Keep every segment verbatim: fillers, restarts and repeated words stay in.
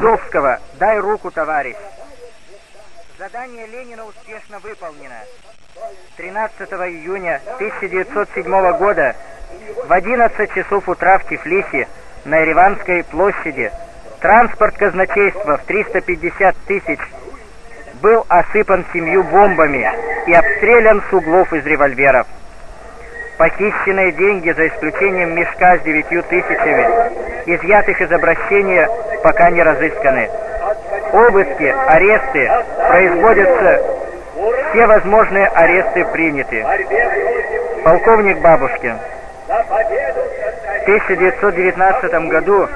Березовского «Дай руку, товарищ». Задание Ленина успешно выполнено. тринадцатого июня тысяча девятьсот седьмого года в одиннадцать часов утра в Тифлисе на Ереванской площади транспорт казначейства в триста пятьдесят тысяч был осыпан семью бомбами и обстрелян с углов из револьверов. Похищенные деньги, за исключением мешка с девятью тысячами, изъятых из обращения, пока не разысканы. Обыски, аресты производятся, все возможные аресты приняты. Полковник Бабушкин. В тысяча девятьсот девятнадцатом году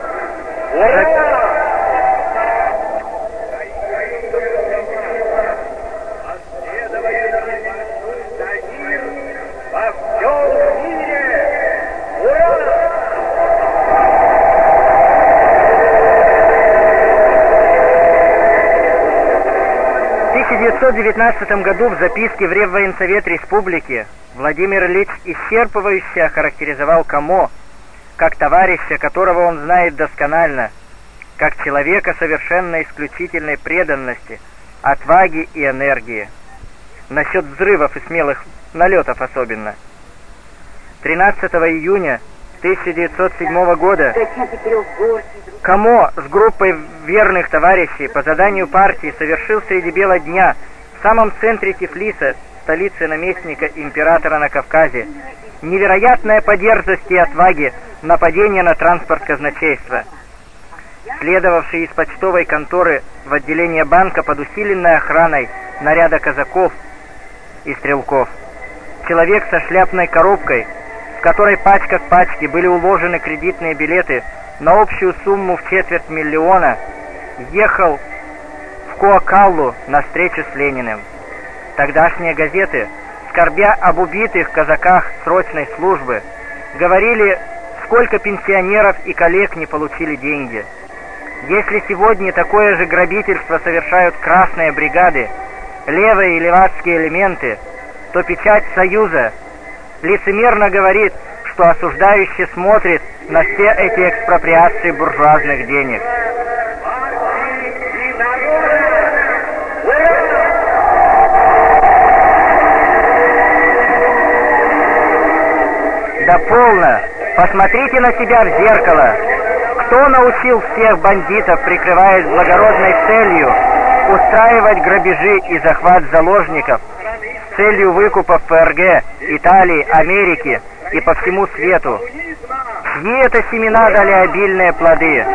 В тысяча девятьсот девятнадцатом году в записке в Реввоенсовет Республики Владимир Ильич исчерпывающе охарактеризовал Камо как товарища, которого он знает досконально, как человека совершенно исключительной преданности, отваги и энергии. Насчет взрывов и смелых налетов особенно. тринадцатого июня тысяча девятьсот седьмого года Камо с группой верных товарищей по заданию партии совершил среди бела дня в самом центре Тифлиса, столицы наместника императора на Кавказе, невероятное по дерзости и отваге нападение на транспорт казначейства. Следовавший из почтовой конторы в отделение банка под усиленной охраной наряда казаков и стрелков, человек со шляпной коробкой, в которой пачка к пачке были уложены кредитные билеты на общую сумму в четверть миллиона, ехал в Коакаллу на встречу с Лениным. Тогдашние газеты, скорбя об убитых казаках срочной службы, говорили, сколько пенсионеров и коллег не получили деньги. Если сегодня такое же грабительство совершают красные бригады, левые и левацкие элементы, то печать Союза лицемерно говорит, что осуждающий смотрит на все эти экспроприации буржуазных денег. Да полно! Посмотрите на себя в зеркало! Кто научил всех бандитов, прикрываясь благородной целью, устраивать грабежи и захват заложников с целью выкупа в ФРГ, Италии, Америки и по всему свету? Чьи это семена дали обильные плоды?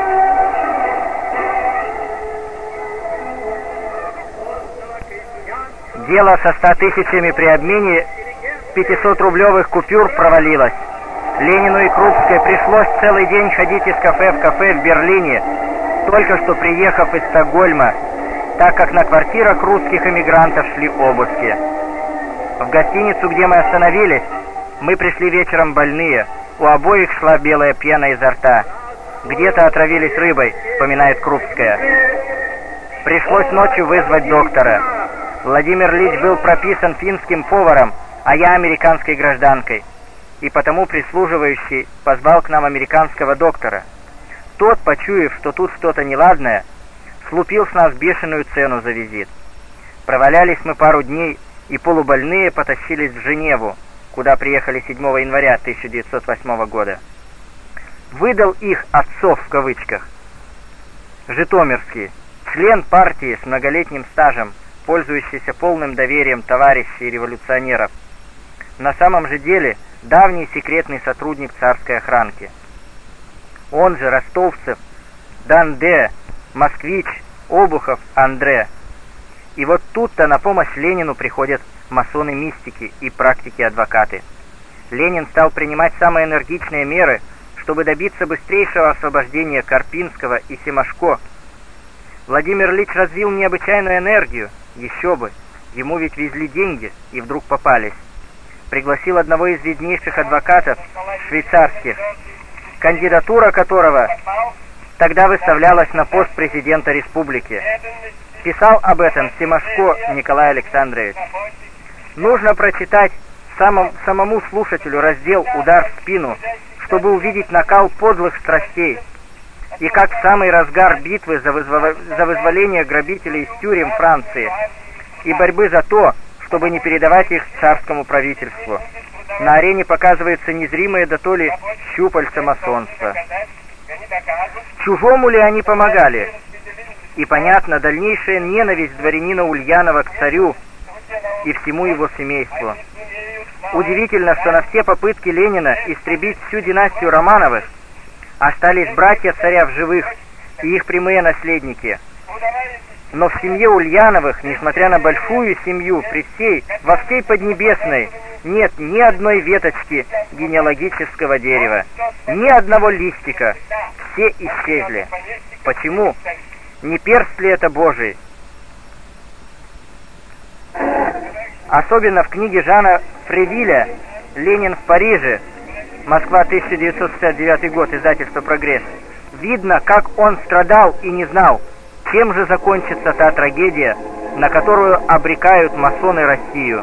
Дело со ста тысячами при обмене пятисотрублевых купюр провалилось. Ленину и Крупской пришлось целый день ходить из кафе в кафе в Берлине, только что приехав из Стокгольма, так как на квартирах русских эмигрантов шли обыски. В гостиницу, где мы остановились, мы пришли вечером больные, у обоих шла белая пена изо рта. Где-то отравились рыбой, вспоминает Крупская. Пришлось ночью вызвать доктора. Владимир Ильич был прописан финским поваром, а я американской гражданкой. И потому прислуживающий позвал к нам американского доктора. Тот, почуяв, что тут что-то неладное, слупил с нас бешеную цену за визит. Провалялись мы пару дней, и полубольные потащились в Женеву, куда приехали седьмого января тысяча девятьсот восьмого года. Выдал их «отцов» в кавычках Житомирский, член партии с многолетним стажем, пользующийся полным доверием товарищей революционеров. На самом же деле давний секретный сотрудник царской охранки. Он же Ростовцев, Данде, Москвич, Обухов, Андре. И вот тут-то на помощь Ленину приходят масоны-мистики и практики-адвокаты. Ленин стал принимать самые энергичные меры, чтобы добиться быстрейшего освобождения Карпинского и Семашко. Владимир Ильич развил необычайную энергию, еще бы, ему ведь везли деньги и вдруг попались. Пригласил одного из виднейших адвокатов, швейцарских, кандидатура которого тогда выставлялась на пост президента республики. Писал об этом Семашко Николай Александрович. Нужно прочитать самому, самому слушателю раздел «Удар в спину», чтобы увидеть накал подлых страстей, и как в самый разгар битвы за, вызвол... за вызволение грабителей из тюрем Франции и борьбы за то, чтобы не передавать их царскому правительству, на арене показывается незримое дотоле щупальца масонства. Чужому ли они помогали? И понятна дальнейшая ненависть дворянина Ульянова к царю и всему его семейству. Удивительно, что на все попытки Ленина истребить всю династию Романовых остались братья царя в живых и их прямые наследники. Но в семье Ульяновых, несмотря на большую семью, при всей, во всей Поднебесной, нет ни одной веточки генеалогического дерева, ни одного листика. Все исчезли. Почему? Не перст ли это Божий? Особенно в книге Жана Фревиля «Ленин в Париже», Москва, тысяча девятьсот шестьдесят девятый год, издательство «Прогресс», видно, как он страдал и не знал, чем же закончится та трагедия, на которую обрекают масоны Россию.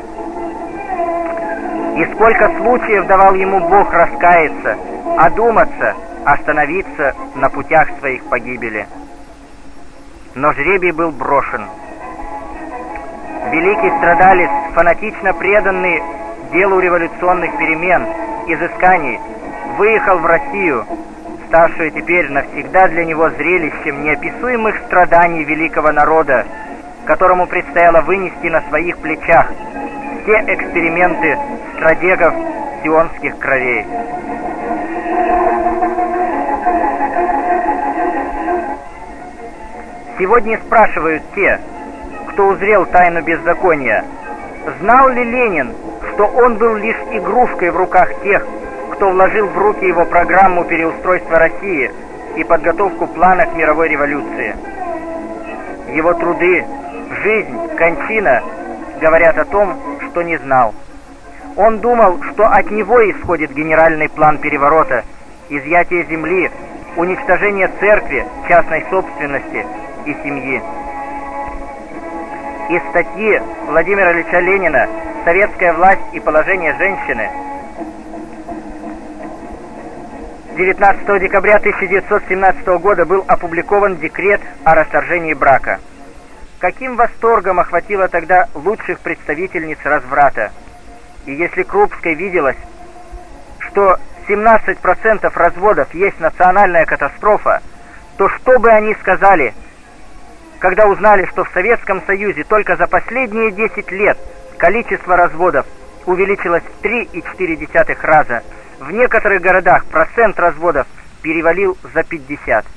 И сколько случаев давал ему Бог раскаяться, одуматься, остановиться на путях своих погибели. Но жребий был брошен. Великий страдалец, фанатично преданный делу революционных перемен, изысканий, выехал в Россию, ставшую теперь навсегда для него зрелищем неописуемых страданий великого народа, которому предстояло вынести на своих плечах все эксперименты стратегов сионских кровей. Сегодня спрашивают те, кто узрел тайну беззакония, знал ли Ленин, что он был лишь игрушкой в руках тех, кто вложил в руки его программу переустройства России и подготовку плана к мировой революции. Его труды, жизнь, кончина говорят о том, что не знал. Он думал, что от него исходит генеральный план переворота, изъятие земли, уничтожение церкви, частной собственности и семьи. Из статьи Владимира Ильича Ленина «Советская власть и положение женщины» девятнадцатого декабря тысяча девятьсот семнадцатого года был опубликован декрет о расторжении брака. Каким восторгом охватило тогда лучших представительниц разврата! И если Крупской виделось, что семнадцать процентов разводов есть национальная катастрофа, то что бы они сказали, когда узнали, что в Советском Союзе только за последние десять лет количество разводов увеличилось в три и четыре десятых раза, в некоторых городах процент разводов перевалил за пятьдесят.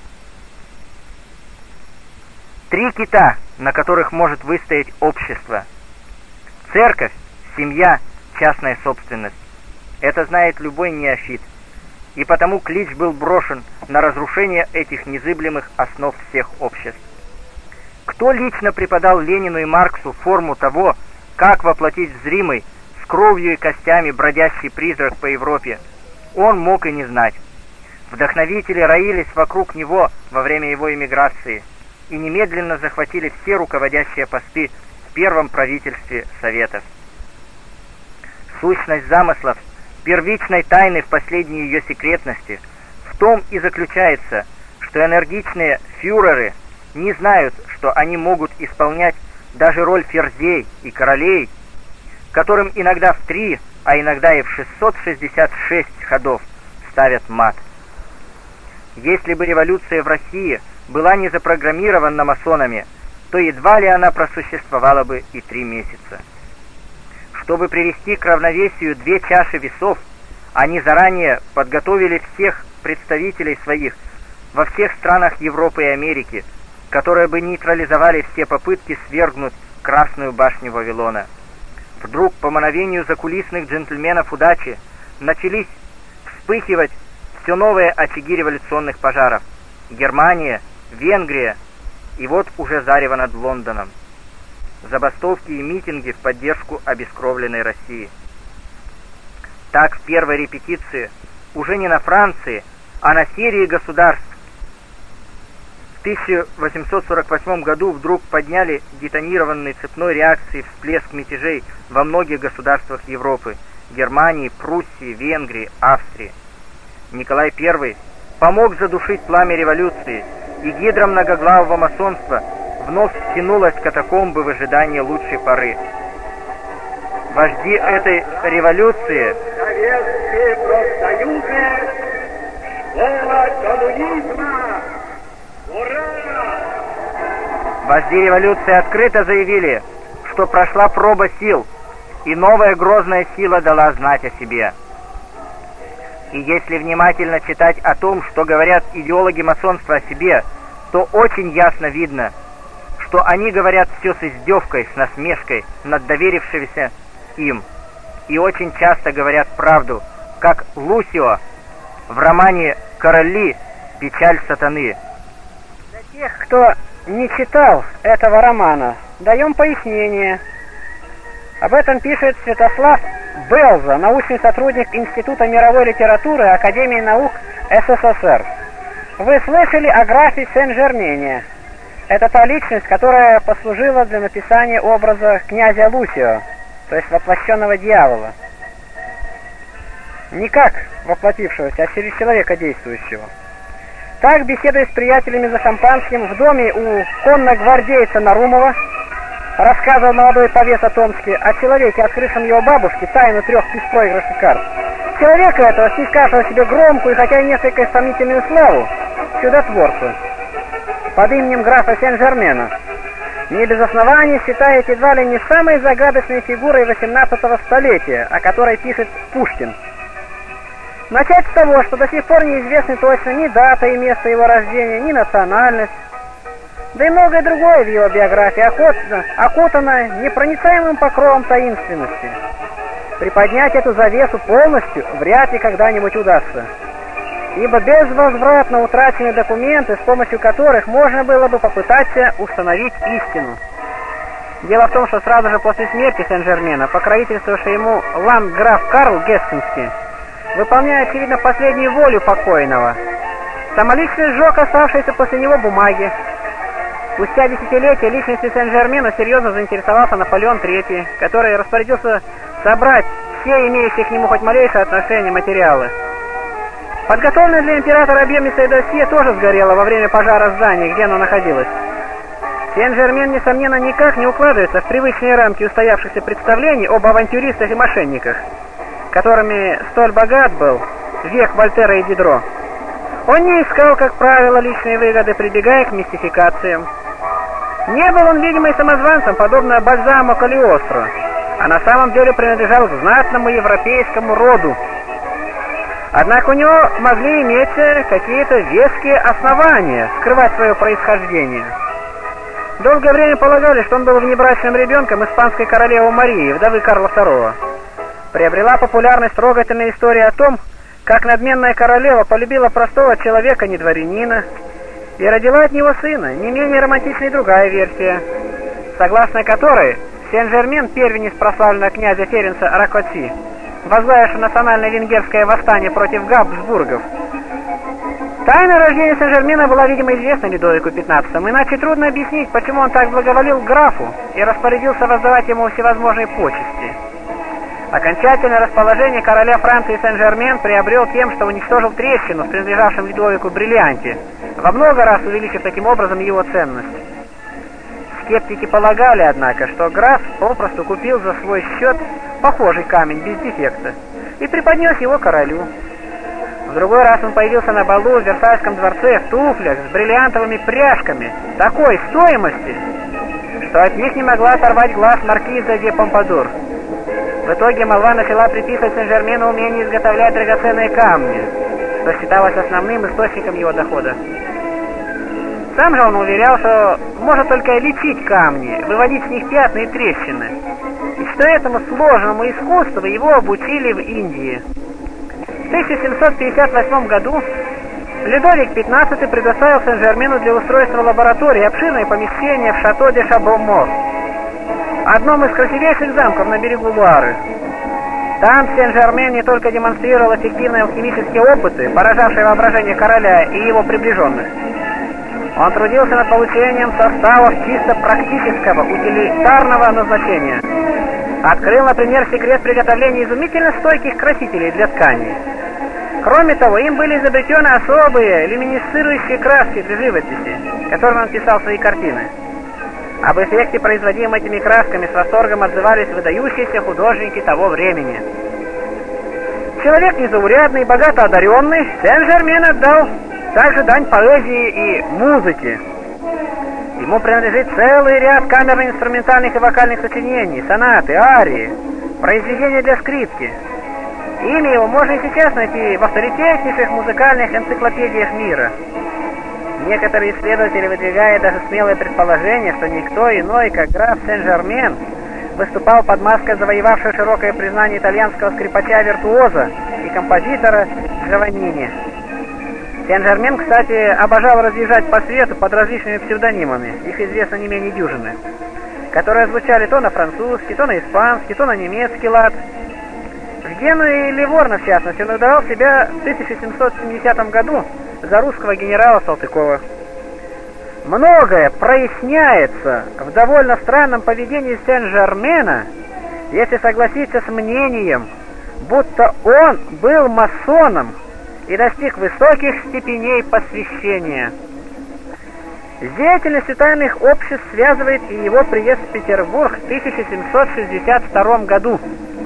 Три кита, на которых может выстоять общество: церковь, семья, частная собственность. Это знает любой неофит, и потому клич был брошен на разрушение этих незыблемых основ всех обществ. Кто лично преподал Ленину и Марксу форму того, как воплотить в зримый, с кровью и костями бродящий призрак по Европе, он мог и не знать. Вдохновители роились вокруг него во время его эмиграции и немедленно захватили все руководящие посты в первом правительстве Советов. Сущность замыслов, первичной тайны в последней ее секретности, в том и заключается, что энергичные фюреры не знают, что они могут исполнять даже роль ферзей и королей, которым иногда в три, а иногда и в шестьсот шестьдесят шесть ходов ставят мат. Если бы революция в России была не запрограммирована масонами, то едва ли она просуществовала бы и три месяца. Чтобы привести к равновесию две чаши весов, они заранее подготовили всех представителей своих во всех странах Европы и Америки, которые бы нейтрализовали все попытки свергнуть Красную башню Вавилона. Вдруг, по мановению закулисных джентльменов удачи, начались вспыхивать все новые очаги революционных пожаров. Германия, Венгрия, и вот уже зарево над Лондоном. Забастовки и митинги в поддержку обескровленной России. Так, в первой репетиции, уже не на Франции, а на серии государств, в тысяча восемьсот сорок восьмом году вдруг подняли детонированный цепной реакцией всплеск мятежей во многих государствах Европы: Германии, Пруссии, Венгрии, Австрии. Николай Первый помог задушить пламя революции, и гидра многоглавого масонства вновь тянулась в катакомбы в ожидании лучшей поры. Вожди этой революции Советские профсоюзы, школа коммунизма! Ура! Вожди революции открыто заявили, что прошла проба сил, и новая грозная сила дала знать о себе. И если внимательно читать о том, что говорят идеологи масонства о себе, то очень ясно видно, что они говорят все с издевкой, с насмешкой над доверившимися им, и очень часто говорят правду, как Лусио в романе «Короли. Печаль сатаны». Для тех, кто не читал этого романа, даем пояснение. Об этом пишет Святослав Белза, научный сотрудник Института мировой литературы Академии наук СССР. Вы слышали о графе Сен-Жермене. Это та личность, которая послужила для написания образа князя Лусио, то есть воплощенного дьявола. Не как воплотившегося, а через человека действующего. Так, беседуя с приятелями за шампанским в доме у конногвардейца Нарумова, рассказывал молодой повес о Томске о человеке, открывшем его бабушке тайну трех беспроигрышных карт. Человека этого, снискавшего себе громкую, хотя и несколько сомнительную славу, чудотворца, под именем графа Сен-Жермена, не без основания считает едва ли не самой загадочной фигурой восемнадцатого столетия, о которой пишет Пушкин. Начать с того, что до сих пор неизвестны точно ни дата и место его рождения, ни национальность, да и многое другое в его биографии охотно, окутано непроницаемым покровом таинственности. Приподнять эту завесу полностью вряд ли когда-нибудь удастся, ибо безвозвратно утрачены документы, с помощью которых можно было бы попытаться установить истину. Дело в том, что сразу же после смерти Сен-Жермена, покровительствовавший ему ландграф Карл Гессенский, выполняя, очевидно, последнюю волю покойного, самолично сжег оставшиеся после него бумаги. Спустя десятилетия личностью Сен-Жермена серьезно заинтересовался Наполеон третий, который распорядился собрать все имеющие к нему хоть малейшее отношение материалы. Подготовленное для императора объемистое досье тоже сгорело во время пожара здания, где оно находилось. Сен-Жермен, несомненно, никак не укладывается в привычные рамки устоявшихся представлений об авантюристах и мошенниках, которыми столь богат был век Вольтера и Дидро. Он не искал, как правило, личные выгоды, прибегая к мистификациям. Не был он, видимо, и самозванцем, подобно Бальзаму Калиостро, а на самом деле принадлежал к знатному европейскому роду. Однако у него могли иметься какие-то веские основания скрывать свое происхождение. Долгое время полагали, что он был внебрачным ребенком испанской королевы Марии, вдовы Карла второго. Приобрела популярность трогательная история о том, как надменная королева полюбила простого человека, не дворянина, и родила от него сына. Не менее романтичная другая версия, согласно которой Сен-Жермен, первенец прославленного князя Ференца Ракоци, возглавивший национальное венгерское восстание против Габсбургов. Тайна рождения Сен-Жермена была, видимо, известна Людовику пятнадцатому, иначе трудно объяснить, почему он так благоволил графу и распорядился воздавать ему всевозможные почести. Окончательное расположение короля Франции Сен-Жермен приобрел тем, что уничтожил трещину в принадлежавшем Людовику бриллианте, во много раз увеличив таким образом его ценность. Скептики полагали, однако, что граф попросту купил за свой счет похожий камень без дефекта и преподнес его королю. В другой раз он появился на балу в Версальском дворце в туфлях с бриллиантовыми пряжками такой стоимости, что от них не могла оторвать глаз маркиза де Помпадур. В итоге молва начала приписывать Сен-Жермену умение изготовлять драгоценные камни, что считалось основным источником его дохода. Сам же он уверял, что может только лечить камни, выводить с них пятна и трещины, и что этому сложному искусству его обучили в Индии. В тысяча семьсот пятьдесят восьмом году Людовик пятнадцатый предоставил Сен-Жермену для устройства лаборатории обширное помещение в шато де Шабомор, одном из красивейших замков на берегу Луары. Там Сен-Жермен не только демонстрировал эффективные алхимические опыты, поражавшие воображение короля и его приближенных. Он трудился над получением составов чисто практического, утилитарного назначения. Открыл, например, секрет приготовления изумительно стойких красителей для тканей. Кроме того, им были изобретены особые люминесцирующие краски для живописи, которыми он писал свои картины. Об эффекте, производимом этими красками, с восторгом отзывались выдающиеся художники того времени. Человек незаурядный, богато одаренный, Сен-Жермен отдал также дань поэзии и музыке. Ему принадлежит целый ряд камерно-инструментальных и вокальных сочинений, сонаты, арии, произведения для скрипки. Имя его можно и сейчас найти в авторитетнейших музыкальных энциклопедиях мира. Некоторые исследователи выдвигают даже смелое предположение, что никто иной, как граф Сен-Жермен, выступал под маской завоевавшего широкое признание итальянского скрипача-виртуоза и композитора Джованнини. Сен-Жермен, кстати, обожал разъезжать по свету под различными псевдонимами, их известно не менее дюжины, которые звучали то на французский, то на испанский, то на немецкий лад. В Генуе и Ливорно, в частности, он выдавал себя в тысяча семьсот семидесятом году за русского генерала Салтыкова. Многое проясняется в довольно странном поведении Сен-Жермена, если согласиться с мнением, будто он был масоном и достиг высоких степеней посвящения. С деятельностью тайных обществ связывает и его приезд в Петербург в тысяча семьсот шестьдесят втором году.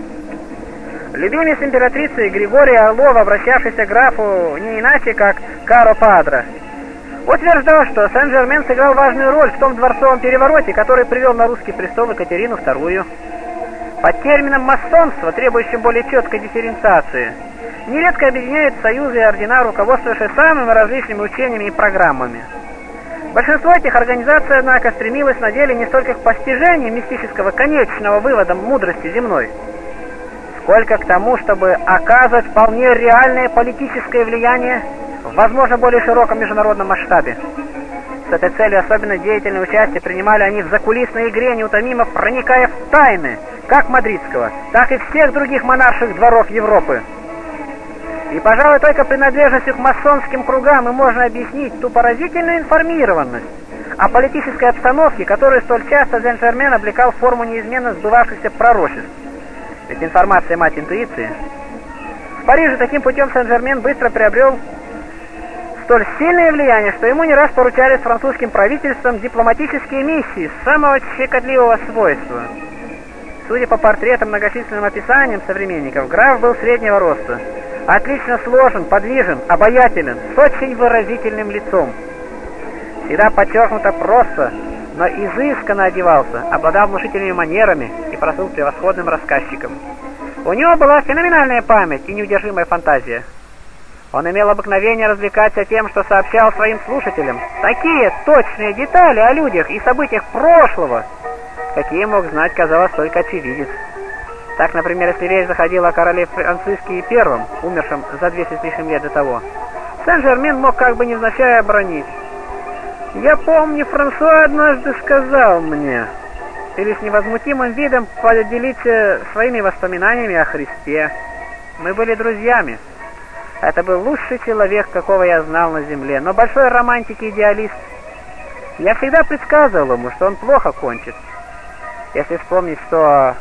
Любимец императрицы Григорий Орлов, обращавшийся к графу не иначе, как Каро Падро, утверждал, что Сен-Жермен сыграл важную роль в том дворцовом перевороте, который привел на русский престол Екатерину вторую. Под термином масонство, требующим более четкой дифференциации, нередко объединяют союзы и ордена, руководствующие самыми различными учениями и программами. Большинство этих организаций, однако, стремилось на деле не столько к постижению мистического конечного вывода мудрости земной, сколько к тому, чтобы оказывать вполне реальное политическое влияние в, возможно, более широком международном масштабе. С этой целью особенно деятельное участие принимали они в закулисной игре, неутомимо проникая в тайны как мадридского, так и всех других монарших дворов Европы. И, пожалуй, только принадлежностью к масонским кругам и можно объяснить ту поразительную информированность о политической обстановке, которую столь часто Сен-Жермен облекал в форму неизменно сбывавшихся пророчеств. Ведь информация — мать интуиции. В Париже таким путем Сен-Жермен быстро приобрел столь сильное влияние, что ему не раз поручались французским правительством дипломатические миссии самого щекотливого свойства. Судя по портретам, многочисленным описаниям современников, граф был среднего роста, отлично сложен, подвижен, обаятелен, с очень выразительным лицом. Всегда подчеркнуто просто, но изысканно одевался, обладал внушительными манерами и прослыл превосходным рассказчиком. У него была феноменальная память и неудержимая фантазия. Он имел обыкновение развлекаться тем, что сообщал своим слушателям такие точные детали о людях и событиях прошлого, какие мог знать, казалось, только очевидец. Так, например, если речь заходила о короле Франциске I, умершем за двести с лишним лет до того, Сен-Жермен мог как бы невзначай обронить: «Я помню, Франсуа однажды сказал мне», или с невозмутимым видом поделиться своими воспоминаниями о Христе. «Мы были друзьями. Это был лучший человек, какого я знал на земле, но большой романтик и идеалист. Я всегда предсказывал ему, что он плохо кончит. Если вспомнить, что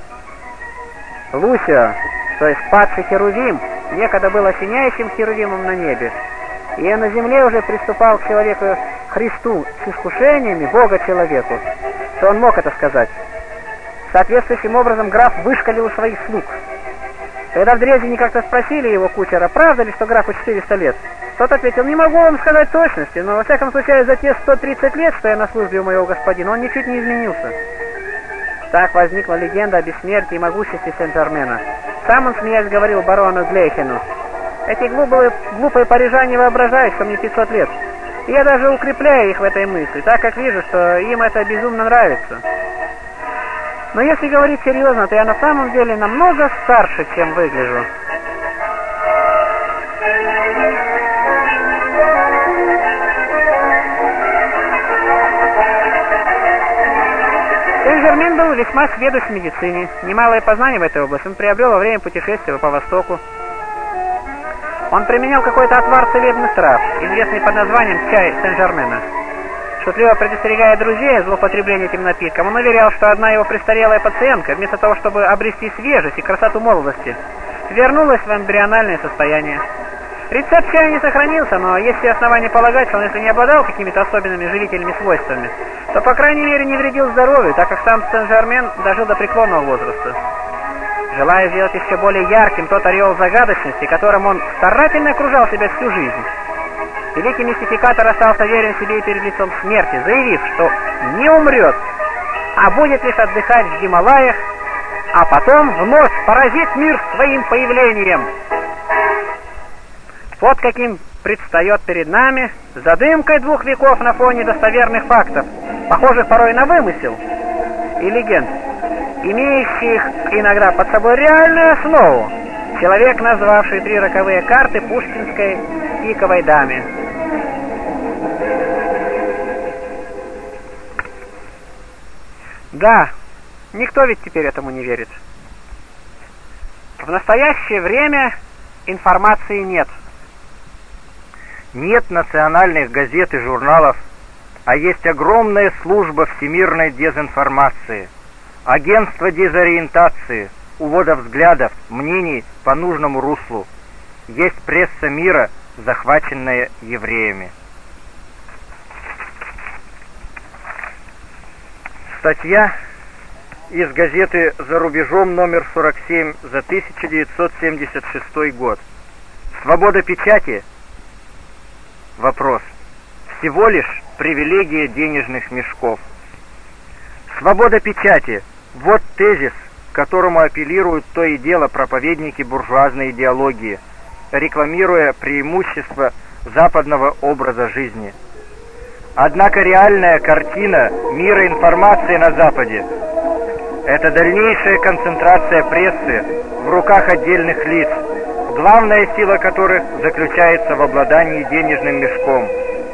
Лусио, то есть падший херувим, некогда был осеняющим херувимом на небе, и на земле уже приступал к человеку Христу с искушениями Бога человеку, то он мог это сказать. Соответствующим образом граф вышкалил своих слуг. Когда в Дрездене как-то спросили его кучера, правда ли, что графу четыреста лет, тот ответил: «Не могу вам сказать точности, но во всяком случае за те сто тридцать лет, что я на службе у моего господина, он ничуть не изменился». Так возникла легенда о бессмертии и могуществе Сен-Жермена. Сам он, смеясь, говорил барону Глейхену: «Эти глупые, глупые парижане воображают, что мне пятьсот лет, и я даже укрепляю их в этой мысли, так как вижу, что им это безумно нравится. Но если говорить серьезно, то я на самом деле намного старше, чем выгляжу». Сен-Жермен был весьма сведущ в медицине. Немалое познание в этой области он приобрел во время путешествия по Востоку. Он применял какой-то отвар целебных трав, известный под названием чай Сен-Жермена. Шутливо предостерегая друзей о злоупотреблении этим напитком, он уверял, что одна его престарелая пациентка, вместо того, чтобы обрести свежесть и красоту молодости, вернулась в эмбриональное состояние. Рецепт чая не сохранился, но есть все основания полагать, что он, если не обладал какими-то особенными живительными свойствами, то, по крайней мере, не вредил здоровью, так как сам Сен-Жермен дожил до преклонного возраста. Желая сделать еще более ярким тот ореол загадочности, которым он старательно окружал себя всю жизнь, великий мистификатор остался верен себе и перед лицом смерти, заявив, что не умрет, а будет лишь отдыхать в Гималаях, а потом вновь поразит мир своим появлением. Вот каким предстает перед нами за дымкой двух веков на фоне достоверных фактов, похожих порой на вымысел и легенд, имеющих иногда под собой реальную основу, человек, назвавший три роковые карты пушкинской пиковой даме. Да, никто ведь теперь этому не верит. В настоящее время информации нет. Нет национальных газет и журналов, а есть огромная служба всемирной дезинформации, агентство дезориентации, увода взглядов, мнений по нужному руслу. Есть пресса мира, захваченная евреями. Статья из газеты «За рубежом» номер сорок семь за тысяча девятьсот семьдесят шестой год. Свобода печати? Вопрос. Всего лишь привилегия денежных мешков. Свобода печати. Вот тезис, к которому апеллируют то и дело проповедники буржуазной идеологии, рекламируя преимущества западного образа жизни. Однако реальная картина мира информации на Западе – это дальнейшая концентрация прессы в руках отдельных лиц, главная сила которых заключается в обладании денежным мешком.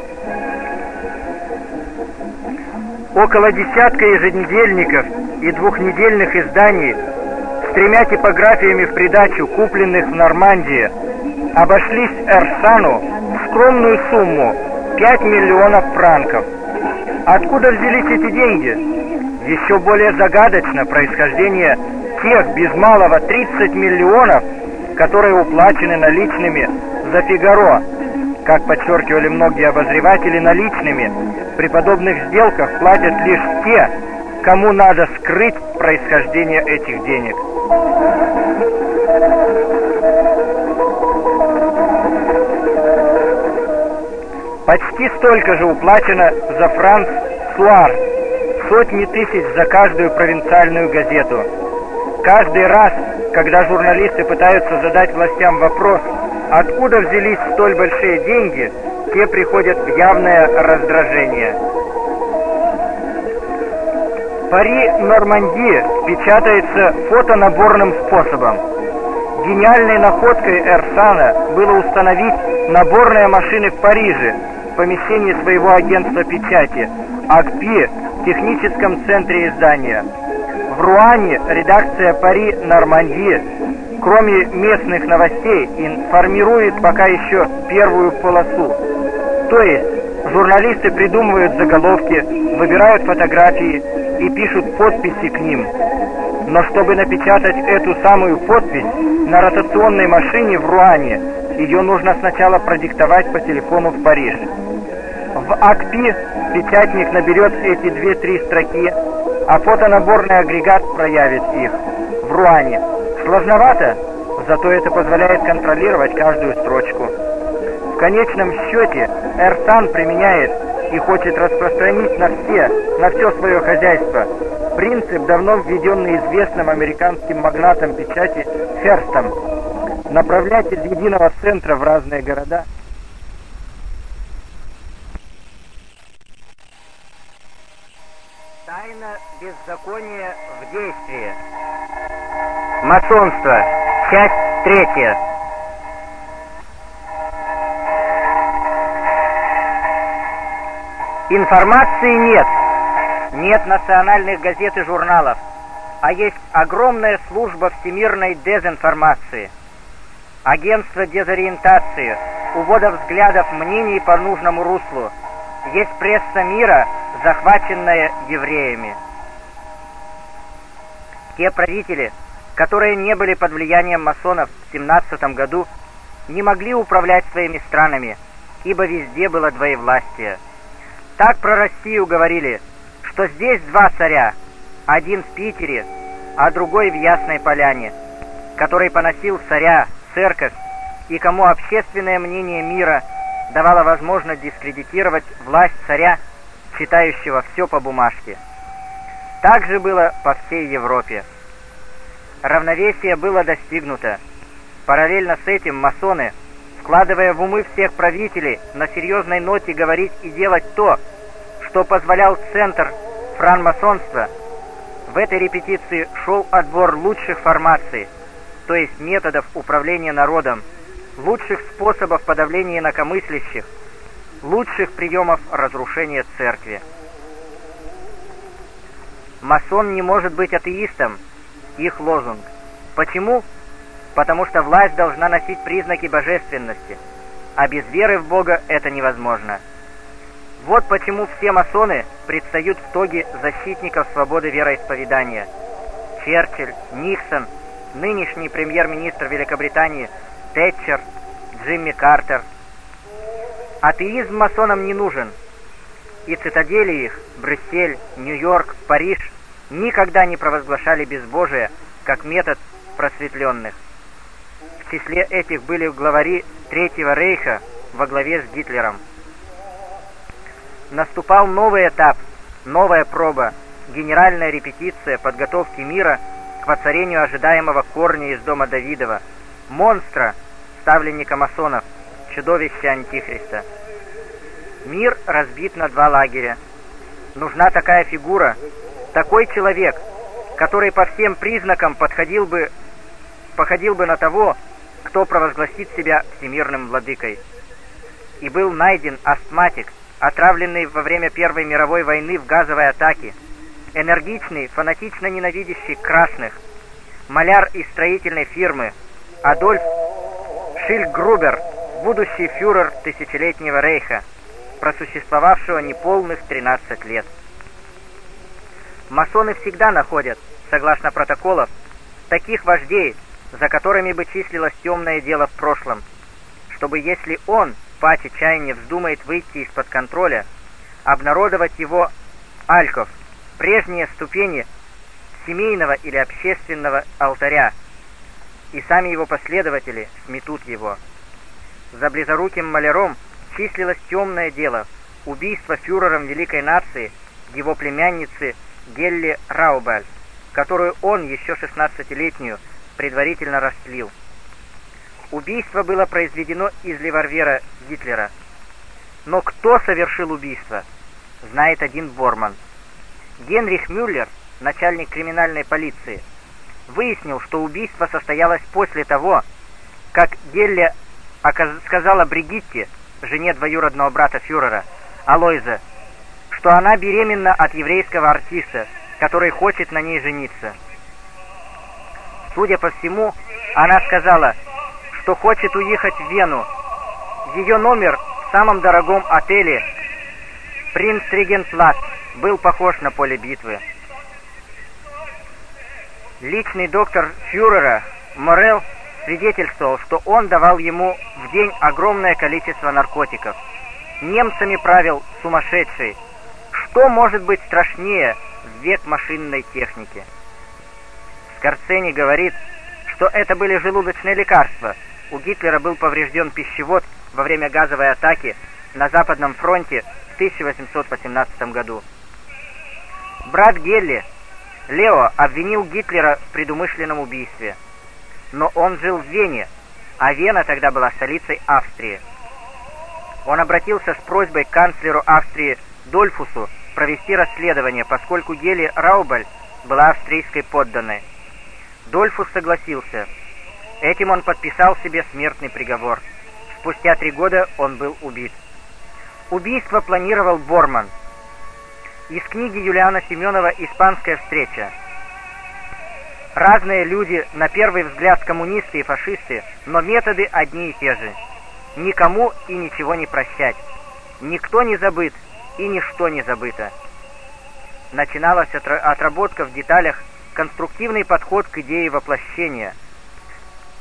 Около десятка еженедельников и двухнедельных изданий с тремя типографиями в придачу, купленных в Нормандии, обошлись Эрсану в скромную сумму пять миллионов франков. Откуда взялись эти деньги? Еще более загадочно происхождение тех без малого тридцать миллионов, которые уплачены наличными за «Фигаро». Как подчеркивали многие обозреватели, наличными при подобных сделках платят лишь те, кому надо скрыть происхождение этих денег. Почти столько же уплачено за «Франс Суар», сотни тысяч за каждую провинциальную газету. Каждый раз, когда журналисты пытаются задать властям вопрос, откуда взялись столь большие деньги, те приходят в явное раздражение. Пари Нормандии печатается фотонаборным способом. Гениальной находкой Эрсана было установить наборные машины в Париже, в помещении своего агентства печати, АКПИ, в техническом центре издания. В Руане редакция Пари Нормандии, кроме местных новостей, информирует пока еще первую полосу. То есть журналисты придумывают заголовки, выбирают фотографии и пишут подписи к ним. Но чтобы напечатать эту самую подпись на ротационной машине в Руане, ее нужно сначала продиктовать по телефону в Париж. В АКПИ печатник наберет эти две-три строки, а фотонаборный агрегат проявит их в Руане. Сложновато, зато это позволяет контролировать каждую строчку. В конечном счете Эрсан применяет и хочет распространить на все, на все свое хозяйство принцип, давно введенный известным американским магнатом печати Херстом, направлять из единого центра в разные города. Тайна беззакония в действии. Масонство. Часть третья. Информации нет. Нет национальных газет и журналов, а есть огромная служба всемирной дезинформации, агентство дезориентации, увода взглядов, мнений по нужному руслу. Есть пресса мира, захваченная евреями. Те правители, которые не были под влиянием масонов в семнадцатом году, не могли управлять своими странами, ибо везде было двоевластие. Так про Россию говорили, что здесь два царя, один в Питере, а другой в Ясной Поляне, который поносил царя, церковь, и кому общественное мнение мира давало возможность дискредитировать власть царя, читающего все по бумажке. Так же было по всей Европе. Равновесие было достигнуто. Параллельно с этим масоны, вкладывая в умы всех правителей на серьезной ноте говорить и делать то, что позволял центр франмасонства, в этой репетиции шел отбор лучших формаций, то есть методов управления народом, лучших способов подавления инакомыслящих, лучших приемов разрушения церкви. Масон не может быть атеистом, их лозунг. Почему? Потому что власть должна носить признаки божественности, а без веры в Бога это невозможно. Вот почему все масоны предстают в тоге защитников свободы вероисповедания. Черчилль, Никсон, нынешний премьер-министр Великобритании Тэтчер, Джимми Картер. Атеизм масонам не нужен, и цитадели их, Брюссель, Нью-Йорк, Париж, никогда не провозглашали безбожие как метод просветленных. В числе этих были главари Третьего Рейха во главе с Гитлером. Наступал новый этап, новая проба, генеральная репетиция подготовки мира к воцарению ожидаемого корня из дома Давидова, монстра, ставленника масонов, чудовища Антихриста. Мир разбит на два лагеря. Нужна такая фигура, такой человек, который по всем признакам подходил бы, походил бы на того, кто провозгласит себя всемирным владыкой. И был найден астматик, отравленный во время Первой мировой войны в газовой атаке, энергичный, фанатично ненавидящий красных, маляр из строительной фирмы Адольф Шильггрубер, будущий фюрер тысячелетнего рейха, просуществовавшего неполных тринадцать лет. Масоны всегда находят, согласно протоколов, таких вождей, за которыми бы числилось темное дело в прошлом, чтобы если он, паче чаяния, вздумает выйти из-под контроля, обнародовать его альков, прежние ступени семейного или общественного алтаря, и сами его последователи сметут его. За близоруким маляром числилось темное дело, убийство фюрером великой нации его племянницы Гелли Раубаль, которую он еще шестнадцатилетнюю предварительно растлил. Убийство было произведено из револьвера Гитлера. Но кто совершил убийство, знает один Борман. Генрих Мюллер, начальник криминальной полиции, выяснил, что убийство состоялось после того, как Гелли сказала Бригитте, жене двоюродного брата фюрера, Алойза, что она беременна от еврейского артиста, который хочет на ней жениться. Судя по всему, она сказала, что хочет уехать в Вену. Ее номер в самом дорогом отеле Принцрегенплац был похож на поле битвы. Личный доктор фюрера Морел свидетельствовал, что он давал ему в день огромное количество наркотиков. Немцами правил сумасшедший. Что может быть страшнее в век машинной техники? Скорцени говорит, что это были желудочные лекарства. У Гитлера был поврежден пищевод во время газовой атаки на Западном фронте в тысяча восемьсот восемнадцатом году. Брат Гелли, Лео, обвинил Гитлера в предумышленном убийстве. Но он жил в Вене, а Вена тогда была столицей Австрии. Он обратился с просьбой к канцлеру Австрии Дольфусу провести расследование, поскольку Гелли Раубаль была австрийской подданной. Дольфус согласился. Этим он подписал себе смертный приговор. Спустя три года он был убит. Убийство планировал Борман. Из книги Юлиана Семенова «Испанская встреча». Разные люди, на первый взгляд коммунисты и фашисты, но методы одни и те же. Никому и ничего не прощать. Никто не забыт и ничто не забыто. Начиналась отработка в деталях, конструктивный подход к идее воплощения.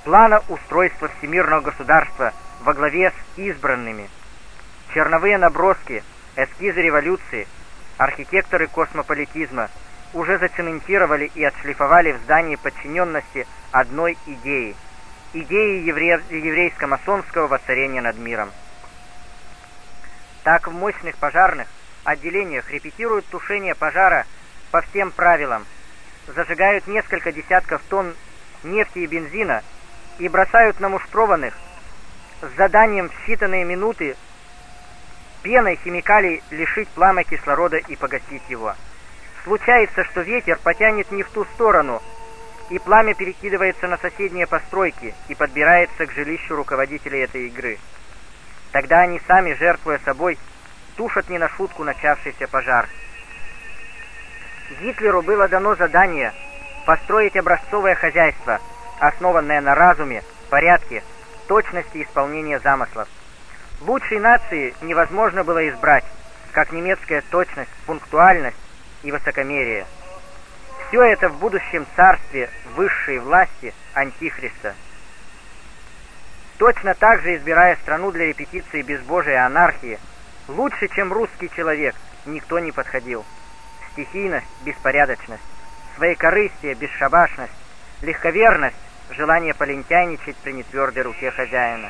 плана устройства всемирного государства во главе с избранными. Черновые наброски, эскизы революции, архитекторы космополитизма уже зацементировали и отшлифовали в здании подчиненности одной идеи – идеи евре... еврейско-масонского воцарения над миром. Так в мощных пожарных отделениях репетируют тушение пожара по всем правилам, зажигают несколько десятков тонн нефти и бензина и бросают на муштрованных с заданием в считанные минуты пеной химикалий лишить пламя кислорода и погасить его. Случается, что ветер потянет не в ту сторону, и пламя перекидывается на соседние постройки и подбирается к жилищу руководителей этой игры. Тогда они сами, жертвуя собой, тушат не на шутку начавшийся пожар. Гитлеру было дано задание построить образцовое хозяйство, основанное на разуме, порядке, точности исполнения замыслов. Лучшей нации невозможно было избрать, как немецкая точность, пунктуальность и высокомерие. Все это в будущем царстве высшей власти Антихриста. Точно так же, избирая страну для репетиции безбожия и анархии, лучше, чем русский человек, никто не подходил. Стихийность, беспорядочность, своекорыстие, бесшабашность, легковерность, желание полентяйничать при нетвердой руке хозяина.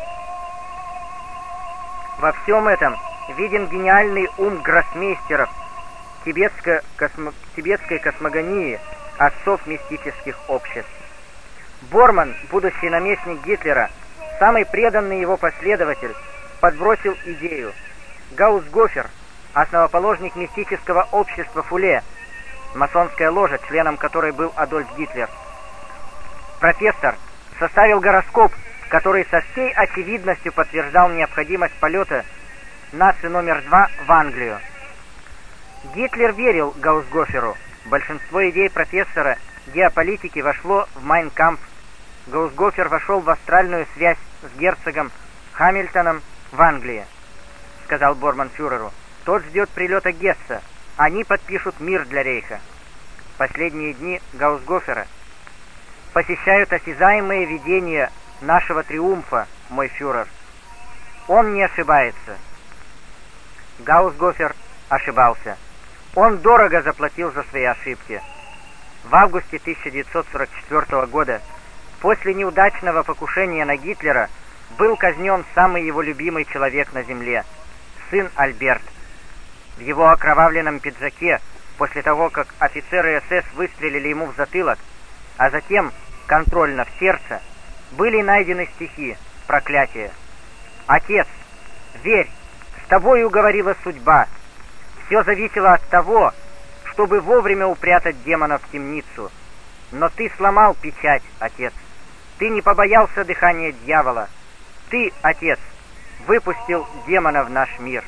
Во всем этом виден гениальный ум гроссмейстеров тибетско-космо... тибетской космогонии, отцов мистических обществ. Борман, будущий наместник Гитлера, самый преданный его последователь, подбросил идею. Гаусгофер, основоположник мистического общества Фуле, масонская ложа, членом которой был Адольф Гитлер. Профессор составил гороскоп, который со всей очевидностью подтверждал необходимость полета нации номер два в Англию. Гитлер верил Гаусгоферу. Большинство идей профессора геополитики вошло в Майн кампф. Гаусгофер вошел в астральную связь с герцогом Хамильтоном в Англии, сказал Борман фюреру. Тот ждет прилета Гесса. Они подпишут мир для Рейха. Последние дни Гаусгофера посещают осязаемые видения нашего триумфа, мой фюрер. Он не ошибается. Гаусгофер ошибался. Он дорого заплатил за свои ошибки. В августе тысяча девятьсот сорок четвёртого года, после неудачного покушения на Гитлера, был казнен самый его любимый человек на земле, сын Альберт. В его окровавленном пиджаке, после того, как офицеры эс эс выстрелили ему в затылок, а затем контрольно в сердце, были найдены стихи, проклятия. «Отец, верь, с тобою говорила судьба. Все зависело от того, чтобы вовремя упрятать демона в темницу. Но ты сломал печать, отец. Ты не побоялся дыхания дьявола. Ты, отец, выпустил демона в наш мир».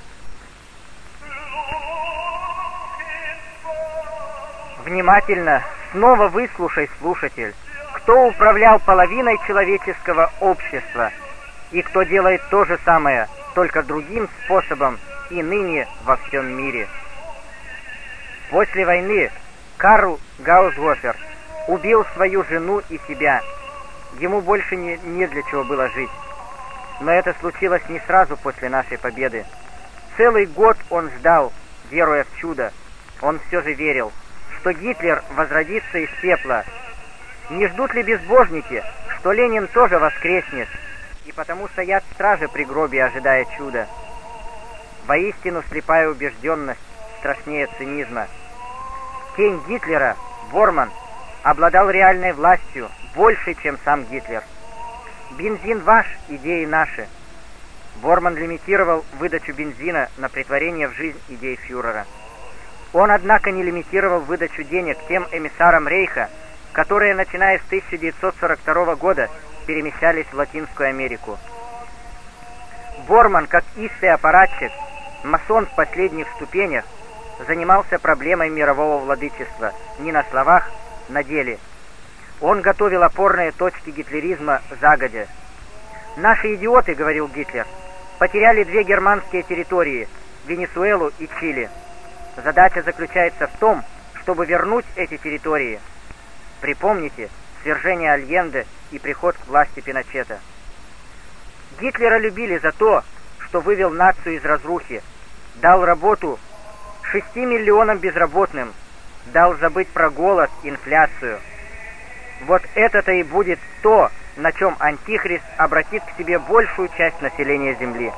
Внимательно, снова выслушай, слушатель, кто управлял половиной человеческого общества и кто делает то же самое, только другим способом и ныне во всем мире. После войны Карл Гаусгофер убил свою жену и себя. Ему больше не, не для чего было жить. Но это случилось не сразу после нашей победы. Целый год он ждал, веруя в чудо. Он все же верил, что Гитлер возродится из пепла. Не ждут ли безбожники, что Ленин тоже воскреснет, и потому стоят стражи при гробе, ожидая чуда? Воистину слепая убежденность страшнее цинизма. Тень Гитлера, Борман, обладал реальной властью, больше, чем сам Гитлер. Бензин ваш, идеи наши. Борман лимитировал выдачу бензина на претворение в жизнь идей фюрера. Он, однако, не лимитировал выдачу денег тем эмиссарам Рейха, которые, начиная с тысяча девятьсот сорок второго года, перемещались в Латинскую Америку. Борман, как истый аппаратчик, масон в последних ступенях, занимался проблемой мирового владычества не на словах, на деле. Он готовил опорные точки гитлеризма загодя. «Наши идиоты, — говорил Гитлер, — потеряли две германские территории — Венесуэлу и Чили. Задача заключается в том, чтобы вернуть эти территории. Припомните, свержение Альенде и приход к власти Пиночета. Гитлера любили за то, что вывел нацию из разрухи, дал работу шести миллионам безработным, дал забыть про голод, инфляцию. Вот это-то и будет то, на чем Антихрист обратит к себе большую часть населения Земли.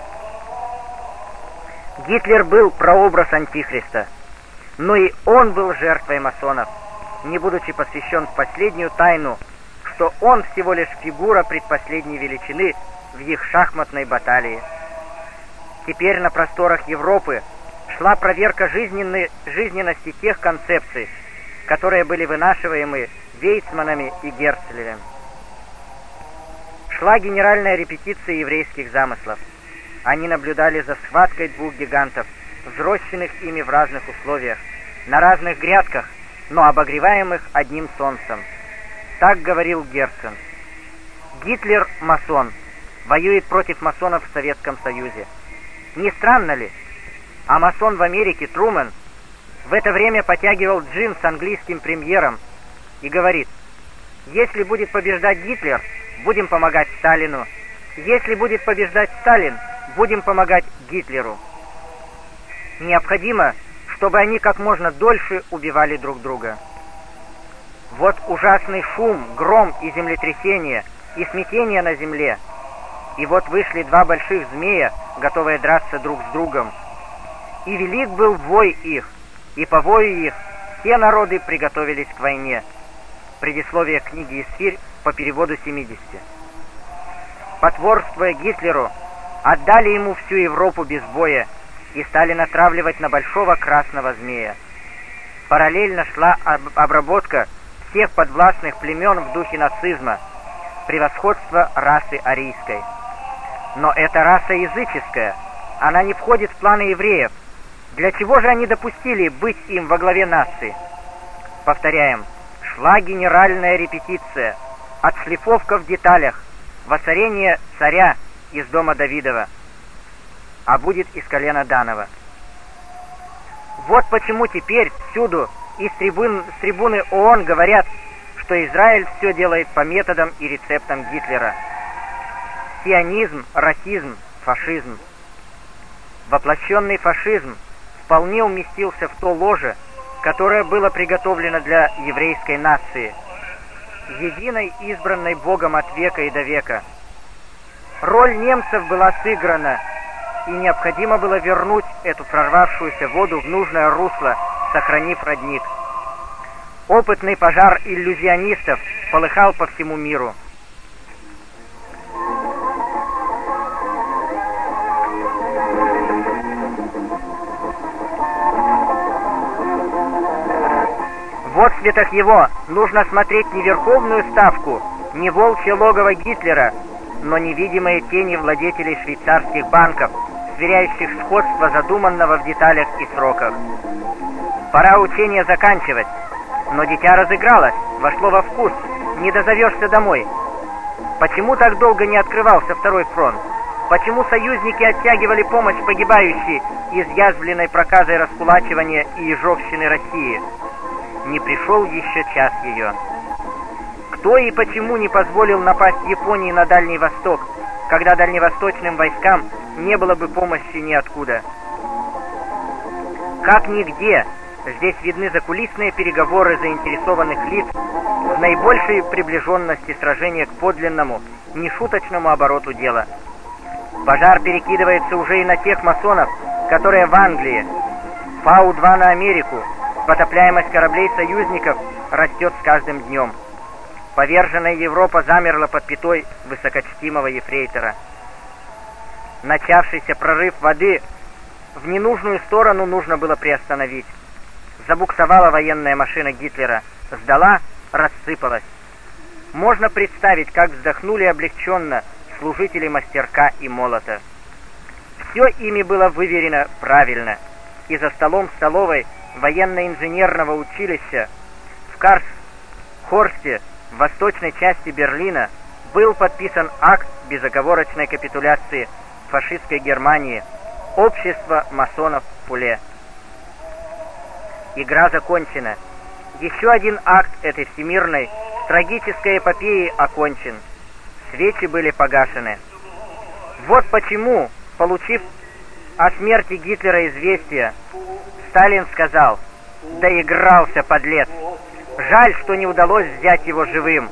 Гитлер был прообраз Антихриста, но и он был жертвой масонов, не будучи посвящен в последнюю тайну, что он всего лишь фигура предпоследней величины в их шахматной баталии. Теперь на просторах Европы шла проверка жизненной, жизненности тех концепций, которые были вынашиваемы Вейцманами и Герцлем. Шла генеральная репетиция еврейских замыслов. Они наблюдали за схваткой двух гигантов, взросшенных ими в разных условиях, на разных грядках, но обогреваемых одним солнцем. Так говорил Герцен. Гитлер – масон, воюет против масонов в Советском Союзе. Не странно ли? А масон в Америке Трумэн в это время потягивал джин с английским премьером и говорит: если будет побеждать Гитлер, будем помогать Сталину. Если будет побеждать Сталин, будем помогать Гитлеру. Необходимо, чтобы они как можно дольше убивали друг друга. Вот ужасный шум, гром и землетрясение, и смятение на земле. И вот вышли два больших змея, готовые драться друг с другом. И велик был вой их, и по вою их все народы приготовились к войне. Предисловие книги Исфирь по переводу семидесяти. Потворствуя Гитлеру, отдали ему всю Европу без боя и стали натравливать на большого красного змея. Параллельно шла об- обработка всех подвластных племен в духе нацизма, превосходство расы арийской. Но эта раса языческая, она не входит в планы евреев. Для чего же они допустили быть им во главе нации? Повторяем, шла генеральная репетиция, отшлифовка в деталях, воцарение царя из дома Давидова, а будет из колена Данова. Вот почему теперь всюду из трибун, с трибуны ООН говорят, что Израиль все делает по методам и рецептам Гитлера. Сионизм, расизм, фашизм. Воплощенный фашизм вполне уместился в то ложе, которое было приготовлено для еврейской нации, единой, избранной Богом от века и до века. Роль немцев была сыграна, и необходимо было вернуть эту прорвавшуюся воду в нужное русло, сохранив родник. Опытный пожар иллюзионистов полыхал по всему миру. В отсветах его нужно смотреть не верховную ставку, не волчье логово Гитлера, но невидимые тени владетелей швейцарских банков, сверяющих сходство задуманного в деталях и сроках. Пора учение заканчивать, но дитя разыгралось, вошло во вкус, не дозовешься домой. Почему так долго не открывался второй фронт? Почему союзники оттягивали помощь погибающей, изъязвленной проказой раскулачивания и ежовщины России? Не пришел еще час ее. Кто и почему не позволил напасть Японии на Дальний Восток, когда дальневосточным войскам не было бы помощи ниоткуда? Как нигде, здесь видны закулисные переговоры заинтересованных лиц в наибольшей приближенности сражения к подлинному, нешуточному обороту дела. Пожар перекидывается уже и на тех масонов, которые в Англии. Фау два на Америку. Потопляемость кораблей союзников растет с каждым днем. Поверженная Европа замерла под пятой высокочтимого ефрейтора. Начавшийся прорыв воды в ненужную сторону нужно было приостановить. Забуксовала военная машина Гитлера, сдала, рассыпалась. Можно представить, как вздохнули облегченно служители мастерка и молота. Все ими было выверено правильно, и за столом столовой военно-инженерного училища в Карсхорсте, в восточной части Берлина, был подписан акт безоговорочной капитуляции фашистской Германии, общество масонов Пуле. Игра закончена. Еще один акт этой всемирной трагической эпопеи окончен. Свечи были погашены. Вот почему, получив о смерти Гитлера известие, Сталин сказал: «Доигрался, подлец! Жаль, что не удалось взять его живым».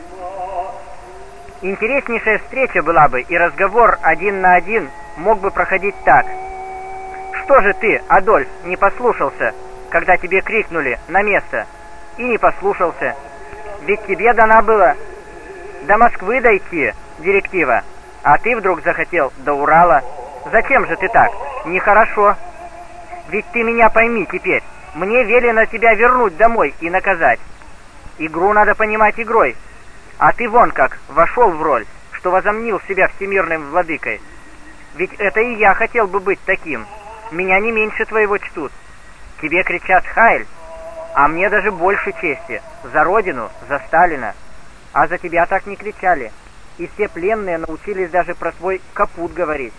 Интереснейшая встреча была бы, и разговор один на один мог бы проходить так: «Что же ты, Адольф, не послушался, когда тебе крикнули на место, и не послушался? Ведь тебе дана была до Москвы дойти директива, а ты вдруг захотел до Урала. Зачем же ты так? Нехорошо. Ведь ты меня пойми теперь, мне велено тебя вернуть домой и наказать. Игру надо понимать игрой, а ты вон как вошел в роль, что возомнил себя всемирным владыкой. Ведь это и я хотел бы быть таким. Меня не меньше твоего чтут. Тебе кричат «Хайль», а мне даже больше чести. За Родину, за Сталина. А за тебя так не кричали. И все пленные научились даже про свой капут говорить».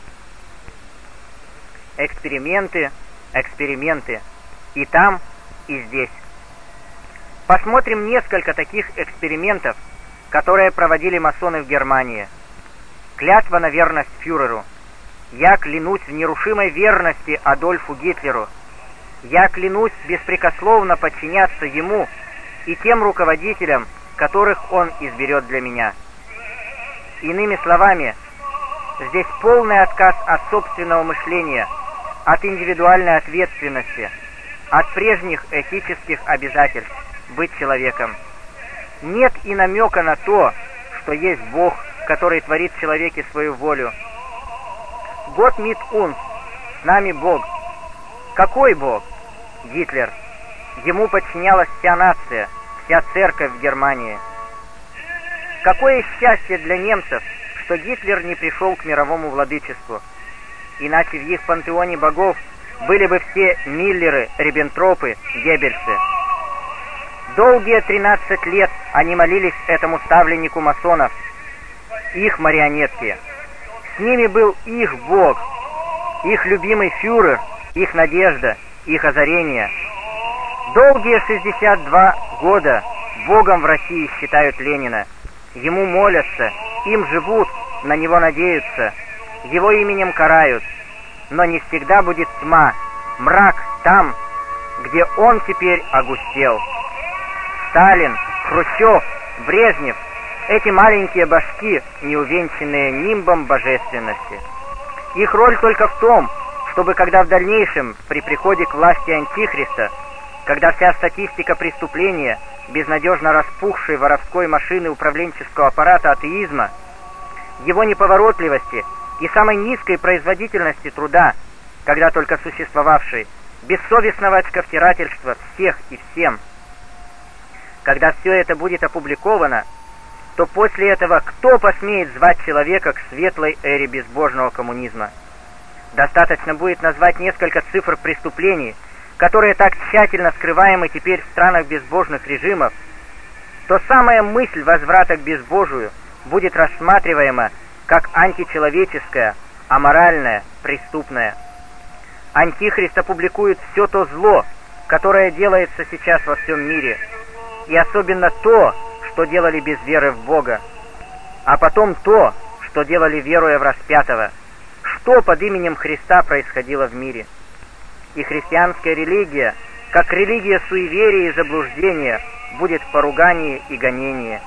Эксперименты, эксперименты. И там, и здесь. Посмотрим несколько таких экспериментов, которые проводили масоны в Германии. Клятва на верность фюреру. Я клянусь в нерушимой верности Адольфу Гитлеру. Я клянусь беспрекословно подчиняться ему и тем руководителям, которых он изберет для меня. Иными словами, здесь полный отказ от собственного мышления, от индивидуальной ответственности, от прежних этических обязательств быть человеком. Нет и намека на то, что есть Бог, который творит в человеке свою волю. Gott mit uns, с нами Бог. Какой Бог? Гитлер. Ему подчинялась вся нация, вся церковь в Германии. Какое счастье для немцев, что Гитлер не пришел к мировому владычеству. Иначе в их пантеоне богов были бы все Миллеры, Риббентропы, Геббельсы. Долгие тринадцать лет они молились этому ставленнику масонов, их марионетке. С ними был их Бог, их любимый фюрер, их надежда, их озарение. Долгие шестьдесят два года Богом в России считают Ленина. Ему молятся, им живут, на него надеются, его именем карают. Но не всегда будет тьма, мрак там, где он теперь огустел. Сталин, Хрущев, Брежнев — эти маленькие башки, не увенчанные нимбом божественности. Их роль только в том, чтобы когда в дальнейшем, при приходе к власти Антихриста, когда вся статистика преступления, безнадежно распухшей воровской машины управленческого аппарата атеизма, его неповоротливости и самой низкой производительности труда, когда только существовавшей, бессовестного очковтирательства всех и всем, когда все это будет опубликовано, то после этого кто посмеет звать человека к светлой эре безбожного коммунизма? Достаточно будет назвать несколько цифр преступлений, которые так тщательно скрываемы теперь в странах безбожных режимов, то самая мысль возврата к безбожию будет рассматриваема как античеловеческая, аморальная, преступная. Антихрист опубликует все то зло, которое делается сейчас во всем мире, и особенно то, что делали без веры в Бога, а потом то, что делали, веруя в распятого, что под именем Христа происходило в мире. И христианская религия, как религия суеверия и заблуждения, будет в поругании и гонении.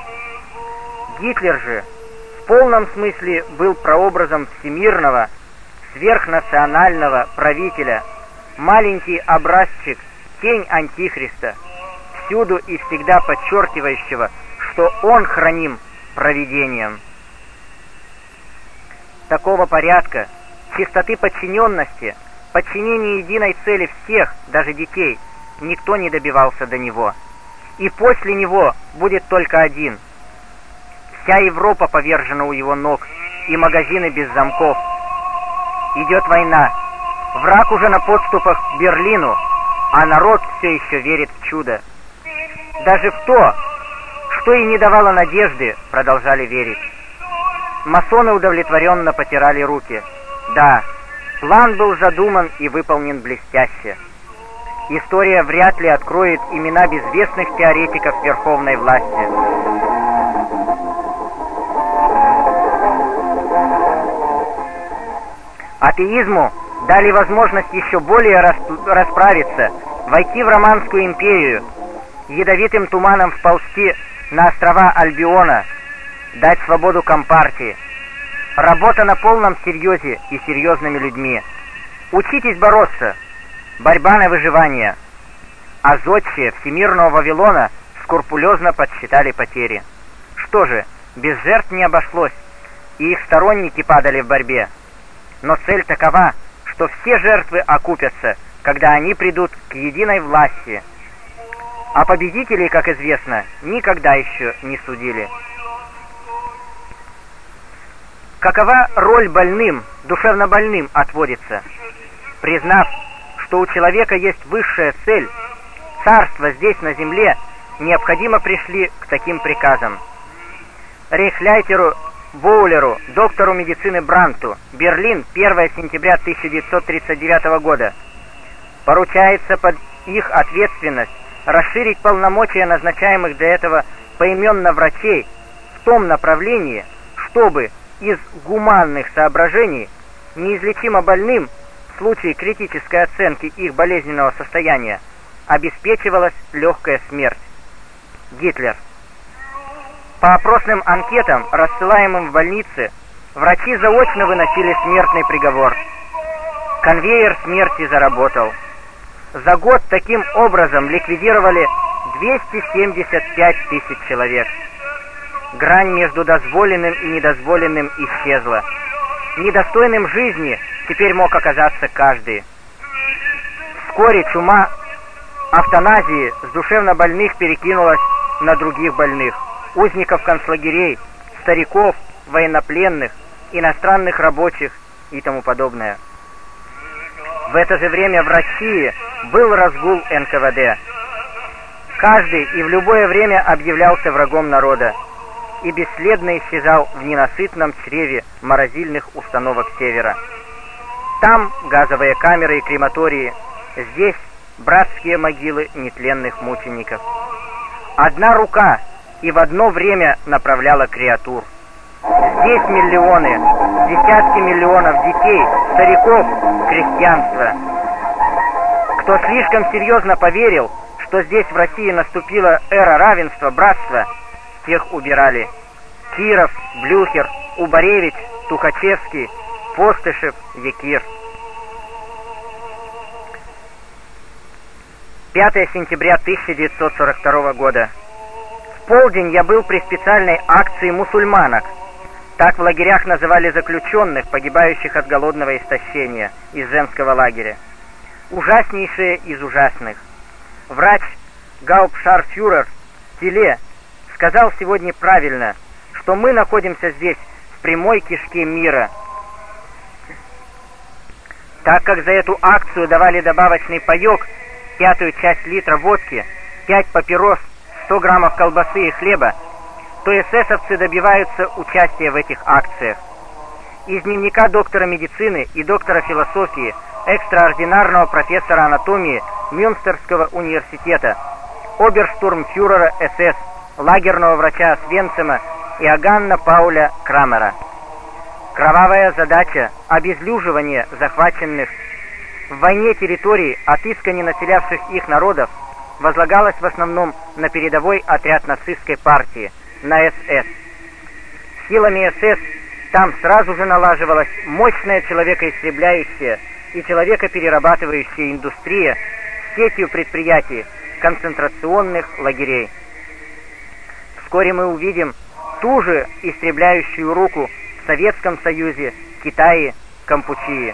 Гитлер же в полном смысле был прообразом всемирного, сверхнационального правителя, маленький образчик, тень Антихриста, всюду и всегда подчеркивающего, что он храним провидением. Такого порядка, чистоты подчиненности, подчинения единой цели всех, даже детей, никто не добивался до него. И после него будет только один. Вся Европа повержена у его ног, и магазины без замков. Идет война. Враг уже на подступах к Берлину, а народ все еще верит в чудо. Даже в то, что и не давало надежды, продолжали верить. Масоны удовлетворенно потирали руки. Да, план был задуман и выполнен блестяще. история вряд ли откроет имена безвестных теоретиков верховной власти. Атеизму дали возможность еще более расправиться, войти в Романскую империю, ядовитым туманом вползти на острова Альбиона, дать свободу Компартии. Работа на полном серьезе и серьезными людьми. Учитесь бороться. Борьба на выживание. А зодчие всемирного Вавилона скрупулезно подсчитали потери. Что же, без жертв не обошлось, и их сторонники падали в борьбе. Но цель такова, что все жертвы окупятся, когда они придут к единой власти. А победителей, как известно, никогда еще не судили. Какова роль больным, душевно больным отводится? Признав, что у человека есть высшая цель, царство здесь на земле, необходимо пришли к таким приказам. Рейхсляйтеру Боулеру, доктору медицины Бранту, Берлин, первое сентября тысяча девятьсот тридцать девятого года. Поручается под их ответственность расширить полномочия назначаемых для этого поименно врачей в том направлении, чтобы из гуманных соображений неизлечимо больным в случае критической оценки их болезненного состояния обеспечивалась легкая смерть. Гитлер. По опросным анкетам, рассылаемым в больницы, врачи заочно выносили смертный приговор. Конвейер смерти заработал. За год таким образом ликвидировали двести семьдесят пять тысяч человек. Грань между дозволенным и недозволенным исчезла. Недостойным жизни теперь мог оказаться каждый. Вскоре чума автоназии с душевнобольных перекинулась на других больных, узников концлагерей, стариков, военнопленных, иностранных рабочих и тому подобное. В это же время в России был разгул эн ка вэ дэ. Каждый и в любое время объявлялся врагом народа и бесследно исчезал в ненасытном чреве морозильных установок Севера. Там газовые камеры и крематории, здесь братские могилы нетленных мучеников. Одна рука и в одно время направляла креатур. Здесь миллионы, десятки миллионов детей, стариков, крестьянства. Кто слишком серьезно поверил, что здесь в России наступила эра равенства, братства, тех убирали. Киров, Блюхер, Убаревич, Тухачевский, Постышев, Якир. пятое сентября тысяча девятьсот сорок второго года. В полдень я был при специальной акции мусульманок. Так в лагерях называли заключенных, погибающих от голодного истощения из женского лагеря. Ужаснейшее из ужасных. Врач Гауптштарфюрер Тиле сказал сегодня правильно, что мы находимся здесь в прямой кишке мира. Так как за эту акцию давали добавочный паёк, пятую часть литра водки, пять папирос, сто граммов колбасы и хлеба, то эсэсовцы добиваются участия в этих акциях. Из дневника доктора медицины и доктора философии, экстраординарного профессора анатомии Мюнстерского университета, оберштурмфюрера эс эс, лагерного врача Освенцима Иоганна Пауля Крамера. Кровавая задача обезлюживания захваченных в войне территорий, отыскания населявших их народов, возлагалась в основном на передовой отряд нацистской партии, на эс эс. Силами эс эс там сразу же налаживалась мощная человекоистребляющая и человекоперерабатывающая индустрия с сетью предприятий концентрационных лагерей. Вскоре мы увидим ту же истребляющую руку в Советском Союзе, Китае, Кампучии.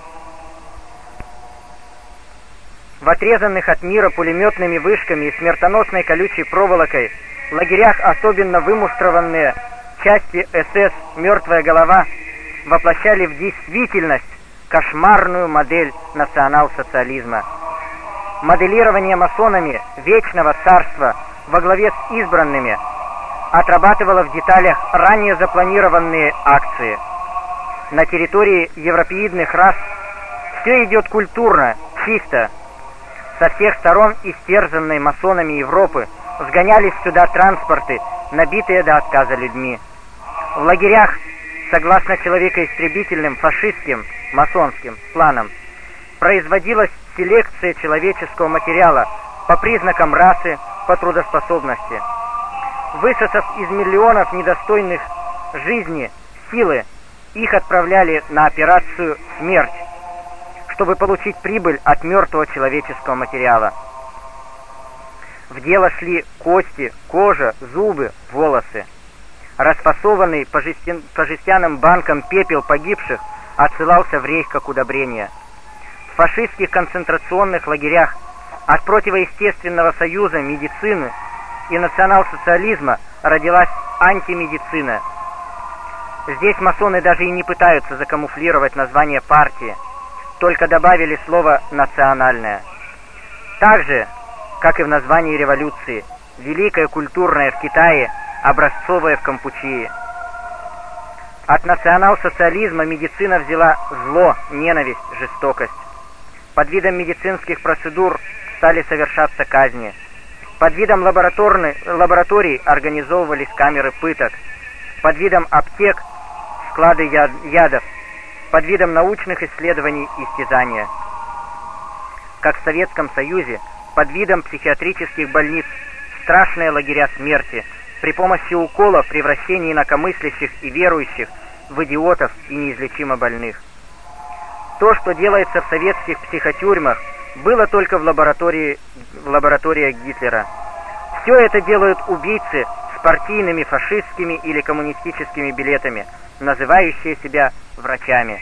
В отрезанных от мира пулеметными вышками и смертоносной колючей проволокой лагерях особенно вымуштрованные части эс эс «Мертвая голова» воплощали в действительность кошмарную модель национал-социализма. Моделирование масонами вечного царства во главе с избранными отрабатывало в деталях ранее запланированные акции. На территории европеидных рас все идет культурно, чисто. Со всех сторон истерзанной масонами Европы сгонялись сюда транспорты, набитые до отказа людьми. В лагерях, согласно человекоистребительным фашистским масонским планам, производилась селекция человеческого материала по признакам расы, по трудоспособности. Высосав из миллионов недостойных жизни силы, их отправляли на операцию «Смерть», чтобы получить прибыль от мертвого человеческого материала. В дело шли кости, кожа, зубы, волосы. Расфасованный по, жестян, по жестяным банкам пепел погибших отсылался в рейх как удобрение. В фашистских концентрационных лагерях от противоестественного союза медицины и национал-социализма родилась антимедицина. Здесь масоны даже и не пытаются закамуфлировать название партии, только добавили слово «национальное». Так же, как и в названии революции, великая культурная в Китае, образцовая в Кампучии. От национал-социализма медицина взяла зло, ненависть, жестокость. Под видом медицинских процедур стали совершаться казни. Под видом лабораторий организовывались камеры пыток. Под видом аптек склады яд, ядов. Под видом научных исследований истязания. Как в Советском Союзе, под видом психиатрических больниц страшные лагеря смерти, при помощи уколов превращения инакомыслящих и верующих в идиотов и неизлечимо больных. То, что делается в советских психотюрьмах, было только в лаборатории, в лабораториях Гитлера. Все это делают убийцы с партийными, фашистскими или коммунистическими билетами, называющие себя врачами.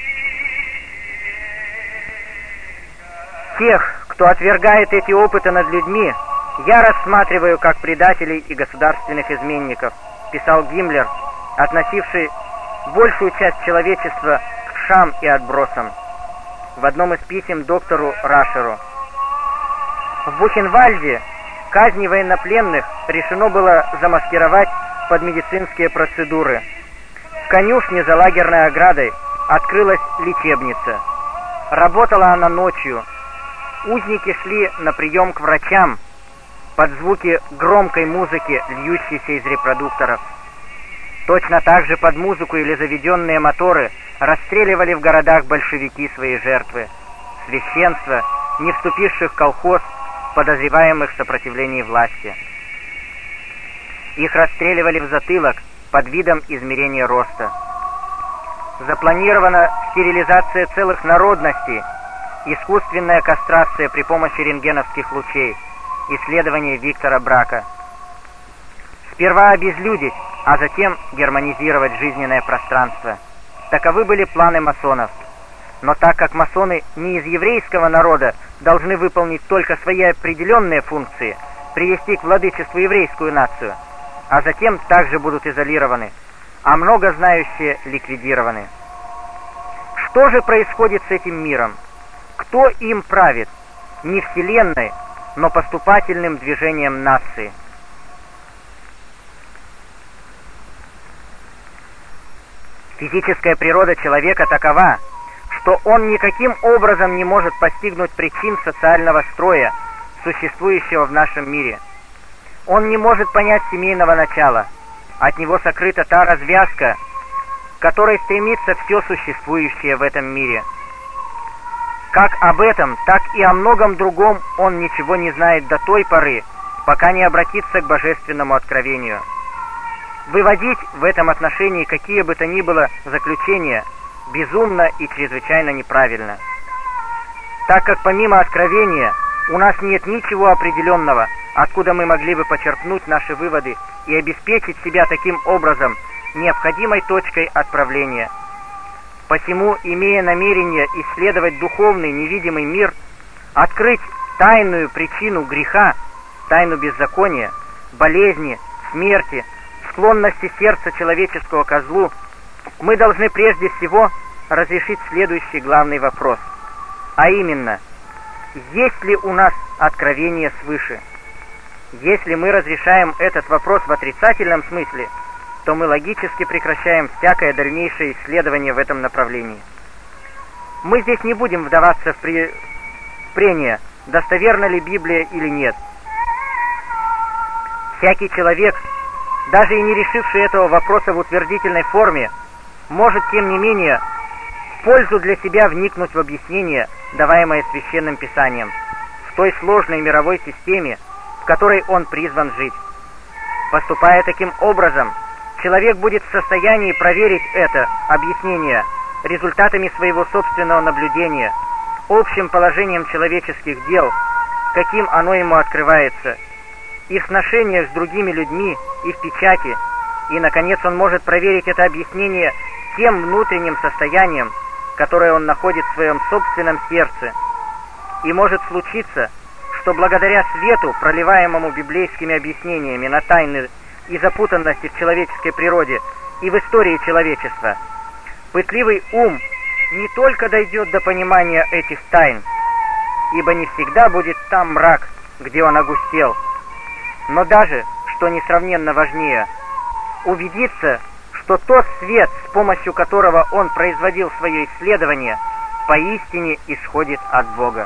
Тех, кто отвергает эти опыты над людьми, я рассматриваю как предателей и государственных изменников, писал Гиммлер, относивший большую часть человечества к вшам и отбросам в одном из писем доктору Рашеру. В Бухенвальде казни военнопленных решено было замаскировать под медицинские процедуры. В конюшне за лагерной оградой открылась лечебница. Работала она ночью. Узники шли на прием к врачам под звуки громкой музыки, льющейся из репродукторов. Точно так же под музыку или заведенные моторы расстреливали в городах большевики свои жертвы, священство, не вступивших в колхоз, подозреваемых в сопротивлении власти. Их расстреливали в затылок под видом измерения роста. Запланирована стерилизация целых народностей, искусственная кастрация при помощи рентгеновских лучей, исследование Виктора Брака. Сперва обезлюдить, а затем германизировать жизненное пространство. Таковы были планы масонов. Но так как масоны не из еврейского народа должны выполнить только свои определенные функции, привести к владычеству еврейскую нацию, а затем также будут изолированы, а много знающие ликвидированы. Что же происходит с этим миром? Кто им правит? Не вселенной, но поступательным движением нации. Физическая природа человека такова, что он никаким образом не может постигнуть причин социального строя, существующего в нашем мире. Он не может понять семейного начала. От него сокрыта та развязка, к которой стремится все существующее в этом мире. Как об этом, так и о многом другом он ничего не знает до той поры, пока не обратится к божественному откровению. Выводить в этом отношении какие бы то ни было заключения безумно и чрезвычайно неправильно. Так как помимо откровения у нас нет ничего определенного, откуда мы могли бы почерпнуть наши выводы и обеспечить себя таким образом необходимой точкой отправления. Посему, имея намерение исследовать духовный невидимый мир, открыть тайную причину греха, тайну беззакония, болезни, смерти, склонности сердца человеческого ко злу, мы должны прежде всего разрешить следующий главный вопрос, а именно, есть ли у нас откровение свыше? Если мы разрешаем этот вопрос в отрицательном смысле, то мы логически прекращаем всякое дальнейшее исследование в этом направлении. Мы здесь не будем вдаваться в, при... в прения достоверна ли Библия или нет. Всякий человек, даже и не решивший этого вопроса в утвердительной форме, может, тем не менее, в пользу для себя вникнуть в объяснение, даваемое Священным Писанием, в той сложной мировой системе, в которой он призван жить. Поступая таким образом, человек будет в состоянии проверить это объяснение результатами своего собственного наблюдения, общим положением человеческих дел, каким оно ему открывается, и в сношениях с другими людьми, и в печати, и, наконец, он может проверить это объяснение тем внутренним состоянием, которое он находит в своем собственном сердце. И может случиться, что благодаря свету, проливаемому библейскими объяснениями на тайны и запутанности в человеческой природе и в истории человечества, пытливый ум не только дойдет до понимания этих тайн, ибо не всегда будет там мрак, где он огустел, но даже, что несравненно важнее, убедиться, что тот свет, с помощью которого он производил свое исследование, поистине исходит от Бога.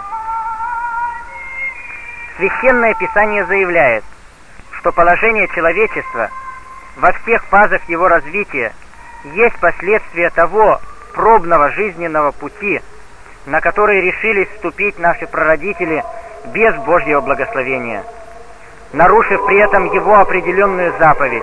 Священное Писание заявляет, что положение человечества во всех фазах его развития есть последствия того пробного жизненного пути, на который решились вступить наши прародители без Божьего благословения, нарушив при этом его определенную заповедь.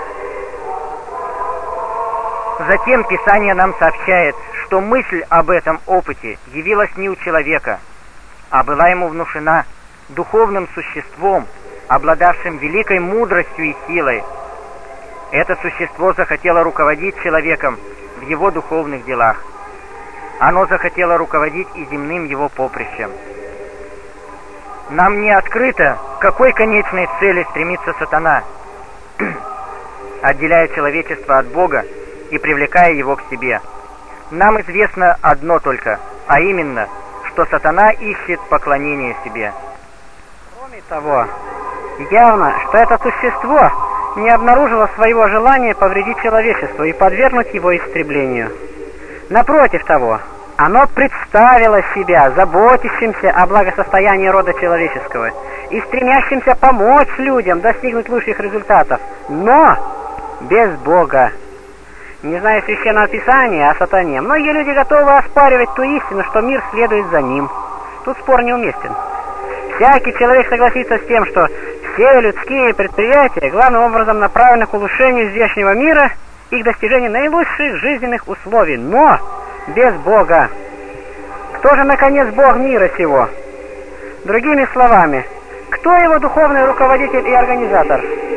Затем Писание нам сообщает, что мысль об этом опыте явилась не у человека, а была ему внушена духовным существом, обладавшим великой мудростью и силой. Это существо захотело руководить человеком в его духовных делах. Оно захотело руководить и земным его поприщем. Нам не открыто, к какой конечной цели стремится сатана, отделяя человечество от Бога и привлекая его к себе. Нам известно одно только, а именно, что сатана ищет поклонение себе. Кроме того, явно, что это существо не обнаружило своего желания повредить человечеству и подвергнуть его истреблению. Напротив того, оно представило себя заботящимся о благосостоянии рода человеческого и стремящимся помочь людям достигнуть лучших результатов, но без Бога. Не зная Священного Писания о сатане, многие люди готовы оспаривать ту истину, что мир следует за ним. Тут спор неуместен. Всякий человек согласится с тем, что все людские предприятия главным образом направлены к улучшению здешнего мира и к достижению наилучших жизненных условий, но без Бога. Кто же, наконец, Бог мира сего? Другими словами, кто его духовный руководитель и организатор?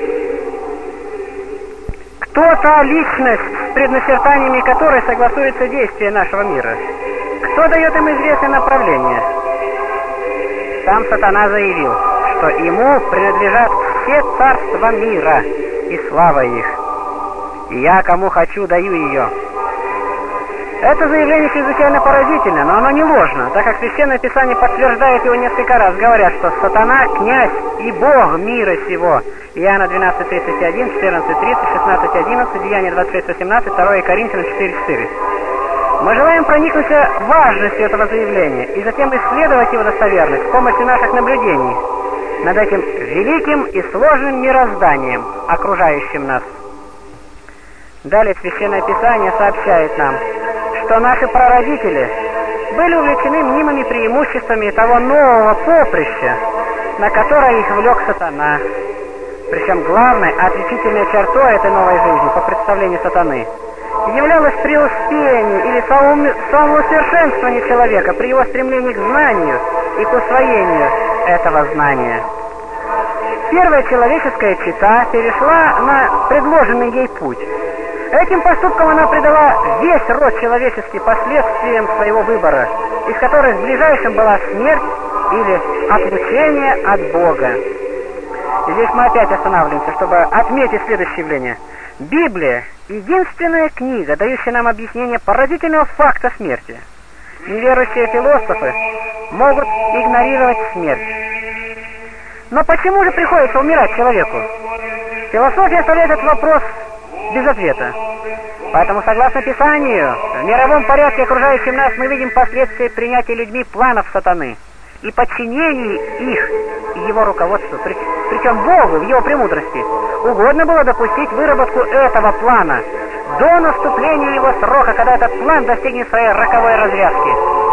Кто та личность, с предначертаниями которой согласуется действие нашего мира? Кто дает им известное направление? Сам сатана заявил, что ему принадлежат все царства мира и слава их. И я, кому хочу, даю ее. Это заявление чрезвычайно поразительно, но оно не ложно, так как Священное Писание подтверждает его несколько раз, говоря, что сатана — князь и бог мира сего. Иоанна двенадцать тридцать один, четырнадцать тридцать, шестнадцать одиннадцать, Деяния двадцать шесть восемнадцать, второе Коринфянам четыре четыре. Мы желаем проникнуться важностью этого заявления и затем исследовать его достоверность с помощью наших наблюдений над этим великим и сложным мирозданием, окружающим нас. Далее Священное Писание сообщает нам, что наши прародители были увлечены мнимыми преимуществами того нового поприща, на которое их влек сатана. Причем главной отличительной чертой этой новой жизни, по представлению сатаны, являлось преуспеяние или самоусовершенствование человека при его стремлении к знанию и к усвоению этого знания. Первая человеческая чета перешла на предложенный ей путь. Этим поступком она придала весь род человеческий последствиям своего выбора, из которых ближайшим была смерть или отлучение от Бога. И здесь мы опять останавливаемся, чтобы отметить следующее явление. Библия — единственная книга, дающая нам объяснение поразительного факта смерти. Неверующие философы могут игнорировать смерть. Но почему же приходится умирать человеку? Философия оставляет этот вопрос без ответа. Поэтому, согласно Писанию, в мировом порядке, окружающем нас, мы видим последствия принятия людьми планов сатаны и подчинении их его руководству, причем Богу в его премудрости, угодно было допустить выработку этого плана до наступления его срока, когда этот план достигнет своей роковой развязки.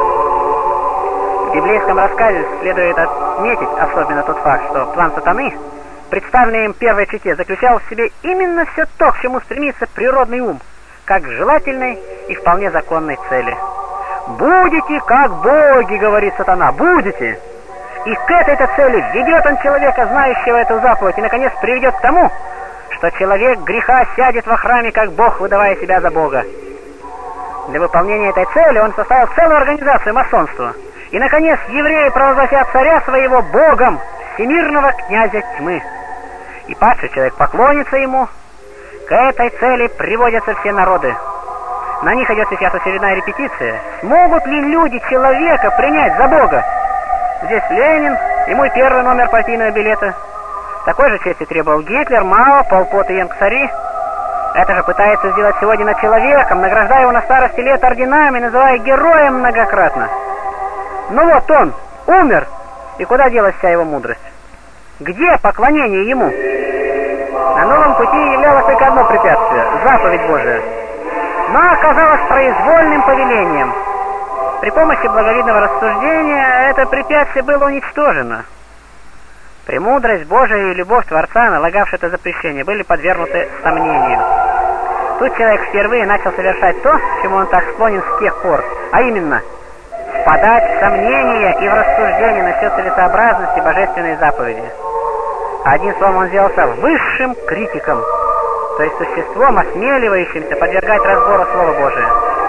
В библейском рассказе следует отметить особенно тот факт, что план сатаны, представленный им первой чете, заключал в себе именно все то, к чему стремится природный ум, как желательной и вполне законной цели. «Будете как боги», — говорит сатана, — «будете». И к этой-то цели ведет он человека, знающего эту заповедь, и, наконец, приведет к тому, что человек греха сядет во храме, как Бог, выдавая себя за Бога. Для выполнения этой цели он составил целую организацию масонства. И, наконец, евреи провозгласят царя своего Богом, всемирного князя тьмы. И падший человек поклонится ему. К этой цели приводятся все народы. На них идет сейчас очередная репетиция. Смогут ли люди человека принять за Бога? Здесь Ленин и мой первый номер партийного билета. Такой же чести требовал Гитлер, Мао, Пол Пот и Янгцари. Это же пытается сделать сегодня над человеком, награждая его на старости лет орденами, называя героем многократно. Ну вот он, умер, и куда делась вся его мудрость? Где поклонение ему? На новом пути являлось только одно препятствие — заповедь Божия. Но оказалось произвольным повелением. При помощи благовидного рассуждения это препятствие было уничтожено. Премудрость Божия и любовь Творца, налагавшие это запрещение, были подвергнуты сомнению. Тут человек впервые начал совершать то, чему он так склонен с тех пор, а именно впадать в сомнения и в рассуждения насчет целесообразности божественной заповеди. Одним словом, он сделался высшим критиком, то есть существом, осмеливающимся подвергать разбору Слова Божия.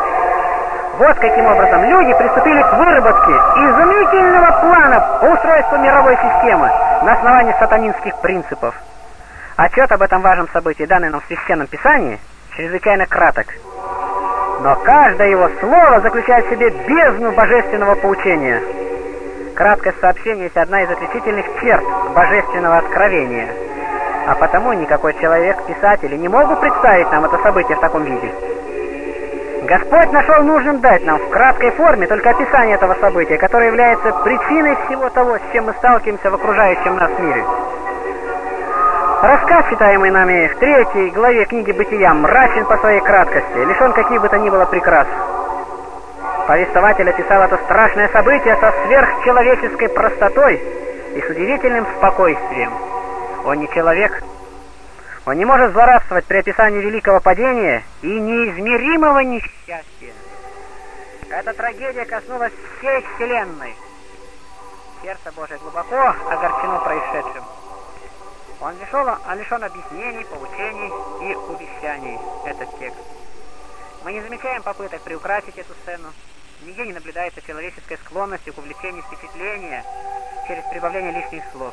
Вот каким образом люди приступили к выработке изумительного плана по устройству мировой системы на основании сатанинских принципов. Отчет об этом важном событии, данный нам в Священном Писании, чрезвычайно краток. Но каждое его слово заключает в себе бездну божественного поучения. Краткость сообщения есть одна из отличительных черт божественного откровения. А потому никакой человек, писатель, не мог бы представить нам это событие в таком виде. Господь нашел нужным дать нам в краткой форме только описание этого события, которое является причиной всего того, с чем мы сталкиваемся в окружающем нас мире. Рассказ, читаемый нами в третьей главе книги «Бытия», мрачен по своей краткости, лишен каких бы то ни было прикрас. Повествователь описал это страшное событие со сверхчеловеческой простотой и с удивительным спокойствием. Он не человек. Он не может злорадствовать при описании великого падения и неизмеримого несчастья. Эта трагедия коснулась всей вселенной. Сердце Божие глубоко огорчено происшедшим. Он лишен, он лишен объяснений, поучений и увещаний, этот текст. Мы не замечаем попыток приукрасить эту сцену. Нигде не наблюдается человеческой склонности к увлечению впечатления через прибавление лишних слов.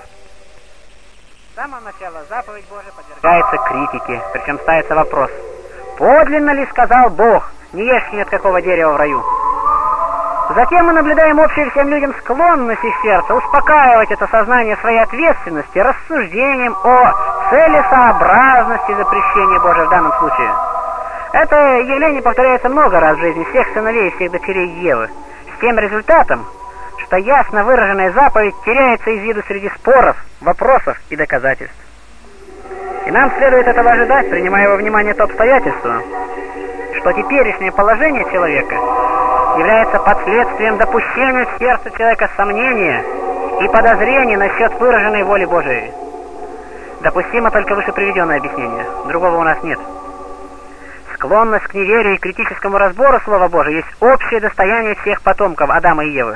С самого начала заповедь Божия подвергается критике, причем ставится вопрос: подлинно ли сказал Бог, не ешь ни от какого дерева в раю? Затем мы наблюдаем общую всем людям склонность их сердца успокаивать это сознание своей ответственности рассуждением о целесообразности запрещения Божия в данном случае. Это явление повторяется много раз в жизни всех сыновей и всех дочерей Евы, с тем результатом, что ясно выраженная заповедь теряется из виду среди споров, вопросов и доказательств. И нам следует этого ожидать, принимая во внимание то обстоятельство, что теперешнее положение человека является последствием допущения в сердце человека сомнения и подозрений насчет выраженной воли Божией. Допустимо только выше приведенное объяснение, другого у нас нет. Склонность к неверию и критическому разбору Слова Божия есть общее достояние всех потомков Адама и Евы.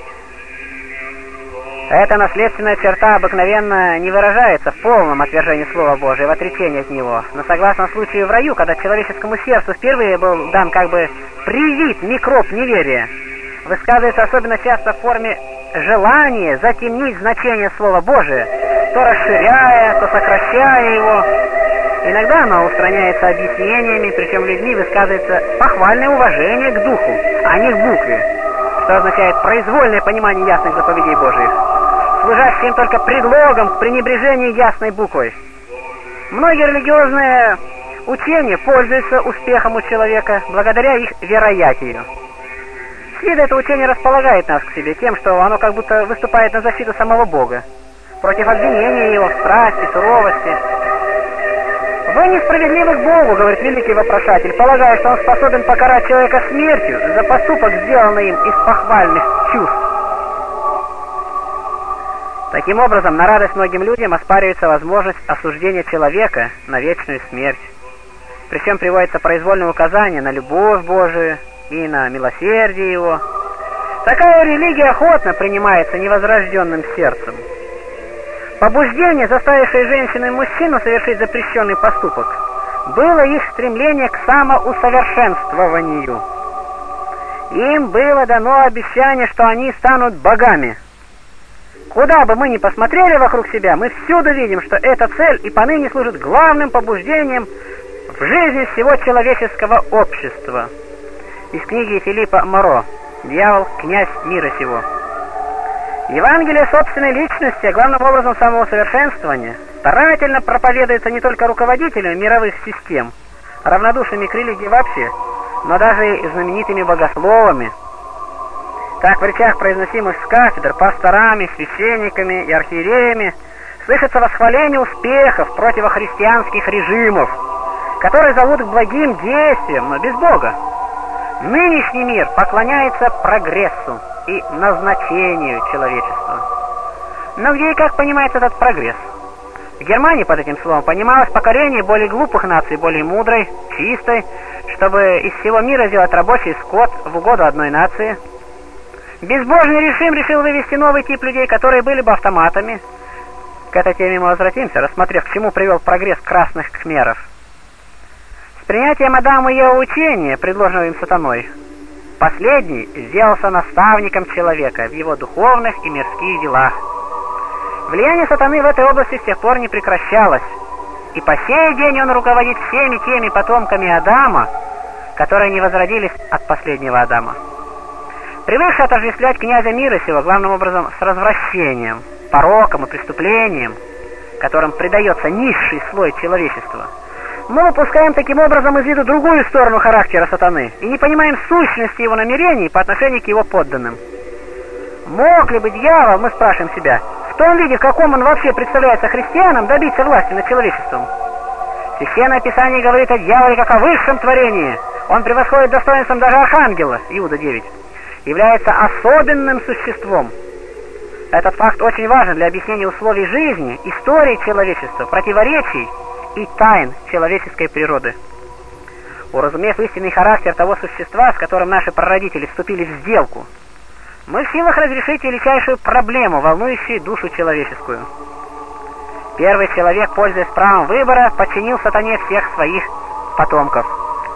Эта наследственная черта обыкновенно не выражается в полном отвержении Слова Божия, в отречении от него, но согласно случаю в раю, когда человеческому сердцу впервые был дан как бы привит микроб неверия, высказывается особенно часто в форме желания затемнить значение Слова Божия, то расширяя, то сокращая его. Иногда оно устраняется объяснениями, причем людьми высказывается похвальное уважение к духу, а не к букве, что означает произвольное понимание ясных заповедей Божьих, служащим только предлогом к пренебрежению ясной буквой. Многие религиозные учения пользуются успехом у человека благодаря их вероятию. виду это учение располагает нас к себе тем, что оно как будто выступает на защиту самого Бога, против обвинения Его в страсти, суровости. «Вы несправедливы к Богу, — говорит великий вопрошатель, — полагая, что Он способен покарать человека смертью за поступок, сделанный им из похвальных чувств». Таким образом, на радость многим людям оспаривается возможность осуждения человека на вечную смерть. Причем приводится произвольное указание на любовь Божию и на милосердие Его. Такая религия охотно принимается невозрожденным сердцем. Побуждение, заставившее женщину и мужчину совершить запрещенный поступок, было их стремление к самоусовершенствованию. Им было дано обещание, что они станут богами. Куда бы мы ни посмотрели вокруг себя, мы всюду видим, что эта цель и поныне служит главным побуждением в жизни всего человеческого общества. Из книги Филиппа Моро «Дьявол, князь мира сего». Евангелие собственной личности, а главным образом самоусовершенствования, старательно проповедуется не только руководителями мировых систем, равнодушными к религии вообще, но даже и знаменитыми богословами. Так в речах, произносимых с кафедр, пасторами, священниками и архиереями, слышится восхваление успехов противохристианских режимов, которые зовут к благим действиям, но без Бога. Нынешний мир поклоняется прогрессу и назначению человечества. Но где и как понимается этот прогресс? В Германии под этим словом понималось покорение более глупых наций, более мудрой, чистой, чтобы из всего мира сделать рабочий скот в угоду одной нации. Безбожный режим решил вывести новый тип людей, которые были бы автоматами. К этой теме мы возвратимся, рассмотрев, к чему привел прогресс красных кхмеров. С принятием Адама и его учения, предложенного им сатаной, последний сделался наставником человека в его духовных и мирских делах. Влияние сатаны в этой области с тех пор не прекращалось, и по сей день он руководит всеми теми потомками Адама, которые не возродились от последнего Адама. Привыкший отождествлять князя мира сего главным образом с развращением, пороком и преступлением, которым предается низший слой человечества, мы выпускаем таким образом из виду другую сторону характера сатаны и не понимаем сущности его намерений по отношению к его подданным. Мог ли бы дьявол, мы спрашиваем себя, в том виде, в каком он вообще представляется христианам, добиться власти над человечеством? Священное Писание говорит о дьяволе как о высшем творении. Он превосходит достоинством даже архангела, Иуда девять, является особенным существом. Этот факт очень важен для объяснения условий жизни, истории человечества, противоречий и тайн человеческой природы. Уразумев истинный характер того существа, с которым наши прародители вступили в сделку, мы в силах разрешить величайшую проблему, волнующую душу человеческую. Первый человек, пользуясь правом выбора, подчинил сатане всех своих потомков.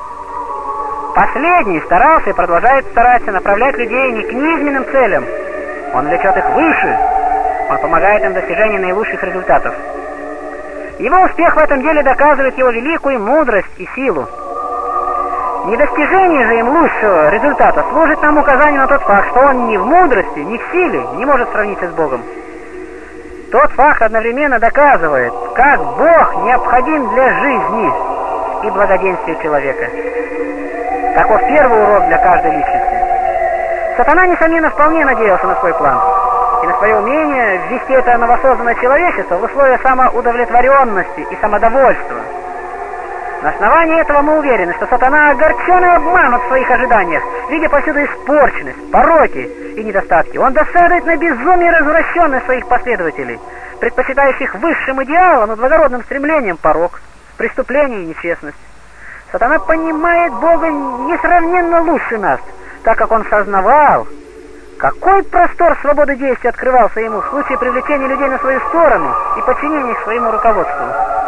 Последний старался и продолжает стараться направлять людей не к низменным целям. Он влечет их выше. Он помогает им в достижении наилучших результатов. Его успех в этом деле доказывает его великую мудрость и силу. Недостижение же им лучшего результата служит нам указанием на тот факт, что он ни в мудрости, ни в силе не может сравниться с Богом. Тот факт одновременно доказывает, как Бог необходим для жизни и благоденствия человека. Таков первый урок для каждой личности. Сатана, несомненно, вполне надеялся на свой план и на свое умение ввести это новосозданное человечество в условия самоудовлетворенности и самодовольства. На основании этого мы уверены, что сатана огорчен и обманут в своих ожиданиях, видя повсюду испорченность, пороки и недостатки. Он досадует на безумие и развращенность своих последователей, предпочитающих высшим идеалам и благородным стремлением порок, преступление и нечестность. Сатана понимает Бога несравненно лучше нас, так как он сознавал, какой простор свободы действий открывался ему в случае привлечения людей на свою сторону и подчинения их своему руководству.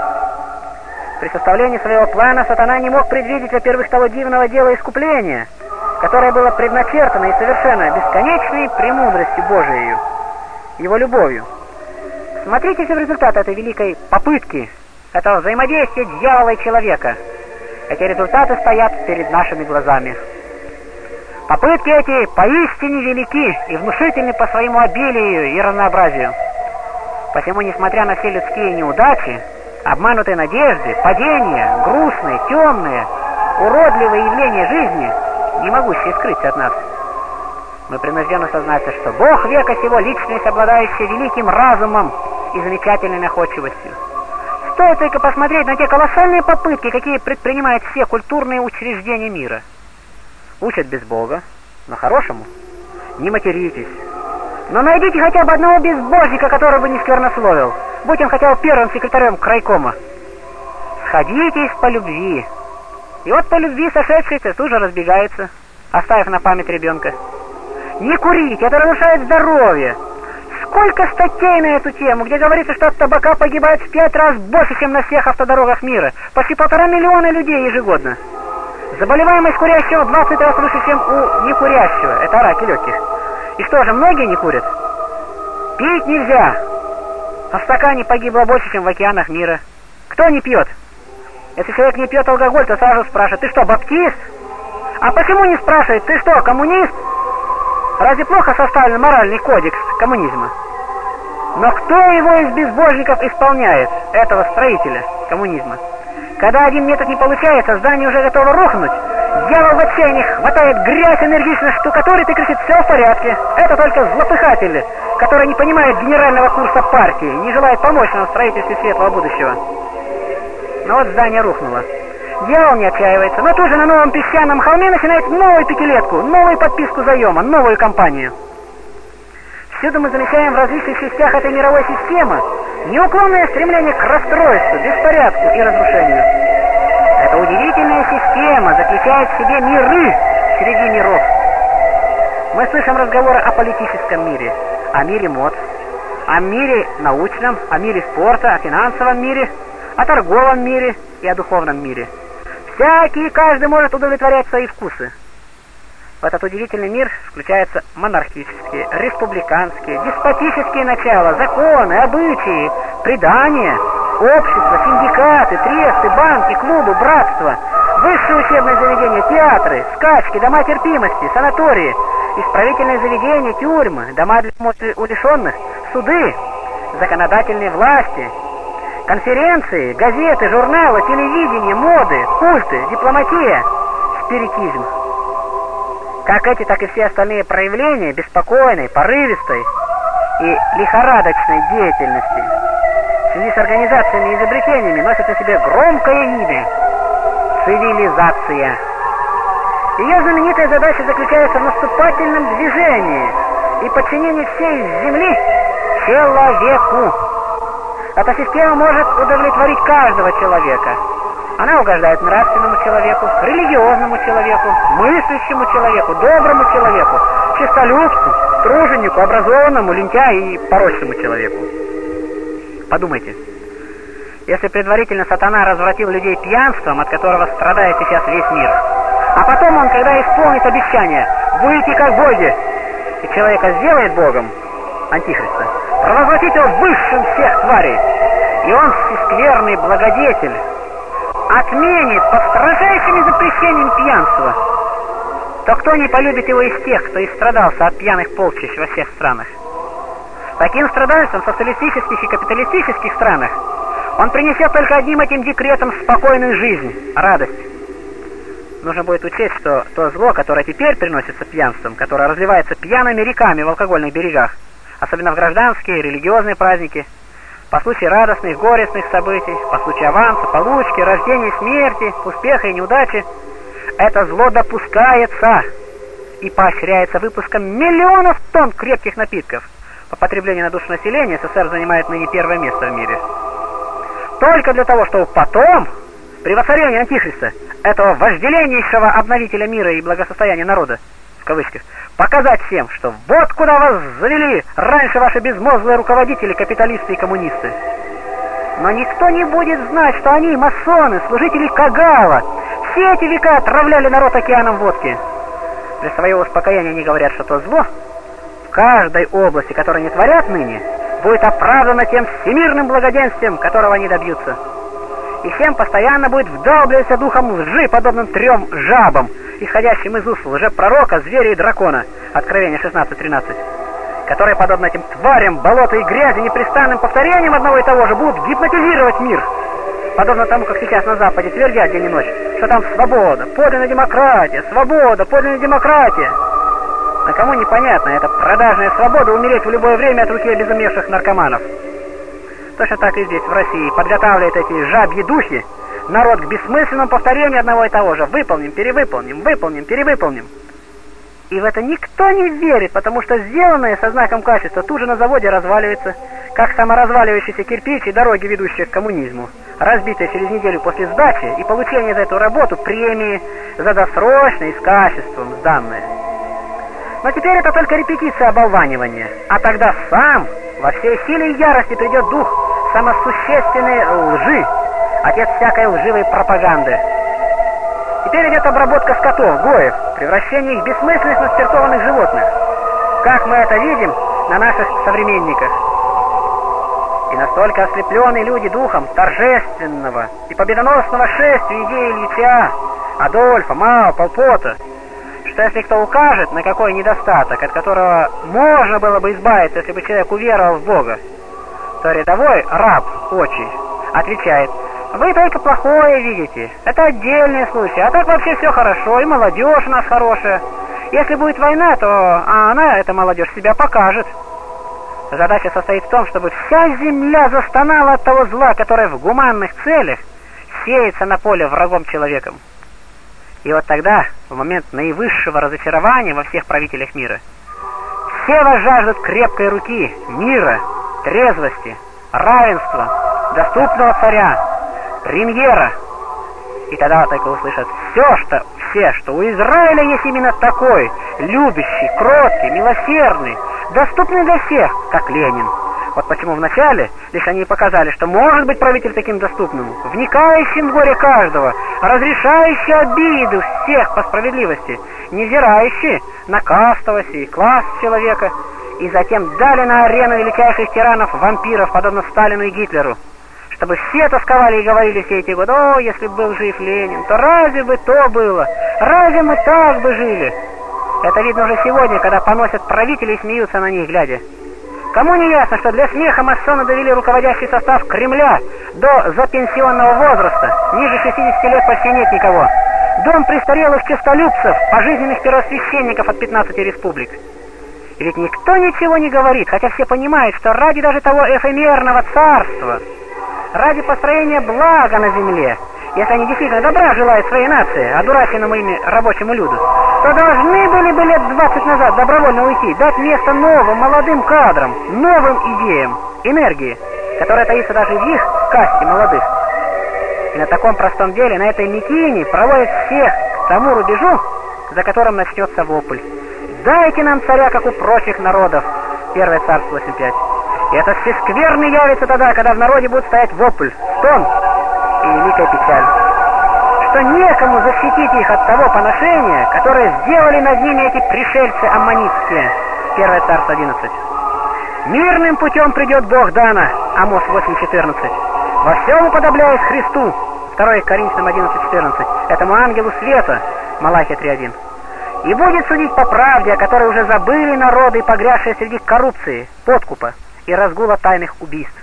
При составлении своего плана сатана не мог предвидеть, во-первых, того дивного дела искупления, которое было предначертано и совершено бесконечной премудростью Божией, его любовью. Смотрите все результаты этой великой попытки, этого взаимодействия дьявола и человека. Эти результаты стоят перед нашими глазами. Попытки эти поистине велики и внушительны по своему обилию и разнообразию. Посему, несмотря на все людские неудачи, обманутые надежды, падения, грустные, темные, уродливые явления жизни, не могущие скрыться от нас, мы принуждены сознаться, что Бог века сего — личность, обладающая великим разумом и замечательной находчивостью. Стоит только посмотреть на те колоссальные попытки, какие предпринимают все культурные учреждения мира. Учат без Бога, но хорошему. Не материтесь. Но найдите хотя бы одного безбожника, который бы не сквернословил, будь он хотя бы первым секретарем крайкома. Сходитесь по любви. И вот по любви сошедшиеся тут же разбегаются, оставив на память ребенка. Не курить, это разрушает здоровье. Сколько статей на эту тему, где говорится, что от табака погибает в пять раз больше, чем на всех автодорогах мира. Почти полтора миллиона людей ежегодно. Заболеваемость курящего в двадцать раз выше, чем у некурящего. Это раки легких. И что же, многие не курят? Пить нельзя. А в стакане погибло больше, чем в океанах мира. Кто не пьет? Если человек не пьет алкоголь, то сразу спрашивает: ты что, баптист? А почему не спрашивает: ты что, коммунист? Разве плохо составлен моральный кодекс коммунизма? Но кто его из безбожников исполняет, этого строителя коммунизма? Когда один метод не получается, здание уже готово рухнуть. Дьявол в отчаянии хватает грязь, энергично штукатурит и кричит: все в порядке. Это только злопыхатели, которые не понимают генерального курса партии, не желают помочь нам в строительстве светлого будущего. Но вот здание рухнуло. Дьявол не отчаивается, но тут же на новом песчаном холме начинает новую пятилетку, новую подписку заема, новую кампанию. Всюду мы замечаем в различных частях этой мировой системы неуклонное стремление к расстройству, беспорядку и разрушению. Эта удивительная система заключает в себе миры среди миров. Мы слышим разговоры о политическом мире, о мире мод, о мире научном, о мире спорта, о финансовом мире, о торговом мире и о духовном мире. Всякий и каждый может удовлетворять свои вкусы. В этот удивительный мир включаются монархические, республиканские, деспотические начала, законы, обычаи, предания, общества, синдикаты, тресты, банки, клубы, братства, высшие учебные заведения, театры, скачки, дома терпимости, санатории, исправительные заведения, тюрьмы, дома для умалишенных, суды, законодательные власти, конференции, газеты, журналы, телевидение, моды, культы, дипломатия, спиритизм. Как эти, так и все остальные проявления беспокойной, порывистой и лихорадочной деятельности в связи с организациями и изобретениями носят на себе громкое имя — цивилизация. Ее знаменитая задача заключается в наступательном движении и подчинении всей земли человеку. Эта система может удовлетворить каждого человека. Она угождает нравственному человеку, религиозному человеку, мыслящему человеку, доброму человеку, честолюбцу, труженику, образованному, лентяю и порочному человеку. Подумайте, если предварительно сатана развратил людей пьянством, от которого страдает сейчас весь мир, а потом он, когда исполнит обещание «выйти как боги», и человека сделает богом, антихриста, провозгласить его высшим всех тварей, и он всескверный благодетель отменит под строжайшими запрещениями пьянства, то кто не полюбит его из тех, кто истрадался от пьяных полчищ во всех странах? Таким страдальцам в социалистических и капиталистических странах он принесет только одним этим декретом спокойную жизнь, радость. Нужно будет учесть, что то зло, которое теперь приносится пьянством, которое разливается пьяными реками в алкогольных берегах, особенно в гражданские и религиозные праздники, по случаю радостных, горестных событий, по случаю аванса, получки, рождения, смерти, успеха и неудачи, это зло допускается и поощряется выпуском миллионов тонн крепких напитков. По потреблению на душу населения СССР занимает ныне первое место в мире. Только для того, чтобы потом, при воцарении антихриста, этого вожделеннейшего обновителя мира и благосостояния народа, в кавычках, показать всем, что вот куда вас завели раньше ваши безмозглые руководители, капиталисты и коммунисты. Но никто не будет знать, что они, масоны, служители Кагала, все эти века отравляли народ океаном водки. Для своего успокоения они говорят, что то зло в каждой области, которую они творят ныне, будет оправдано тем всемирным благоденствием, которого они добьются. И всем постоянно будет вдалбливаться духом лжи, подобным трем жабам, исходящим из уст лжепророка, зверя и дракона, Откровение шестнадцать тринадцать, которые, подобно этим тварям, болота и грязи, непрестанным повторением одного и того же, будут гипнотизировать мир, подобно тому, как сейчас на Западе твердят день и ночь, что там свобода, подлинная демократия, свобода, подлинная демократия. А кому непонятно, это продажная свобода умереть в любое время от руки обезумевших наркоманов. Точно так и здесь, в России, подготавливают эти жабьи духи народ к бессмысленному повторению одного и того же. Выполним, перевыполним, выполним, перевыполним. И в это никто не верит, потому что сделанное со знаком качества тут же на заводе разваливается, как саморазваливающиеся кирпичи и дороги, ведущие к коммунизму, разбитые через неделю после сдачи и получения за эту работу премии за досрочно и с качеством сданные. Но теперь это только репетиция оболванивания, а тогда сам во всей силе и ярости придет дух самосущественной лжи, отец всякой лживой пропаганды. Теперь идет обработка скотов, гоев, превращение их бессмысленных на спиртованных животных, как мы это видим на наших современниках. И настолько ослепленные люди духом торжественного и победоносного шествия идеи Ильича, Адольфа, Мао, Пол Пота, что если кто укажет на какой недостаток, от которого можно было бы избавиться, если бы человек уверовал в Бога, то рядовой раб, отчий, отвечает: вы только плохое видите, это отдельный случай, а так вообще все хорошо, и молодежь у нас хорошая. Если будет война, то а она, эта молодежь, себя покажет. Задача состоит в том, чтобы вся земля застонала от того зла, которое в гуманных целях сеется на поле врагом человеком. И вот тогда, в момент наивысшего разочарования во всех правителях мира, все возжаждут крепкой руки, мира, трезвости, равенства, доступного царя, премьера. И тогда только услышат все, что, все, что у Израиля есть именно такой, любящий, кроткий, милосердный, доступный для всех, как Ленин. Вот почему вначале лишь они показали, что может быть правитель таким доступным, вникающим в горе каждого, разрешающий обиды всех по справедливости, невзирающий на кастовость и класс человека, и затем дали на арену величайших тиранов-вампиров, подобно Сталину и Гитлеру, чтобы все тосковали и говорили все эти годы: о, если бы был жив Ленин, то разве бы то было, разве мы так бы жили? Это видно уже сегодня, когда поносят правители и смеются на них, глядя. Кому не ясно, что для смеха масоны довели руководящий состав Кремля до запенсионного возраста, ниже шестидесяти лет почти нет никого, дом престарелых честолюбцев, пожизненных первосвященников от пятнадцати республик. И ведь никто ничего не говорит, хотя все понимают, что ради даже того эфемерного царства, ради построения блага на земле, если они действительно добра желают своей нации, одураченному ими рабочему люду, то должны были бы лет двадцать назад добровольно уйти, дать место новым молодым кадрам, новым идеям, энергии, которая таится даже в их касте молодых. И на таком простом деле, на этой митине проводят всех к тому рубежу, за которым начнется вопль: дайте нам царя, как у прочих народов. Первое царство восемь пять. И это всескверно явится тогда, когда в народе будет стоять вопль, стон и великая печаль, что некому защитить их от того поношения, которое сделали над ними эти пришельцы аммонитские. Первое царство одиннадцать. Мирным путем придет Бог Дана. Амос восемь четырнадцать. Во всем уподобляясь Христу. Второе Коринфянам одиннадцать четырнадцать. Этому ангелу света. Малахия три один. И будет судить по правде, о которой уже забыли народы, погрязшие среди коррупции, подкупа и разгула тайных убийств.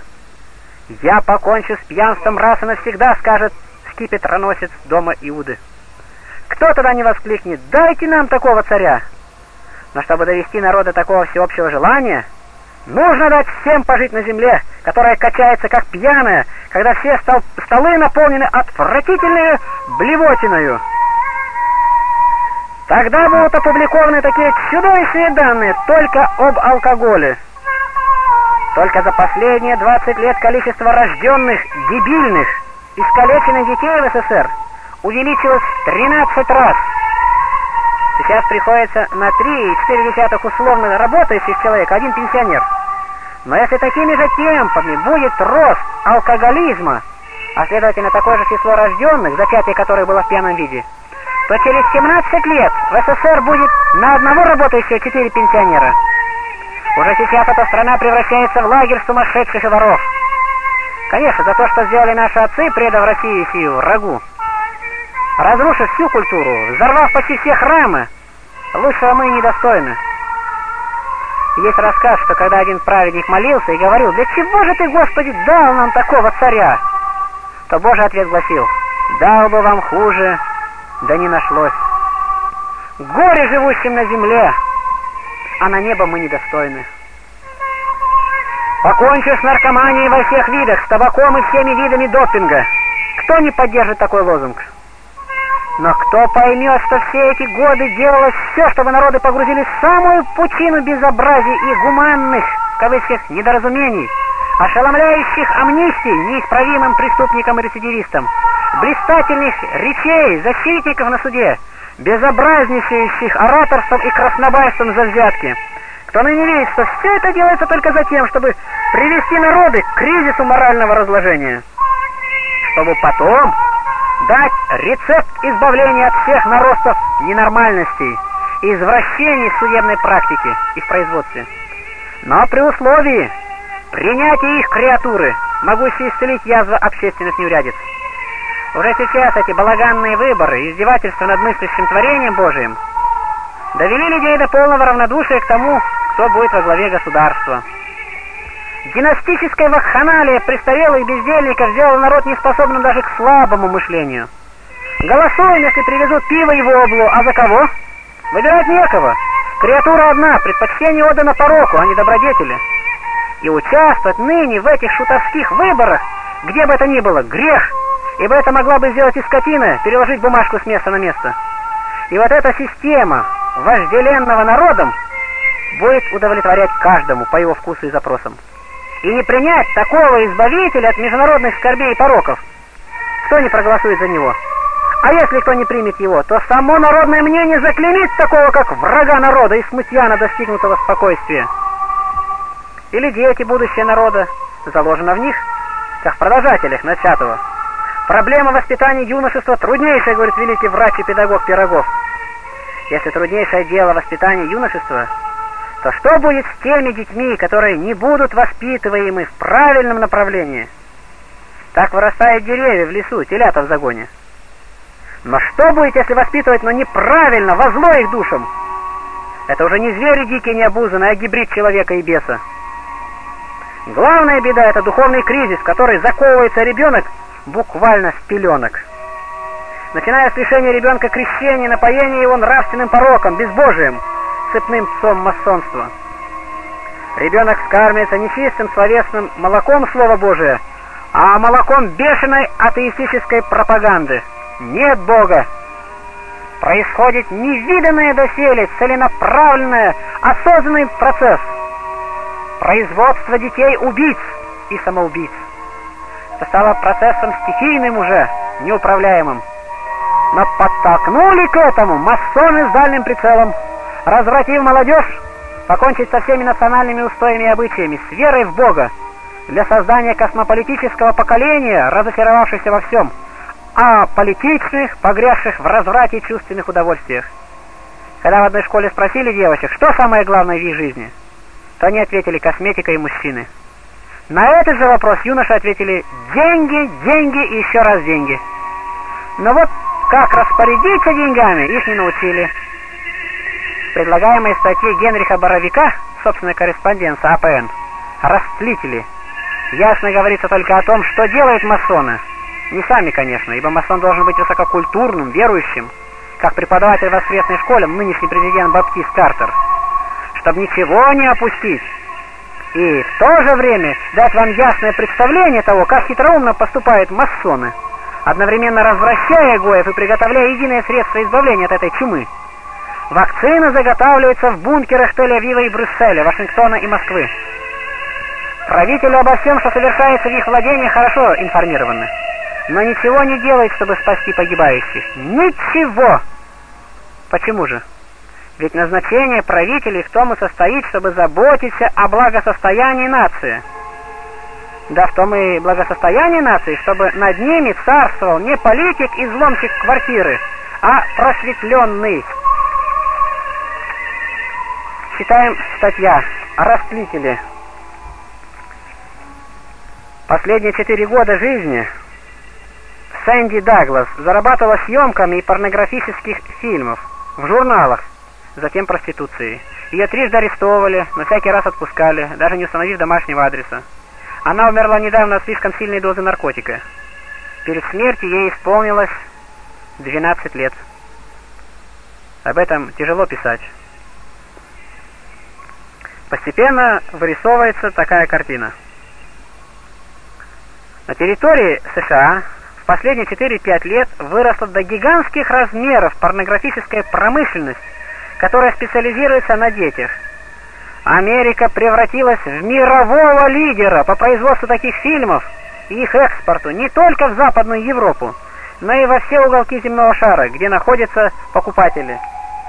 «Я покончу с пьянством раз и навсегда», — скажет скипетроносец дома Иуды. Кто тогда не воскликнет: «Дайте нам такого царя!» Но чтобы довести народа такого всеобщего желания, нужно дать всем пожить на земле, которая качается как пьяная, когда все стол столы наполнены отвратительной блевотиною. Тогда будут опубликованы такие чудовищные данные только об алкоголе. Только за последние двадцать лет количество рожденных, дебильных, искалеченных детей в СССР увеличилось в тринадцать раз. Сейчас приходится на три и четыре десятых условно работающих человек один пенсионер. Но если такими же темпами будет рост алкоголизма, а следовательно такое же число рожденных, зачатие которых было в пьяном виде, то через семнадцать лет в СССР будет на одного работающего четыре пенсионера. Уже сейчас эта страна превращается в лагерь сумасшедших и воров. Конечно, за то, что сделали наши отцы, предав Россию сию врагу, разрушив всю культуру, взорвав почти все храмы, лучшего мы недостойны. Есть рассказ, что когда один праведник молился и говорил: «Для чего же ты, Господи, дал нам такого царя?», то Божий ответ гласил: «Дал бы вам хуже, да не нашлось». Горе живущим на земле, а на небо мы недостойны. Покончу с наркоманией во всех видах, с табаком и всеми видами допинга. Кто не поддержит такой лозунг? Но кто поймет, что все эти годы делалось все, чтобы народы погрузились в самую пучину безобразий и гуманных, в кавычках, недоразумений, ошеломляющих амнистий неисправимым преступникам и рецидивистам, блистательных речей защитников на суде, безобразничающих ораторством и краснобайством за взятки, кто ныне видит, что все это делается только за тем, чтобы привести народы к кризису морального разложения, чтобы потом дать рецепт избавления от всех наростов ненормальностей и извращений в судебной практике и в производстве. Но при условии принятия их креатуры, могущей исцелить язву общественных неурядиц. Уже сейчас эти балаганные выборы и издевательства над мыслящим творением Божиим довели людей до полного равнодушия к тому, кто будет во главе государства. Династическая вакханалия престарелых бездельников сделала народ неспособным даже к слабому мышлению. Голосуем, если привезут пиво и воблу, а за кого? Выбирать некого. Креатура одна, предпочтение отдано пороку, а не добродетели. И участвовать ныне в этих шутовских выборах, где бы это ни было, грех, ибо это могла бы сделать и скотина, переложить бумажку с места на место. И вот эта система вожделенного народом будет удовлетворять каждому по его вкусу и запросам. И не принять такого избавителя от международных скорбей и пороков, кто не проголосует за него. А если кто не примет его, то само народное мнение заклеймит такого, как врага народа и смутьяна достигнутого спокойствия. Или дети, будущее народа, заложено в них, как в продолжателях начатого. Проблема воспитания юношества труднейшая, говорит великий врач и педагог Пирогов. Если труднейшее дело воспитания юношества, то что будет с теми детьми, которые не будут воспитываемы в правильном направлении? Так вырастают деревья в лесу, телята в загоне. Но что будет, если воспитывать, но неправильно, во зло их душам? Это уже не звери дикие, не обузанные, а гибрид человека и беса. Главная беда — это духовный кризис, в который заковывается ребенок буквально с пеленок. Начиная с лишения ребенка крещения, напоения его нравственным пороком, безбожием, цепным псом масонства. Ребенок скармливается не чистым словесным молоком Слова Божия, а молоком бешеной атеистической пропаганды. Нет Бога. Происходит невиданное доселе, целенаправленный, осознанный процесс. Производство детей убийц и самоубийц. Это стало процессом стихийным уже, неуправляемым. Но подтолкнули к этому масоны с дальним прицелом, развратив молодежь, покончить со всеми национальными устоями и обычаями, с верой в Бога, для создания космополитического поколения, разочаровавшихся во всем, а политичных, погрязших в разврате и чувственных удовольствиях. Когда в одной школе спросили девочек, что самое главное в их жизни, то они ответили: косметика и мужчины. На этот же вопрос юноши ответили: деньги, деньги и еще раз деньги. Но вот как распорядиться деньгами, их не научили. В предлагаемой статье Генриха Боровика, собственная корреспонденция А П Н, «Растлители», ясно говорится только о том, что делают масоны. Не сами, конечно, ибо масон должен быть высококультурным, верующим, как преподаватель в воскресной школе нынешний президент Баптист Картер, чтобы ничего не опустить, и в то же время дать вам ясное представление того, как хитроумно поступают масоны, одновременно развращая гоев и приготовляя единое средство избавления от этой чумы. Вакцины заготавливаются в бункерах Тель-Авива и Брюсселя, Вашингтона и Москвы. Правители обо всем, что совершается в их владении, хорошо информированы, но ничего не делают, чтобы спасти погибающих. Ничего! Почему же? Ведь назначение правителей в том и состоит, чтобы заботиться о благосостоянии нации. Да в том и благосостояние нации, чтобы над ними царствовал не политик и взломщик квартиры, а просветленный. Читаем статья «Растлители». Последние четыре года жизни Сэнди Даглас зарабатывала съемками и порнографических фильмов в журналах, затем проституцией. Ее трижды арестовывали, но всякий раз отпускали, даже не установив домашнего адреса. Она умерла недавно от слишком сильной дозы наркотика. Перед смертью ей исполнилось двенадцать лет. Об этом тяжело писать. Постепенно вырисовывается такая картина. На территории США в последние четыре-пять лет выросла до гигантских размеров порнографическая промышленность, которая специализируется на детях. Америка превратилась в мирового лидера по производству таких фильмов и их экспорту не только в Западную Европу, но и во все уголки земного шара, где находятся покупатели.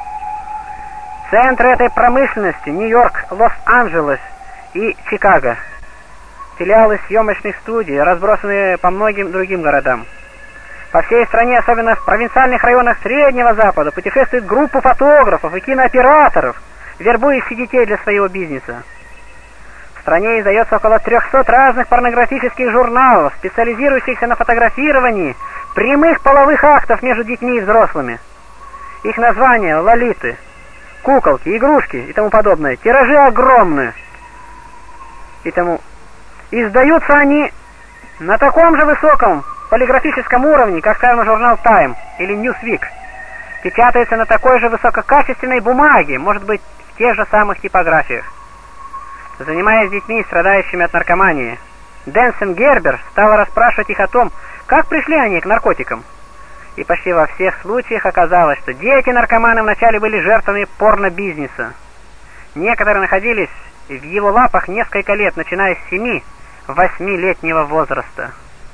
Центры этой промышленности — Нью-Йорк, Лос-Анджелес и Чикаго. Филиалы съемочных студий, разбросанные по многим другим городам. По всей стране, особенно в провинциальных районах Среднего Запада, путешествует группа фотографов и кинооператоров, вербующих детей для своего бизнеса. В стране издается около трехсот разных порнографических журналов, специализирующихся на фотографировании прямых половых актов между детьми и взрослыми. Их названия — лолиты, куколки, игрушки и тому подобное. Тиражи огромные. И тому издаются они на таком же высоком полиграфическом уровне, как, скажем, журнал Time или Newsweek. Печатается на такой же высококачественной бумаге, может быть, в тех же самых типографиях. Занимаясь с детьми, страдающими от наркомании, Дэнсон Гербер стала расспрашивать их о том, как пришли они к наркотикам. И почти во всех случаях оказалось, что дети-наркоманы вначале были жертвами порно-бизнеса. Некоторые находились в его лапах несколько лет, начиная с семи-восьмилетнего возраста.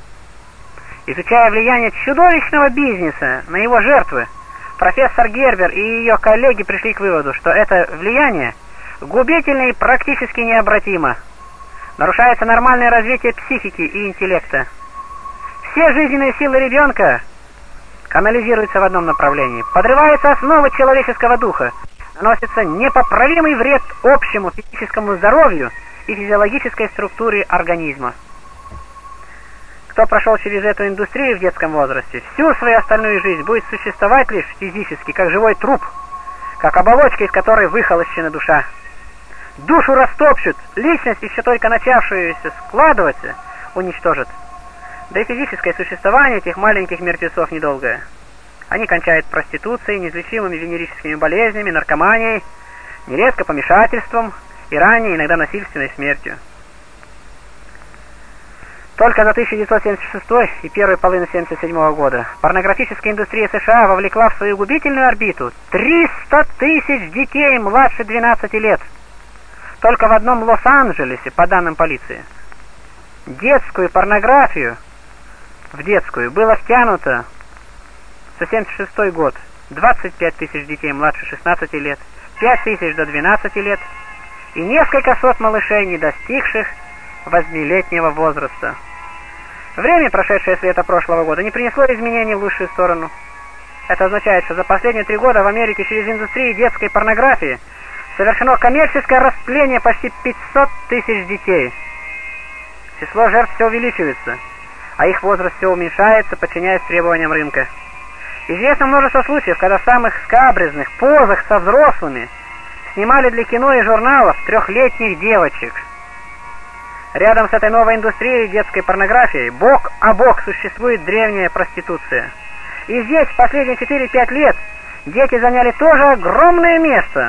Изучая влияние чудовищного бизнеса на его жертвы, профессор Гербер и ее коллеги пришли к выводу, что это влияние губительно и практически необратимо. Нарушается нормальное развитие психики и интеллекта. Все жизненные силы ребенка канализируются в одном направлении. Подрываются основы человеческого духа. Наносится непоправимый вред общему физическому здоровью и физиологической структуре организма. Кто прошел через эту индустрию в детском возрасте, всю свою остальную жизнь будет существовать лишь физически, как живой труп, как оболочка, из которой выхолощена душа. Душу растопчут, личность, еще только начавшуюся складываться, уничтожат. Да и физическое существование этих маленьких мертвецов недолгое. Они кончают проституцией, неизлечимыми венерическими болезнями, наркоманией, нередко помешательством и ранее иногда насильственной смертью. Только за тысяча девятьсот семьдесят шестой и первой половину семьдесят седьмого года порнографическая индустрия США вовлекла в свою губительную орбиту триста тысяч детей младше двенадцати лет. Только в одном Лос-Анджелесе, по данным полиции. Детскую порнографию в детскую было втянуто за семьдесят шестой год двадцать пять тысяч детей младше шестнадцати лет, пять тысяч до двенадцати лет и несколько сот малышей, не достигших восьмилетнего возраста. Время, прошедшее с лета прошлого года, не принесло изменений в лучшую сторону. Это означает, что за последние три года в Америке через индустрию детской порнографии совершено коммерческое растление почти пятьсот тысяч детей. Число жертв все увеличивается, а их возраст все уменьшается, подчиняясь требованиям рынка. Известно множество случаев, когда в самых скабрезных позах со взрослыми снимали для кино и журналов трехлетних девочек. Рядом с этой новой индустрией детской порнографии бок о бок существует древняя проституция. И здесь в последние четыре-пять лет дети заняли тоже огромное место.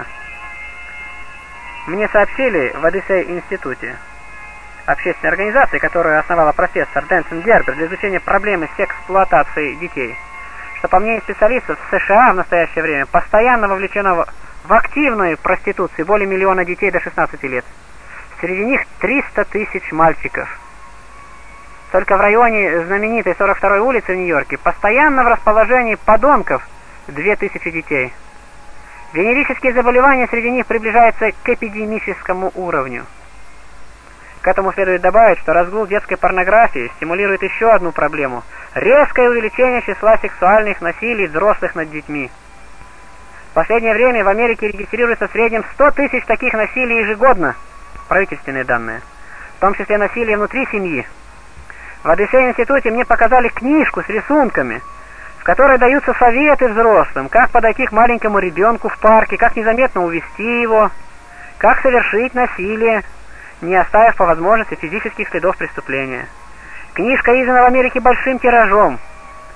Мне сообщили в Одиссей-институте, общественной организации, которую основала профессор Дэнсон Гербер для изучения проблемы сексплуатации детей, что, по мнению специалистов, в США в настоящее время постоянно вовлечено в активную проституцию более миллиона детей до шестнадцати лет. Среди них триста тысяч мальчиков. Только в районе знаменитой сорок второй улицы в Нью-Йорке постоянно в расположении подонков две тысячи детей. Венерические заболевания среди них приближаются к эпидемическому уровню. К этому следует добавить, что разгул детской порнографии стимулирует еще одну проблему – резкое увеличение числа сексуальных насилий взрослых над детьми. В последнее время в Америке регистрируется в среднем сто тысяч таких насилий ежегодно, правительственные данные, в том числе насилие внутри семьи. В Одиссей-институте мне показали книжку с рисунками, в которой даются советы взрослым, как подойти к маленькому ребенку в парке, как незаметно увести его, как совершить насилие, не оставив по возможности физических следов преступления. Книжка издана в Америке большим тиражом,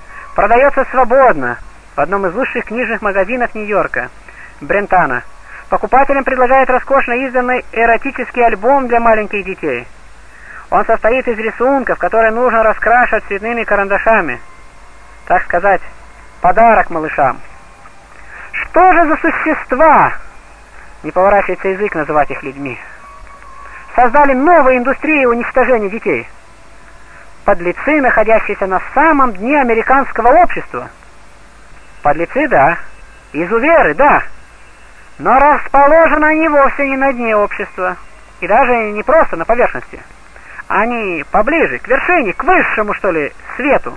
продается свободно в одном из лучших книжных магазинов Нью-Йорка, Брентана. Покупателям предлагают роскошно изданный эротический альбом для маленьких детей. Он состоит из рисунков, которые нужно раскрашивать цветными карандашами. Так сказать, подарок малышам. Что же за существа, не поворачивается язык называть их людьми, создали новую индустрию уничтожения детей? Подлецы, находящиеся на самом дне американского общества. Подлецы, да. Изуверы, да. Но расположены они вовсе не на дне общества. И даже не просто на поверхности. Они поближе, к вершине, к высшему, что ли, свету.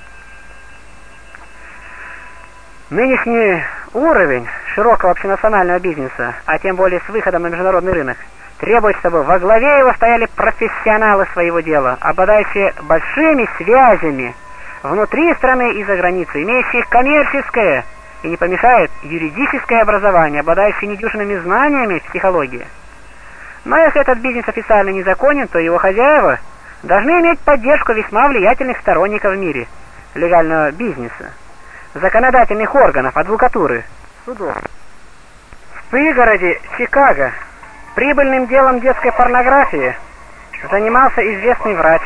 Нынешний уровень широкого общенационального бизнеса, а тем более с выходом на международный рынок, требует, чтобы во главе его стояли профессионалы своего дела, обладающие большими связями внутри страны и за границей, имеющие коммерческое и не помешает юридическое образование, обладающие недюжинными знаниями в психологии. Но если этот бизнес официально незаконен, то его хозяева должны иметь поддержку весьма влиятельных сторонников в мире легального бизнеса, законодательных органов, адвокатуры, судов. В пригороде Чикаго прибыльным делом детской порнографии занимался известный врач,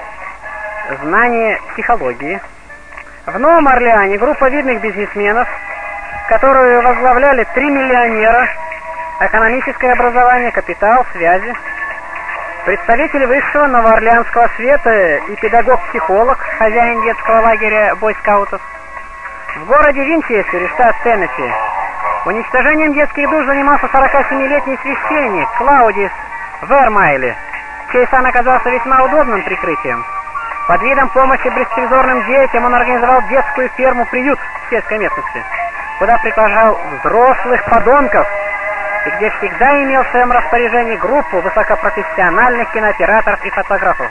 знание психологии. В Новом Орлеане группа видных бизнесменов, которую возглавляли три миллионера, экономическое образование, капитал, связи, представитель высшего новоорлеанского света и педагог-психолог, хозяин детского лагеря бойскаутов. В городе Винчестере, штат Теннесси, уничтожением детских душ занимался сорокасемилетний священник Клаудис Вермайли, чей сан оказался весьма удобным прикрытием. Под видом помощи беспризорным детям он организовал детскую ферму-приют в сельской местности, куда приглашал взрослых подонков, и где всегда имел в своем распоряжении группу высокопрофессиональных кинооператоров и фотографов.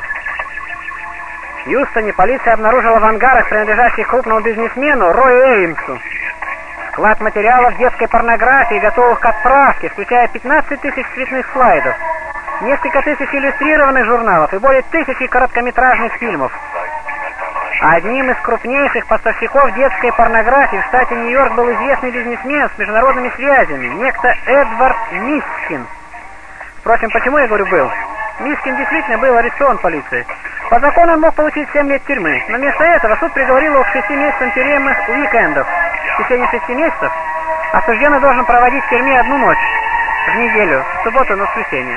В Хьюстоне полиция обнаружила в ангарах, принадлежащих крупному бизнесмену Рою Эймсу, склад материалов детской порнографии, готовых к отправке, включая пятнадцать тысяч цветных слайдов, несколько тысяч иллюстрированных журналов и более тысячи короткометражных фильмов. Одним из крупнейших поставщиков детской порнографии в штате Нью-Йорк был известный бизнесмен с международными связями, некто Эдвард Мискин. Впрочем, почему я говорю «был»? Мискин действительно был арестован полицией. По закону он мог получить семь лет тюрьмы, но вместо этого суд приговорил его к шести месяцам тюремных уикендов. В течение шести месяцев осужденный должен проводить в тюрьме одну ночь в неделю, в субботу на воскресенье.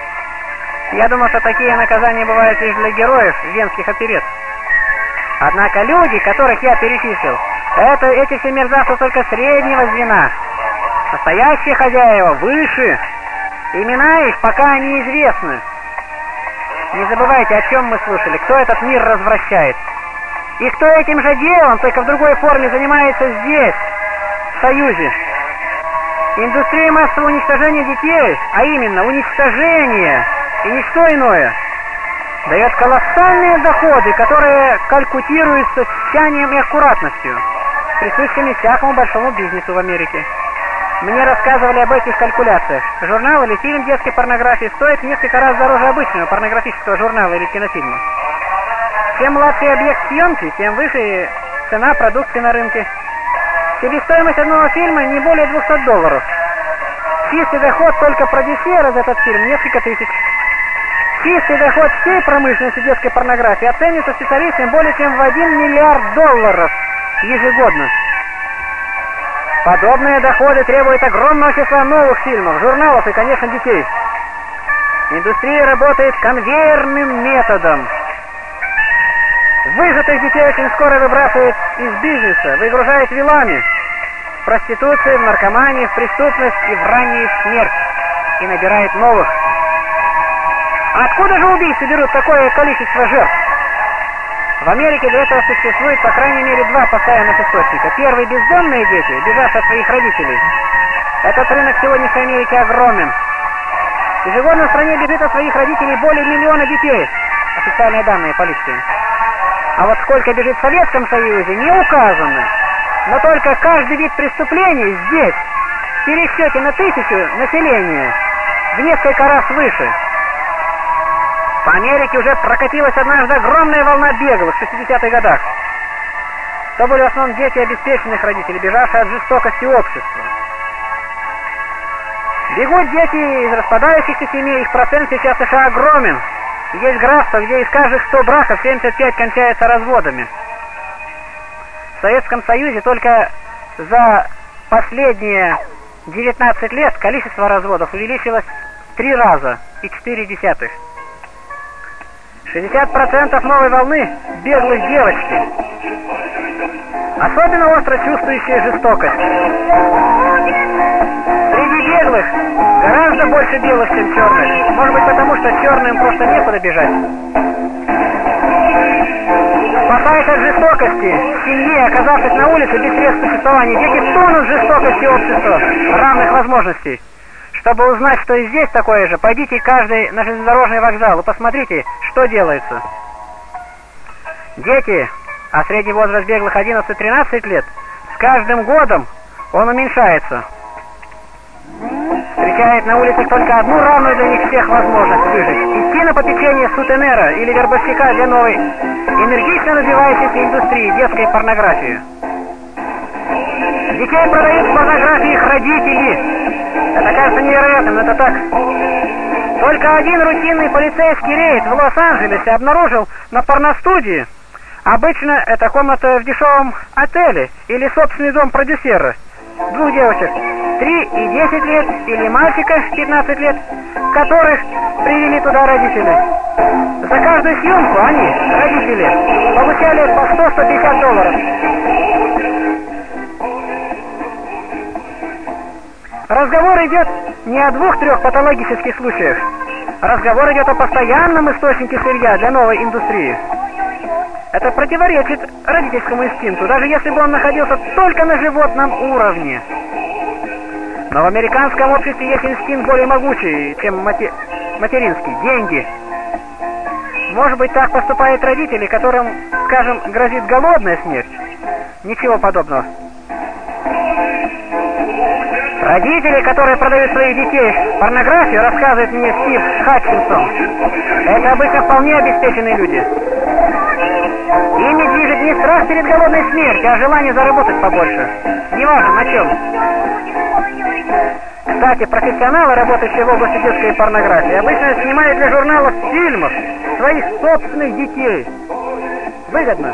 Я думаю, что такие наказания бывают лишь для героев венских оперет. Однако люди, которых я перечислил, это эти все мерзавцы только среднего звена. Настоящие хозяева выше. Имена их пока неизвестны. Не забывайте, о чем мы слушали, кто этот мир развращает. И кто этим же делом, только в другой форме, занимается здесь, в Союзе. Индустрия массового уничтожения детей, а именно уничтожение и ничто иное, дает колоссальные доходы, которые калькутируются с тщанием и аккуратностью, присущими всякому большому бизнесу в Америке. Мне рассказывали об этих калькуляциях. Журнал или фильм детской порнографии стоит в несколько раз дороже обычного порнографического журнала или кинофильма. Чем младший объект съемки, тем выше цена продукции на рынке. Себестоимость одного фильма не более двухсот долларов. Чистый доход только продюсера за этот фильм несколько тысяч. Чистый доход всей промышленности детской порнографии оценивается специалистами более чем в один миллиард долларов ежегодно. Подобные доходы требуют огромного числа новых фильмов, журналов и, конечно, детей. Индустрия работает конвейерным методом. Выжатых детей очень скоро выбрасывает из бизнеса, выгружает вилами в проституции, в наркомании, в преступность и в раннюю смерть, и набирает новых. Откуда же убийцы берут такое количество жертв? В Америке для этого существует по крайней мере два постоянных источника. Первый — бездомные дети, бежавшие от своих родителей. Этот рынок сегодня в Америке огромен. Ежегодно в стране бежит от своих родителей более миллиона детей. Официальные данные полиции. А вот сколько бежит в Советском Союзе, не указано. Но только каждый вид преступлений здесь, в пересчете на тысячу населения, в несколько раз выше. По Америке уже прокатилась однажды огромная волна беглых в шестидесятых годах. То были в основном дети обеспеченных родителей, бежавшие от жестокости общества. Бегут дети из распадающихся семей, их процент сейчас в США огромен. Есть графство, где из каждых ста браков семьдесят пять кончается разводами. В Советском Союзе только за последние девятнадцать лет количество разводов увеличилось в три раза и четыре десятых. шестьдесят процентов новой волны беглых девочки. Особенно остро чувствующие жестокость. Среди беглых гораздо больше белых, чем черных. Может быть, потому что черным просто некуда бежать. Спасаясь от жестокости в семье, оказавшись на улице без средств существования, дети тонут в жестокости общества равных возможностей. Чтобы узнать, что и здесь такое же, пойдите каждый на железнодорожный вокзал и посмотрите, что делается. Дети, а средний возраст беглых одиннадцать-тринадцать лет, с каждым годом он уменьшается. Встречает на улицах только одну равную для них всех возможность выжить. Идти на попечение сутенера или вербовщика для новой, энергично развивающейся индустрии детской порнографии. Детей продают в порнографии их родители. Это кажется невероятным, но это так. Только один рутинный полицейский рейд в Лос-Анджелесе обнаружил на порностудии. Обычно это комната в дешевом отеле или собственный дом продюсера. Двух девочек, три и десять лет, или мальчика пятнадцать лет, которых привели туда родители. За каждую съемку они, родители, получали по сто-сто пятьдесят долларов. Разговор идет не о двух-трех патологических случаях. Разговор идет о постоянном источнике сырья для новой индустрии. Это противоречит родительскому инстинкту, даже если бы он находился только на животном уровне. Но в американском обществе есть инстинкт более могучий, чем мати... материнский – деньги. Может быть, так поступают родители, которым, скажем, грозит голодная смерть? Ничего подобного. Родители, которые продают своих детей порнографию, рассказывает мне Стив Хатчинсон, это обычно вполне обеспеченные люди. Ими движет не страх перед голодной смертью, а желание заработать побольше. Неважно на чем. Кстати, профессионалы, работающие в области детской порнографии, обычно снимают для журналов фильмов своих собственных детей. Выгодно.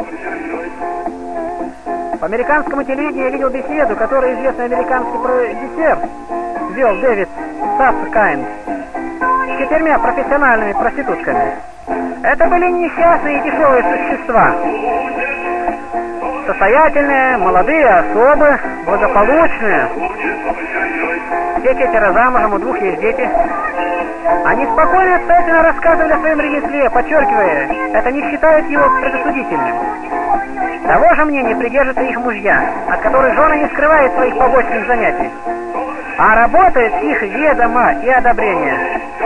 По американскому телевидению я видел беседу, которую известный американский продюсер вел Дэвид Саскайн с четырьмя профессиональными проститутками. Это были несчастные и дешевые существа. Состоятельные, молодые особы, благополучные. Все четверо замужем, у двух есть дети. Они спокойно и обстоятельно рассказывали о своем ремесле, подчеркивая, это не считают его предосудительным. Того же мнения придерживаются их мужья, от которых жены не скрывают своих побочных занятий, а работают с их ведома и одобрения.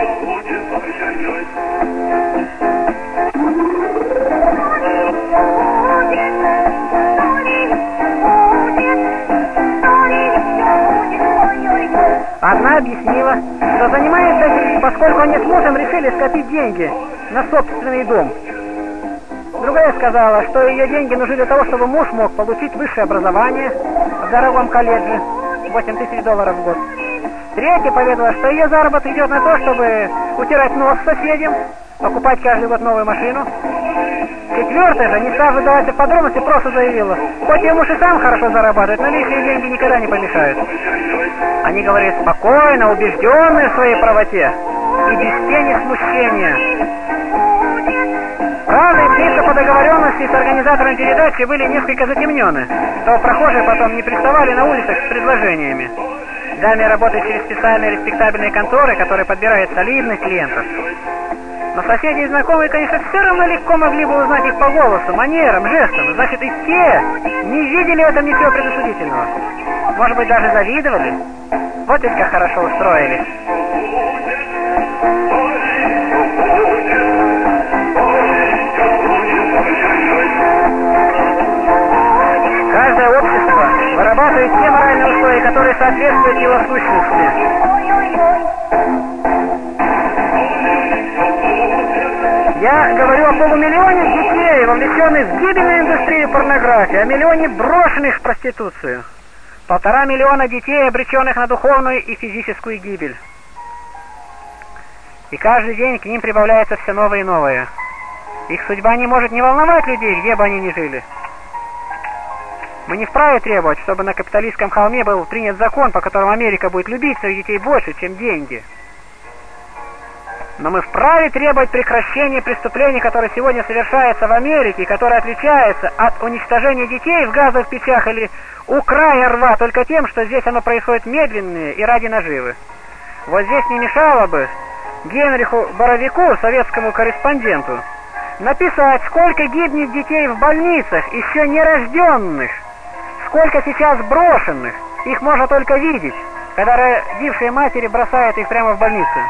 Одна объяснила, что занимается этим, поскольку они с мужем решили скопить деньги на собственный дом. Другая сказала, что ее деньги нужны для того, чтобы муж мог получить высшее образование в дорогом колледже, восемь тысяч долларов в год. Третья поведала, что ее заработок идет на то, чтобы утирать нос соседям, покупать каждый год новую машину. Четвертая же, не став выдавать подробности, просто заявила, хоть ее муж и сам хорошо зарабатывает, но лишние деньги никогда не помешают. Они говорили спокойно, убежденные в своей правоте и без тени смущения. Правда, и птицы по договоренности с организатором передачи были несколько затемнены, что прохожие потом не приставали на улицах с предложениями. Даме работают через специальные респектабельные конторы, которые подбирают солидных клиентов. Но соседи и знакомые, конечно, все равно легко могли бы узнать их по голосу, манерам, жестам. Значит, и те не видели в этом ничего предосудительного. Может быть, даже завидовали. Вот ведь как хорошо устроились. Каждое общество вырабатывает те моральные условия, которые соответствуют его сущности. Я говорю о полумиллионе детей, вовлеченных в гибельную индустрию порнографии, о миллионе брошенных в проституцию. Полтора миллиона детей, обреченных на духовную и физическую гибель. И каждый день к ним прибавляется все новое и новое. Их судьба не может не волновать людей, где бы они ни жили. Мы не вправе требовать, чтобы на капиталистском холме был принят закон, по которому Америка будет любить своих детей больше, чем деньги. Но мы вправе требовать прекращения преступлений, которые сегодня совершаются в Америке, и которые отличаются от уничтожения детей в газовых печах или у края рва только тем, что здесь оно происходит медленно и ради наживы. Вот здесь не мешало бы Генриху Боровику, советскому корреспонденту, написать, сколько гибнет детей в больницах, еще нерожденных, сколько сейчас брошенных. Их можно только видеть, когда родившие матери бросают их прямо в больницу.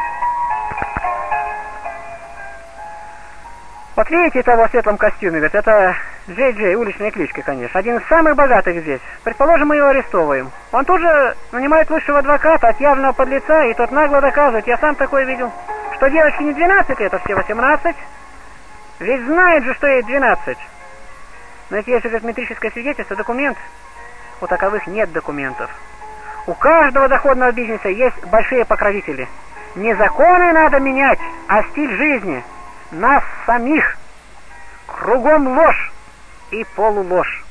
Вот видите того в светлом костюме, говорит, это Джей Джей, уличная кличка, конечно, один из самых богатых здесь. Предположим, мы его арестовываем. Он тут же нанимает высшего адвоката от явного подлеца, и тот нагло доказывает, я сам такое видел, что девочке не двенадцать лет, а все восемнадцать. Ведь знает же, что ей двенадцать. Но если есть же метрическое свидетельство, документ, у таковых нет документов. У каждого доходного бизнеса есть большие покровители. Не законы надо менять, а стиль жизни. Нас самих. Кругом ложь и полуложь.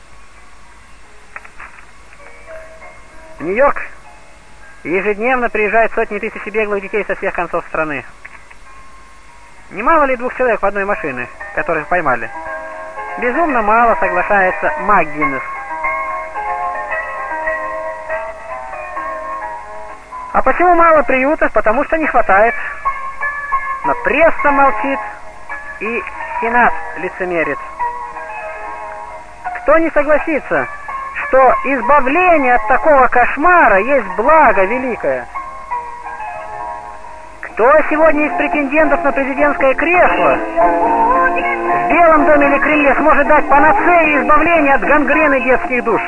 В Нью-Йорк ежедневно приезжают сотни тысяч беглых детей со всех концов страны. Немало ли двух человек в одной машине, которых поймали? Безумно мало, соглашается МакГиннес. А почему мало приютов? Потому что не хватает. Но пресса молчит, и Сенат лицемерит. Кто не согласится, что избавление от такого кошмара есть благо великое? Кто сегодня из претендентов на президентское кресло в Белом доме или Кремле сможет дать панацею избавления от гангрены детских душ?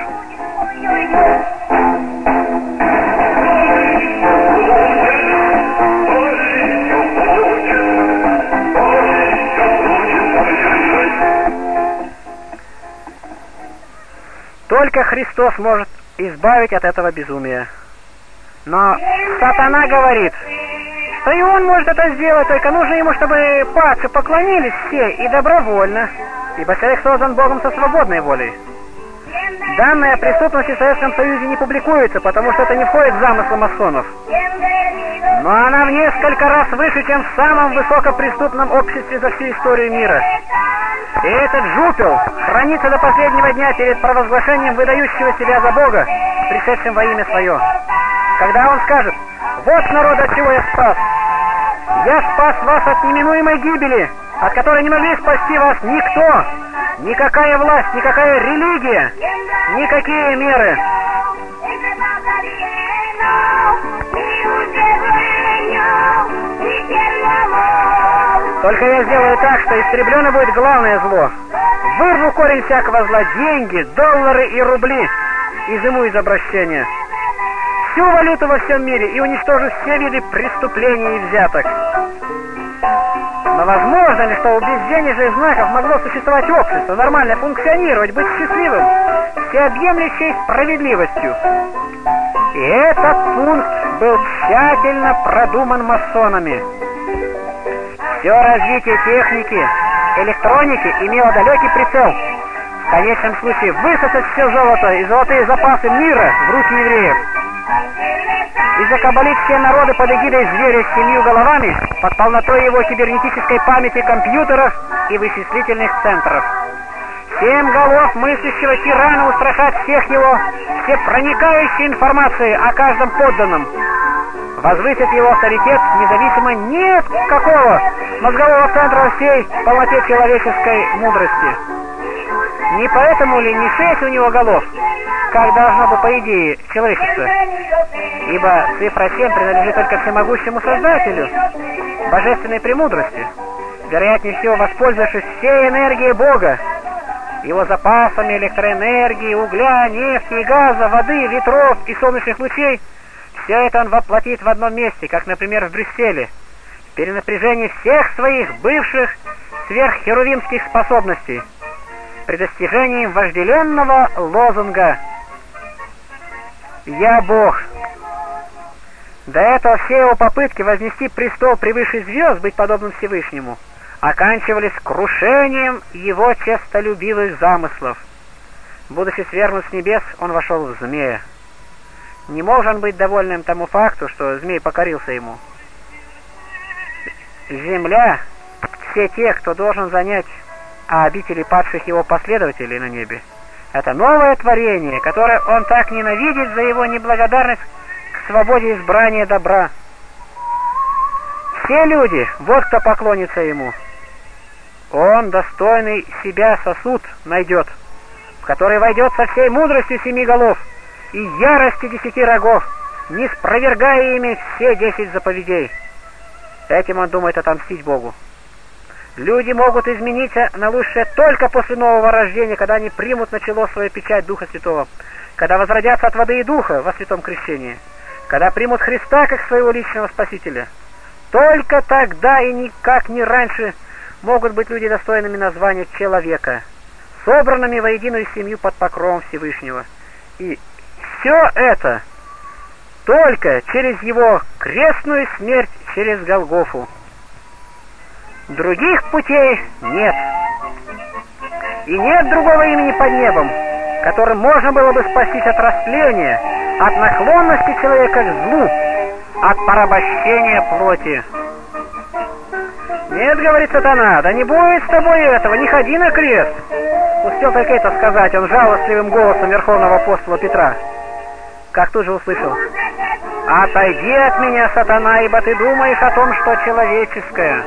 Только Христос может избавить от этого безумия. Но сатана говорит, что и он может это сделать, только нужно ему, чтобы падшие поклонились все и добровольно, ибо человек создан Богом со свободной волей. Данные о преступности в Советском Союзе не публикуются, потому что это не входит в замыслы масонов. Но она в несколько раз выше, чем в самом высокопреступном обществе за всю историю мира. И этот жупел хранится до последнего дня перед провозглашением выдающего себя за Бога, пришедшим во имя свое. Когда он скажет: «Вот народ, от чего я спас! Я спас вас от неминуемой гибели, от которой не могли спасти вас никто, никакая власть, никакая религия, никакие меры». Только я сделаю так, что истреблено будет главное зло. Вырву корень всякого зла, деньги, доллары и рубли, изыму из обращения всю валюту во всем мире и уничтожу все виды преступлений и взяток. Но возможно ли, что у безденежных знаков могло существовать общество, нормально функционировать, быть счастливым, всеобъемлющей справедливостью? И этот пункт был тщательно продуман масонами. Все развитие техники, электроники имело далекий прицел. В конечном случае высосать все золото и золотые запасы мира в руки евреев. И закабалить все народы под эгидой зверя с семью головами, под полнотой его кибернетической памяти компьютеров и вычислительных центров. Семь голов мыслящего тирана устрашать всех его, все проникающей информации о каждом подданном. Возвысит его авторитет независимо ни от какого мозгового центра во всей полноте человеческой мудрости. Не поэтому ли не шесть у него голов, как должно бы по идее человечество? Ибо цифра семь принадлежит только всемогущему Создателю, божественной премудрости, вероятнее всего воспользовавшись всей энергией Бога, его запасами электроэнергии, угля, нефти и газа, воды, ветров и солнечных лучей. Все это он воплотит в одном месте, как, например, в Брюсселе, в перенапряжении всех своих бывших сверххерувимских способностей, при достижении вожделенного лозунга «Я Бог». До этого все его попытки вознести престол превыше звезд, быть подобным Всевышнему, оканчивались крушением его честолюбивых замыслов. Будучи свергнут с небес, он вошел в змея. Не мог он быть довольным тому факту, что змей покорился ему. Земля, все те, кто должен занять а обители падших его последователей на небе, это новое творение, которое он так ненавидит за его неблагодарность к свободе избрания добра. Все люди, вот кто поклонится ему. Он достойный себя сосуд найдет, в который войдет со всей мудростью семи голов и ярости десяти рогов, не спровергая ими все десять заповедей. Этим он думает отомстить Богу. Люди могут измениться на лучшее только после нового рождения, когда они примут на чело свою печать Духа Святого, когда возродятся от воды и Духа во святом крещении, когда примут Христа как своего личного Спасителя. Только тогда и никак не раньше могут быть люди достойными названия человека, собранными во единую семью под покровом Всевышнего. И все это только через его крестную смерть через Голгофу. Других путей нет. И нет другого имени под небом, которым можно было бы спастись от растления, от наклонности человека к злу, от порабощения плоти. «Нет, — говорит сатана, — да не будет с тобой этого, не ходи на крест!» Успел только это сказать он жалостливым голосом верховного апостола Петра, как тут же услышал: «Отойди от меня, сатана, ибо ты думаешь о том, что человеческое».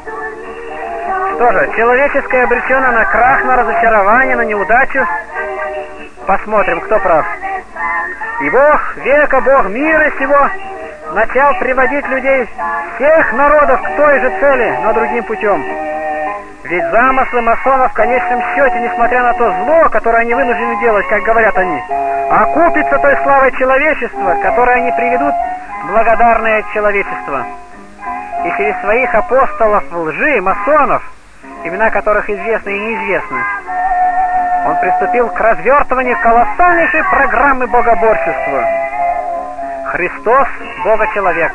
Что же, человеческое обречено на крах, на разочарование, на неудачу? Посмотрим, кто прав. И Бог века, Бог мира сего, начал приводить людей всех народов к той же цели, но другим путем. Ведь замыслы масонов в конечном счете, несмотря на то зло, которое они вынуждены делать, как говорят они, окупится той славой человечества, которой они приведут благодарное человечество. И через своих апостолов лжи, масонов, имена которых известны и неизвестны, он приступил к развертыванию колоссальнейшей программы богоборчества. Христос – Бога-человек.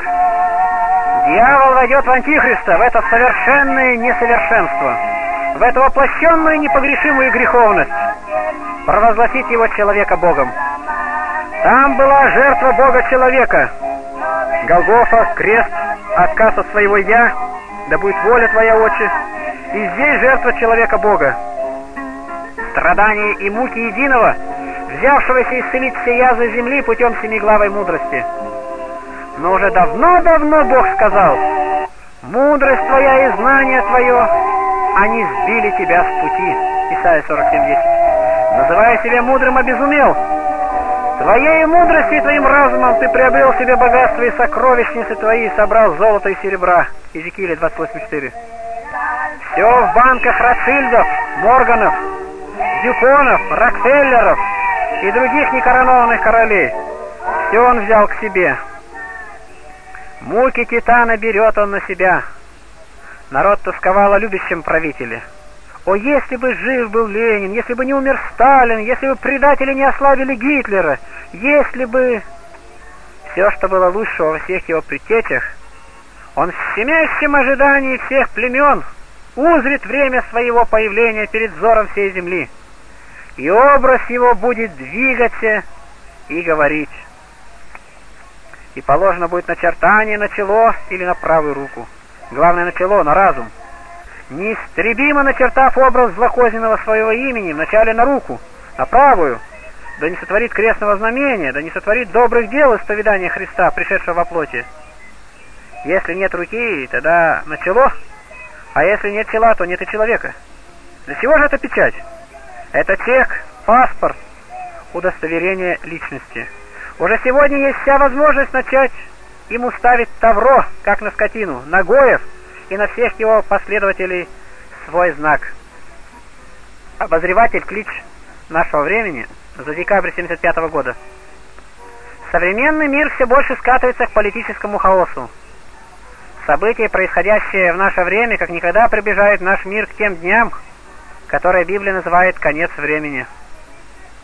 Дьявол войдет в Антихриста, в это совершенное несовершенство, в эту воплощенную непогрешимую греховность, провозгласить его человека Богом. Там была жертва Бога-человека. Голгофа, крест, отказ от своего «я», да будет воля твоя, Отче, и здесь жертва человека Бога. Страдания и муки единого, взявшегося исцелить все язвы земли путем семиглавой мудрости. Но уже давно-давно Бог сказал: «Мудрость твоя и знание твое, они сбили тебя с пути». Исайя сорок семь десять. «Называя себя мудрым, обезумел. Твоей мудростью и твоим разумом ты приобрел себе богатство, и сокровищницы твои собрал золото и серебра». Иезекииля двадцать восемь четыре. Все в банках Ротшильдов, Морганов, Дюпонов, Рокфеллеров и других некоронованных королей. Все он взял к себе. Муки титана берет он на себя. Народ тосковал о любящем правителе. О, если бы жив был Ленин, если бы не умер Сталин, если бы предатели не ослабили Гитлера, если бы... Все, что было лучшего во всех его предтечах, он в щемящем ожидании всех племен узрит время своего появления перед взором всей земли, и образ его будет двигаться и говорить. И положено будет начертание на чело или на правую руку. Главное, на чело, на разум. Неистребимо начертав образ злокозненного своего имени вначале на руку, на правую, да не сотворит крестного знамения, да не сотворит добрых дел исповедания Христа, пришедшего во плоти. Если нет руки, тогда на чело, а если нет чела, то нет и человека. Для чего же эта печать? Это чек, паспорт, удостоверение личности. Уже сегодня есть вся возможность начать ему ставить тавро, как на скотину, на Гоев и на всех его последователей свой знак. Обозреватель Клич нашего времени за декабрь семьдесят пятого года. Современный мир все больше скатывается к политическому хаосу. События, происходящие в наше время, как никогда приближают наш мир к тем дням, которые Библия называет конец времени.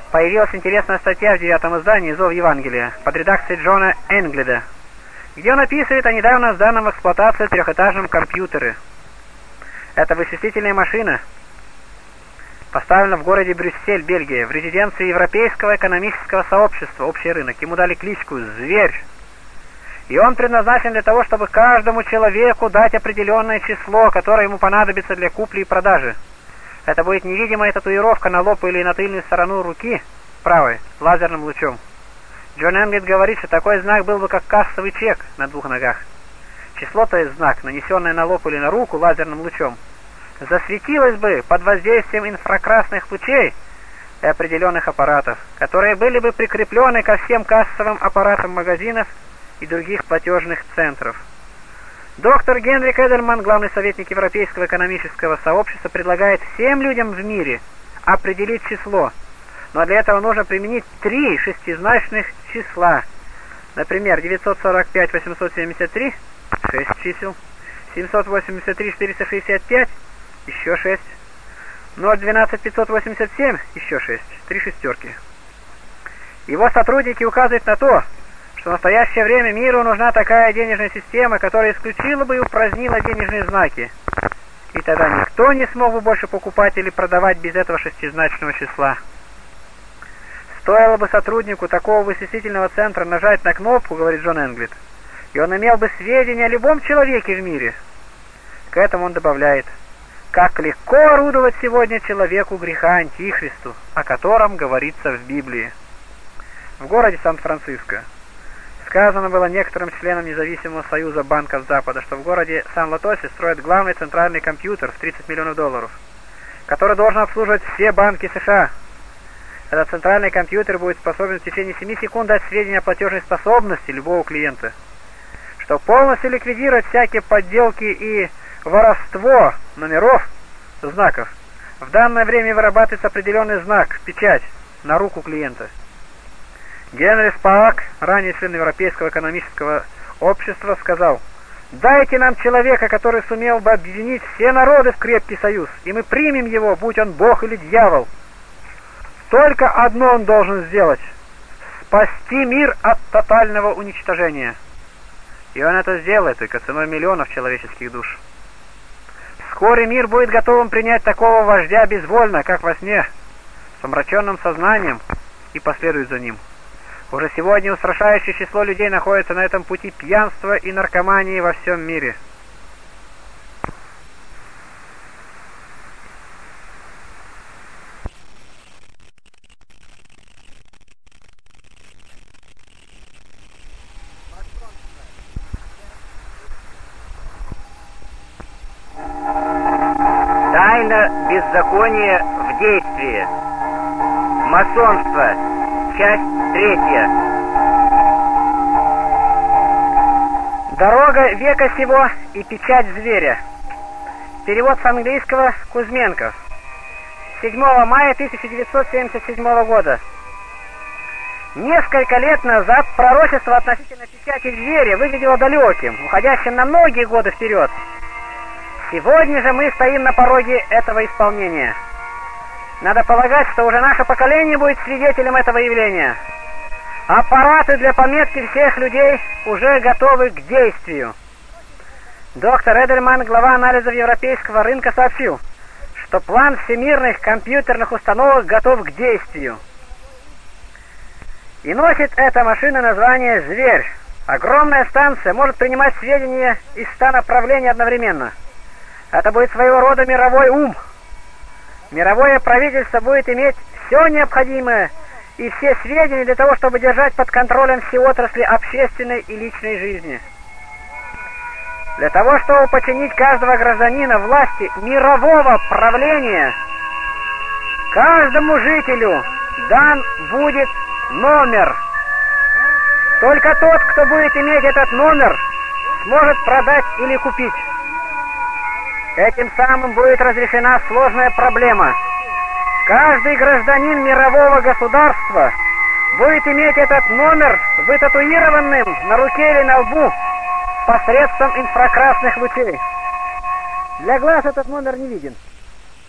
появилась интересная статья в девятом издании «Зов Евангелия» под редакцией Джона Энглида, где он описывает о недавно сданном в эксплуатацию трехэтажном компьютере. Эта вычислительная машина поставлена в городе Брюссель, Бельгия, в резиденции Европейского экономического сообщества «Общий рынок». Ему дали кличку «Зверь». И он предназначен для того, чтобы каждому человеку дать определенное число, которое ему понадобится для купли и продажи. Это будет невидимая татуировка на лоб или на тыльную сторону руки, правой, лазерным лучом. Джон Энглид говорит, что такой знак был бы как кассовый чек на двух ногах. Число, то есть знак, нанесенное на лоб или на руку лазерным лучом, засветилось бы под воздействием инфракрасных лучей и определенных аппаратов, которые были бы прикреплены ко всем кассовым аппаратам магазинов и других платежных центров. Доктор Генрих Эдельман, главный советник Европейского экономического сообщества, предлагает всем людям в мире определить число, но для этого нужно применить три шестизначных числа. Например, девятьсот сорок пять восемьсот семьдесят три, шесть чисел, семьсот восемьдесят три четыреста шестьдесят пять, еще шесть, ноль двенадцать пятьсот восемьдесят семь, еще шесть, три шестерки. Его сотрудники указывают на то, что в настоящее время миру нужна такая денежная система, которая исключила бы и упразднила денежные знаки. И тогда никто не смог бы больше покупать или продавать без этого шестизначного числа. Стоило бы сотруднику такого вычислительного центра нажать на кнопку, говорит Джон Энглид, и он имел бы сведения о любом человеке в мире. К этому он добавляет: как легко орудовать сегодня человеку греха Антихристу, о котором говорится в Библии. В городе Сан-Франциско сказано было некоторым членам независимого союза банков Запада, что в городе Сан-Лотосе строят главный центральный компьютер в тридцать миллионов долларов, который должен обслуживать все банки США. Этот центральный компьютер будет способен в течение семи секунд дать сведения о платежной способности любого клиента. Чтобы полностью ликвидировать всякие подделки и воровство номеров, знаков, в данное время вырабатывается определенный знак, печать, на руку клиента. Генри Спаак, ранее член Европейского экономического общества, сказал: «Дайте нам человека, который сумел бы объединить все народы в крепкий союз, и мы примем его, будь он бог или дьявол. Только одно он должен сделать — спасти мир от тотального уничтожения. И он это сделает только ценой миллионов человеческих душ. Вскоре мир будет готовым принять такого вождя безвольно, как во сне, с омраченным сознанием, и последует за ним. Уже сегодня устрашающее число людей находится на этом пути пьянства и наркомании во всем мире». Тайна беззакония в действии. Масонство. Часть третья. Дорога века сего и печать зверя. Перевод с английского Кузьменков. седьмого мая тысяча девятьсот семьдесят седьмого года. Несколько лет назад пророчество относительно печати зверя выглядело далеким, уходящим на многие годы вперед. Сегодня же мы стоим на пороге этого исполнения. Надо полагать, что уже наше поколение будет свидетелем этого явления. Аппараты для пометки всех людей уже готовы к действию. Доктор Эдельман, глава анализов европейского рынка, сообщил, что план всемирных компьютерных установок готов к действию. И носит эта машина название «Зверь». Огромная станция может принимать сведения из ста направлений одновременно. Это будет своего рода мировой ум. Мировое правительство будет иметь все необходимое и все сведения для того, чтобы держать под контролем все отрасли общественной и личной жизни. Для того, чтобы подчинить каждого гражданина власти мирового правления, каждому жителю дан будет номер. Только тот, кто будет иметь этот номер, сможет продать или купить. Этим самым будет разрешена сложная проблема. Каждый гражданин мирового государства будет иметь этот номер вытатуированным на руке или на лбу посредством инфракрасных лучей. Для глаз этот номер не виден.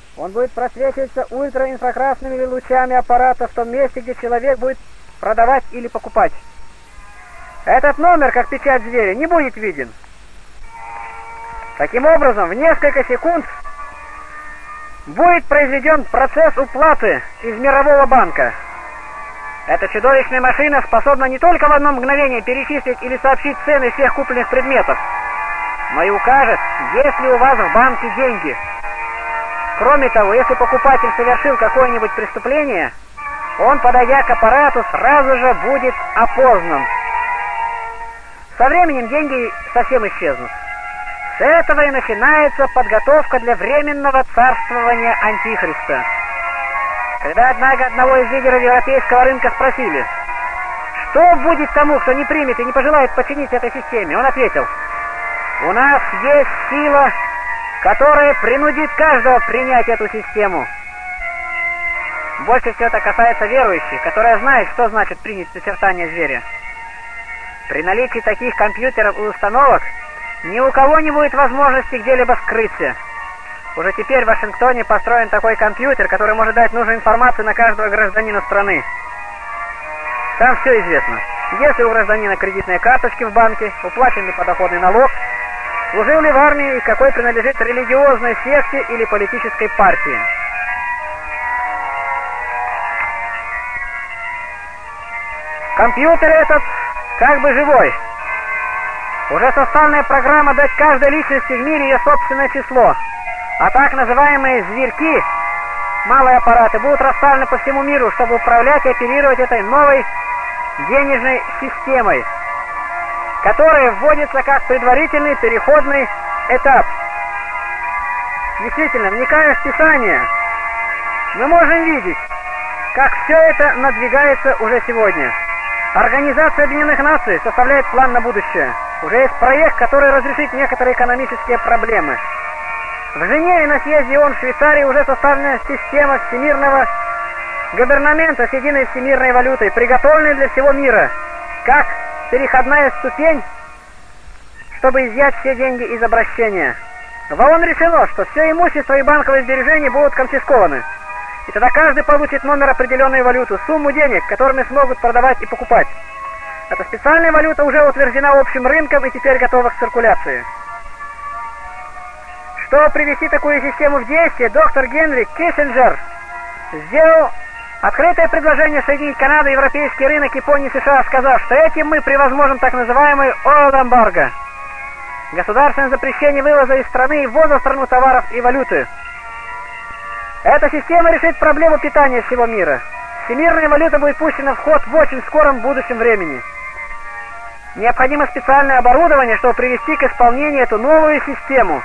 Он будет просвечиваться ультраинфракрасными лучами аппарата в том месте, где человек будет продавать или покупать. Этот номер, как печать зверя, не будет виден. Таким образом, в несколько секунд будет произведен процесс уплаты из мирового банка. Эта чудовищная машина способна не только в одно мгновение перечислить или сообщить цены всех купленных предметов, но и укажет, есть ли у вас в банке деньги. Кроме того, если покупатель совершил какое-нибудь преступление, он, подойдя к аппарату, сразу же будет опознан. Со временем деньги совсем исчезнут. С этого и начинается подготовка для временного царствования Антихриста. Когда, однако, одного из лидеров европейского рынка спросили, что будет тому, кто не примет и не пожелает подчиниться этой системе, он ответил: «У нас есть сила, которая принудит каждого принять эту систему». Больше всего это касается верующих, которые знают, что значит принять начертание зверя. При наличии таких компьютеров и установок ни у кого не будет возможности где-либо скрыться. Уже теперь в Вашингтоне построен такой компьютер, который может дать нужную информацию на каждого гражданина страны. Там все известно. Если у гражданина кредитные карточки в банке, уплачен ли подоходный налог, служил ли в армии и какой принадлежит религиозной секте или политической партии. Компьютер этот как бы живой. Уже составленная программа дать каждой личности в мире ее собственное число, а так называемые «зверьки», малые аппараты, будут расставлены по всему миру, чтобы управлять и оперировать этой новой денежной системой, которая вводится как предварительный переходный этап. Действительно, вникая в Писание, мы можем видеть, как все это надвигается уже сегодня. Организация Объединенных Наций составляет план на будущее. Уже есть проект, который разрешит некоторые экономические проблемы. В Женеве на съезде ООН в Швейцарии уже составлена система всемирного гобернамента с единой всемирной валютой, приготовленной для всего мира, как переходная ступень, чтобы изъять все деньги из обращения. В ООН решено, что все имущество и банковые сбережения будут конфискованы. И тогда каждый получит номер определенной валюты, сумму денег, которыми смогут продавать и покупать. Эта специальная валюта уже утверждена общим рынком и теперь готова к циркуляции. Чтобы привести такую систему в действие, доктор Генри Киссинджер сделал открытое предложение соединить Канаду, европейский рынок, Японию и США, сказав, что этим мы превозможем так называемый ойл-эмбарго, государственное запрещение вывоза из страны и ввоза в страну товаров и валюты. Эта система решит проблему питания всего мира. Всемирная валюта будет пущена в ход в очень скором будущем времени. Необходимо специальное оборудование, чтобы привести к исполнению эту новую систему.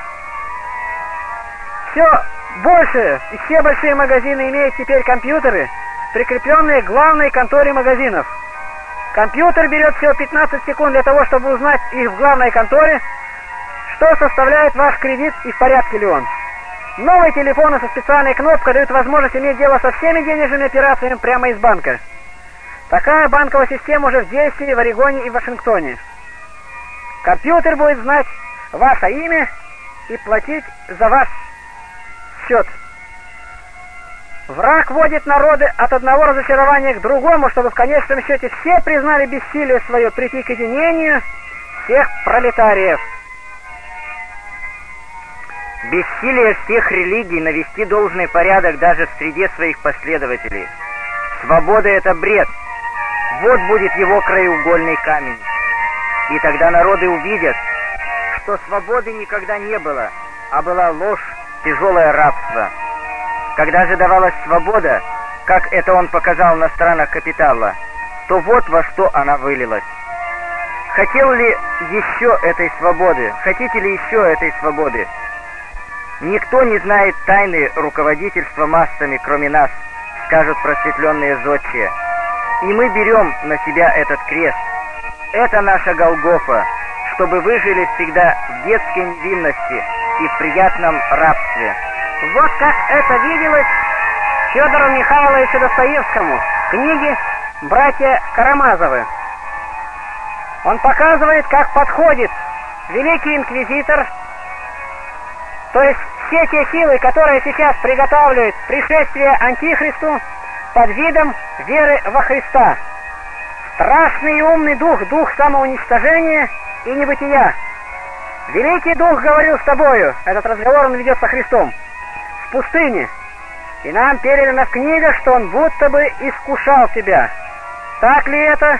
Все больше и все большие магазины имеют теперь компьютеры, прикрепленные к главной конторе магазинов. Компьютер берет всего пятнадцать секунд для того, чтобы узнать их в главной конторе, что составляет ваш кредит и в порядке ли он. Новые телефоны со специальной кнопкой дают возможность иметь дело со всеми денежными операциями прямо из банка. Такая банковая система уже в действии в Орегоне и Вашингтоне. Компьютер будет знать ваше имя и платить за ваш счет. Враг вводит народы от одного разочарования к другому, чтобы в конечном счете все признали бессилие свое прийти к единению всех пролетариев. Бессилие всех религий навести должный порядок даже в среде своих последователей. Свобода — это бред. Вот будет его краеугольный камень. И тогда народы увидят, что свободы никогда не было, а была ложь, тяжелое рабство. Когда же давалась свобода, как это он показал на странах капитала, то вот во что она вылилась. Хотел ли еще этой свободы? Хотите ли еще этой свободы? Никто не знает тайны руководительства массами, кроме нас, скажут просветленные зодчие. И мы берем на себя этот крест. Это наша Голгофа, чтобы вы жили всегда в детской невинности и в приятном рабстве. Вот как это виделось Федору Михайловичу Достоевскому в книге «Братья Карамазовы». Он показывает, как подходит великий инквизитор, то есть все те силы, которые сейчас приготавливают пришествие Антихристу под видом веры во Христа. Страшный и умный дух, дух самоуничтожения и небытия. Великий дух говорил с тобою, этот разговор он ведет со Христом, в пустыне, и нам передано в книгах, что он будто бы искушал тебя. Так ли это?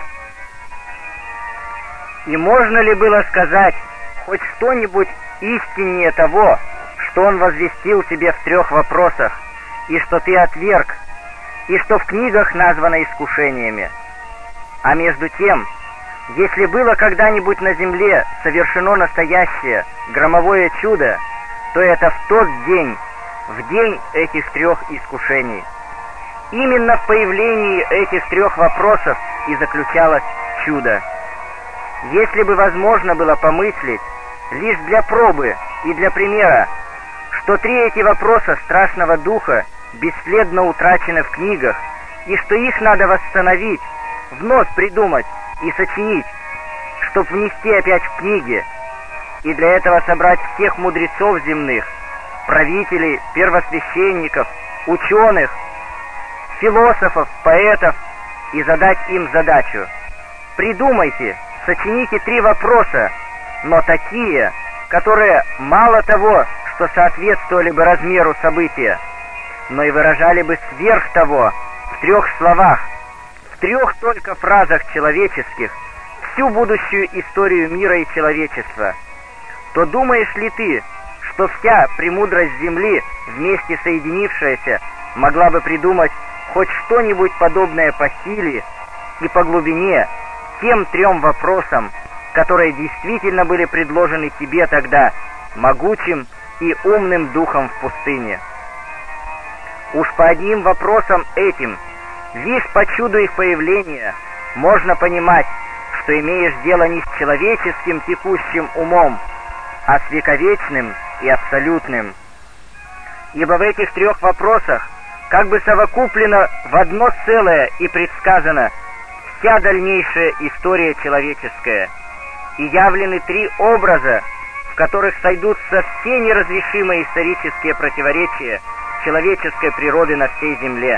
И можно ли было сказать хоть что-нибудь истиннее того, что он возвестил тебе в трех вопросах, и что ты отверг, и что в книгах названо искушениями? А между тем, если было когда-нибудь на земле совершено настоящее громовое чудо, то это в тот день, в день этих трех искушений. Именно в появлении этих трех вопросов и заключалось чудо. Если бы возможно было помыслить, лишь для пробы и для примера, что три эти вопроса страшного духа бесследно утрачены в книгах, и что их надо восстановить, вновь придумать и сочинить, чтоб внести опять в книги, и для этого собрать всех мудрецов земных, правителей, первосвященников, ученых, философов, поэтов, и задать им задачу: придумайте, сочините три вопроса, но такие, которые мало того, что соответствовали бы размеру события, но и выражали бы сверх того в трех словах, в трех только фразах человеческих всю будущую историю мира и человечества. То думаешь ли ты, что вся премудрость земли, вместе соединившаяся, могла бы придумать хоть что-нибудь подобное по силе и по глубине тем трем вопросам, которые действительно были предложены тебе тогда могучим и умным духом в пустыне? Уж по одним вопросам этим, лишь по чуду их появления, можно понимать, что имеешь дело не с человеческим текущим умом, а с вековечным и абсолютным. Ибо в этих трех вопросах как бы совокуплено в одно целое и предсказано вся дальнейшая история человеческая, и явлены три образа, в которых сойдутся все неразрешимые исторические противоречия человеческой природы на всей земле.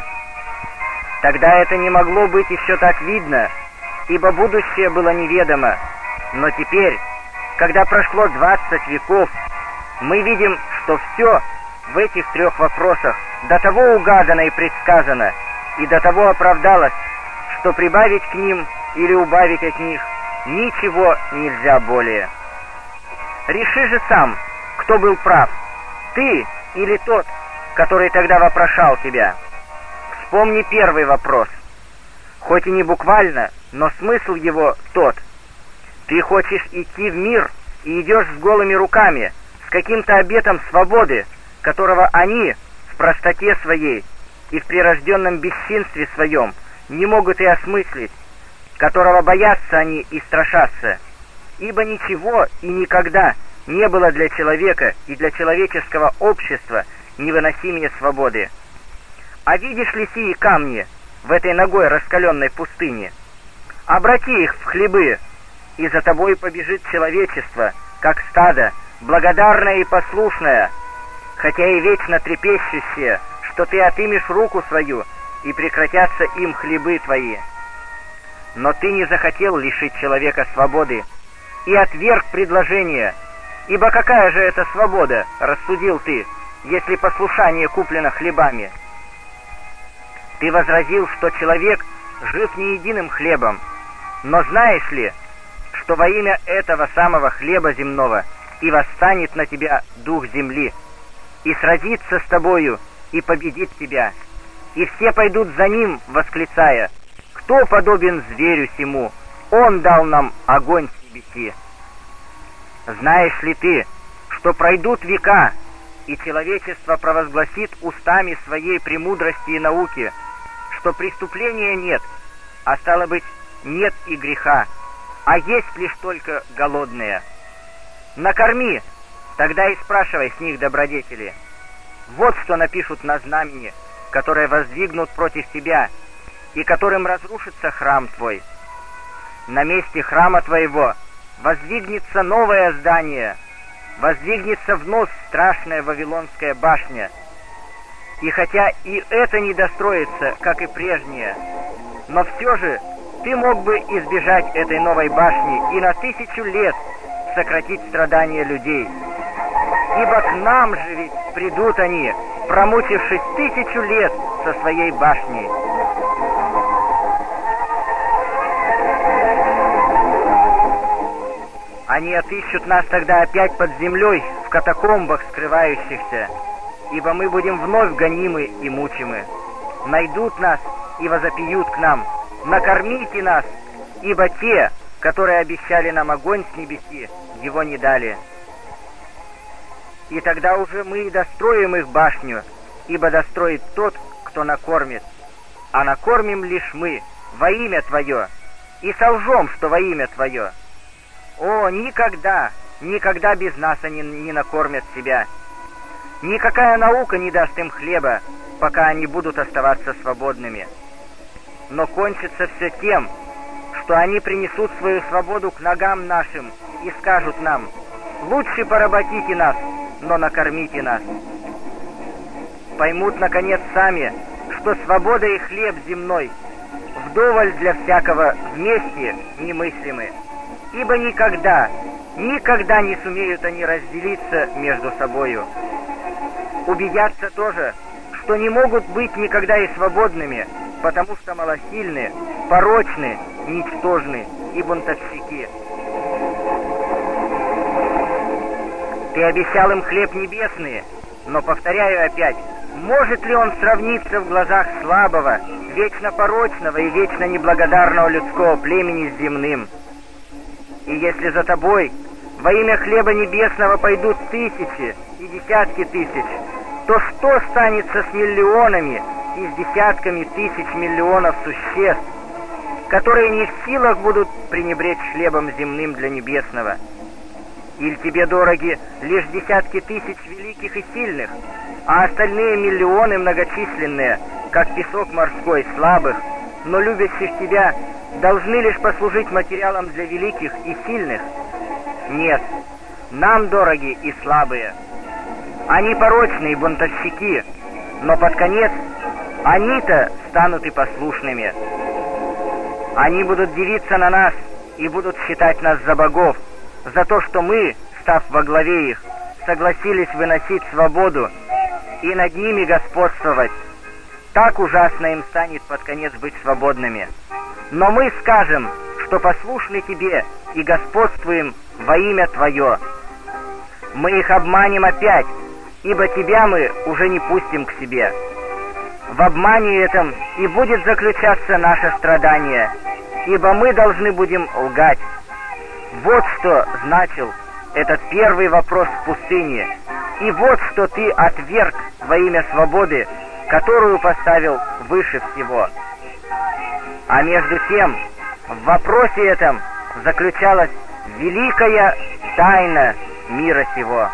Тогда это не могло быть еще так видно, ибо будущее было неведомо, но теперь, когда прошло двадцать веков, мы видим, что все в этих трех вопросах до того угадано и предсказано, и до того оправдалось, что прибавить к ним или убавить от них ничего нельзя более. Реши же сам, кто был прав, ты или тот, который тогда вопрошал тебя. Вспомни первый вопрос. Хоть и не буквально, но смысл его тот. Ты хочешь идти в мир и идешь с голыми руками, с каким-то обетом свободы, которого они в простоте своей и в прирожденном бесчинстве своем не могут и осмыслить, которого боятся они и страшатся, ибо ничего и никогда не было для человека и для человеческого общества невыносимее свободы. А видишь ли сии камни в этой ногой раскаленной пустыне? Обрати их в хлебы, и за тобой побежит человечество, как стадо, благодарное и послушное, хотя и вечно трепещущее, что ты отымешь руку свою, и прекратятся им хлебы твои. Но ты не захотел лишить человека свободы и отверг предложение, ибо какая же это свобода, рассудил ты, если послушание куплено хлебами? Ты возразил, что человек жив не единым хлебом, но знаешь ли, что во имя этого самого хлеба земного и восстанет на тебя дух земли, и сразится с тобою, и победит тебя, и все пойдут за ним, восклицая: кто подобен зверю сему? Он дал нам огонь сибиси. Знаешь ли ты, что пройдут века, и человечество провозгласит устами своей премудрости и науки, что преступления нет, а стало быть, нет и греха, а есть лишь только голодные. Накорми, тогда и спрашивай с них добродетели. Вот что напишут на знамени, которые воздвигнут против тебя, и которым разрушится храм твой. На месте храма твоего воздвигнется новое здание, воздвигнется вновь страшная Вавилонская башня. И хотя и это не достроится, как и прежнее, но все же ты мог бы избежать этой новой башни и на тысячу лет сократить страдания людей. Ибо к нам же ведь придут они, промучившись тысячу лет со своей башней. Они отыщут нас тогда опять под землей, в катакомбах скрывающихся, ибо мы будем вновь гонимы и мучимы. Найдут нас и возопьют к нам: накормите нас, ибо те, которые обещали нам огонь с небеси, его не дали. И тогда уже мы и достроим их башню, ибо достроит тот, кто накормит. А накормим лишь мы во имя Твое, и солжем, что во имя Твое. О, никогда, никогда без нас они не накормят себя. Никакая наука не даст им хлеба, пока они будут оставаться свободными. Но кончится все тем, что они принесут свою свободу к ногам нашим и скажут нам: лучше поработите нас, но накормите нас. Поймут, наконец, сами, что свобода и хлеб земной вдоволь для всякого вместе немыслимы, ибо никогда, никогда не сумеют они разделиться между собою. Убедятся тоже, что не могут быть никогда и свободными, потому что малосильны, порочны, ничтожны и бунтовщики. Ты обещал им хлеб небесный, но, повторяю опять, может ли он сравниться в глазах слабого, вечно порочного и вечно неблагодарного людского племени с земным? И если за тобой во имя хлеба небесного пойдут тысячи и десятки тысяч, то что станется с миллионами и с десятками тысяч миллионов существ, которые не в силах будут пренебречь хлебом земным для небесного? Или тебе дороги лишь десятки тысяч великих и сильных, а остальные миллионы многочисленные, как песок морской, слабых, но любящих тебя, должны лишь послужить материалом для великих и сильных? Нет, нам дороги и слабые. Они порочные бунтовщики, но под конец они-то станут и послушными. Они будут дивиться на нас и будут считать нас за богов, за то, что мы, став во главе их, согласились выносить свободу и над ними господствовать. Так ужасно им станет под конец быть свободными. Но мы скажем, что послушны тебе и господствуем во имя Твое. Мы их обманем опять, ибо тебя мы уже не пустим к себе. В обмане этом и будет заключаться наше страдание, ибо мы должны будем лгать. Вот что значил этот первый вопрос в пустыне, и вот что ты отверг во имя свободы, которую поставил выше всего. А между тем, в вопросе этом заключалась великая тайна мира сего.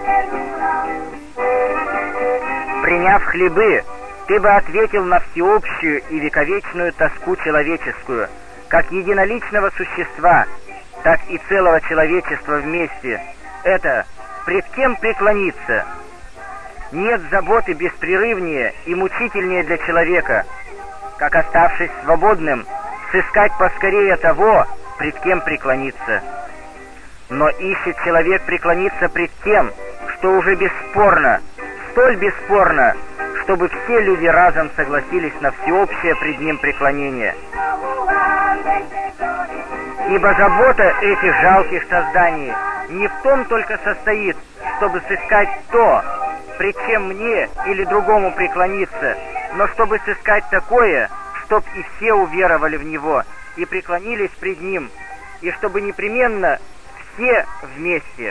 Приняв хлебы, ты бы ответил на всеобщую и вековечную тоску человеческую, как единоличного существа, так и целого человечества вместе. Это пред кем преклониться? Нет заботы беспрерывнее и мучительнее для человека, как, оставшись свободным, сыскать поскорее того, пред кем преклониться. Но ищет человек преклониться пред тем, что уже бесспорно, столь бесспорно, чтобы все люди разом согласились на всеобщее пред ним преклонение. Ибо забота этих жалких созданий не в том только состоит, чтобы сыскать то, пред чем мне или другому преклониться, но чтобы сыскать такое, чтоб и все уверовали в Него и преклонились пред Ним, и чтобы непременно все вместе.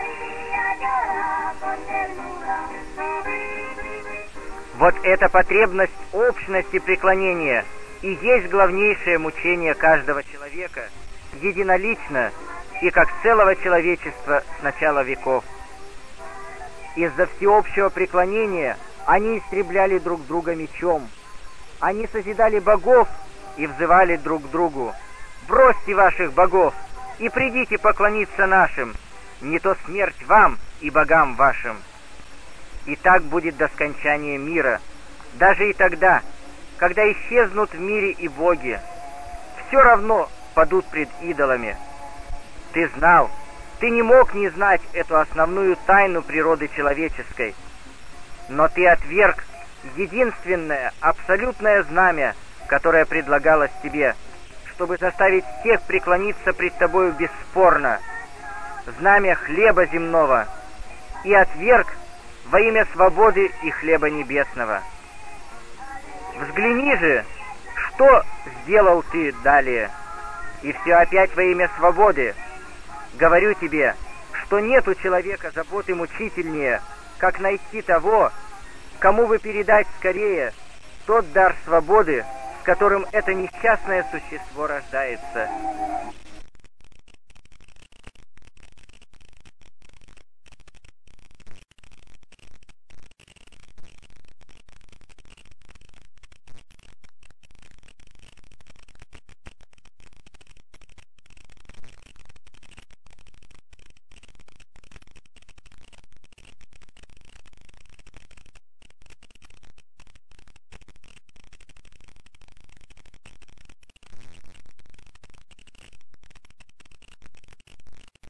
Вот эта потребность общности преклонения и есть главнейшее мучение каждого человека, единолично и как целого человечества с начала веков. Из-за всеобщего преклонения они истребляли друг друга мечом. Они созидали богов и взывали друг к другу: «Бросьте ваших богов и придите поклониться нашим, не то смерть вам и богам вашим. И так будет до скончания мира, даже и тогда, когда исчезнут в мире и боги, все равно падут пред идолами. Ты знал, ты не мог не знать эту основную тайну природы человеческой, но ты отверг единственное, абсолютное знамя, которое предлагалось тебе, чтобы заставить всех преклониться пред тобою бесспорно, знамя хлеба земного, и отверг во имя свободы и хлеба небесного. Взгляни же, что сделал ты далее, и все опять во имя свободы. Говорю тебе, что нет у человека заботы мучительнее, как найти того, кому бы передать скорее тот дар свободы, с которым это несчастное существо рождается.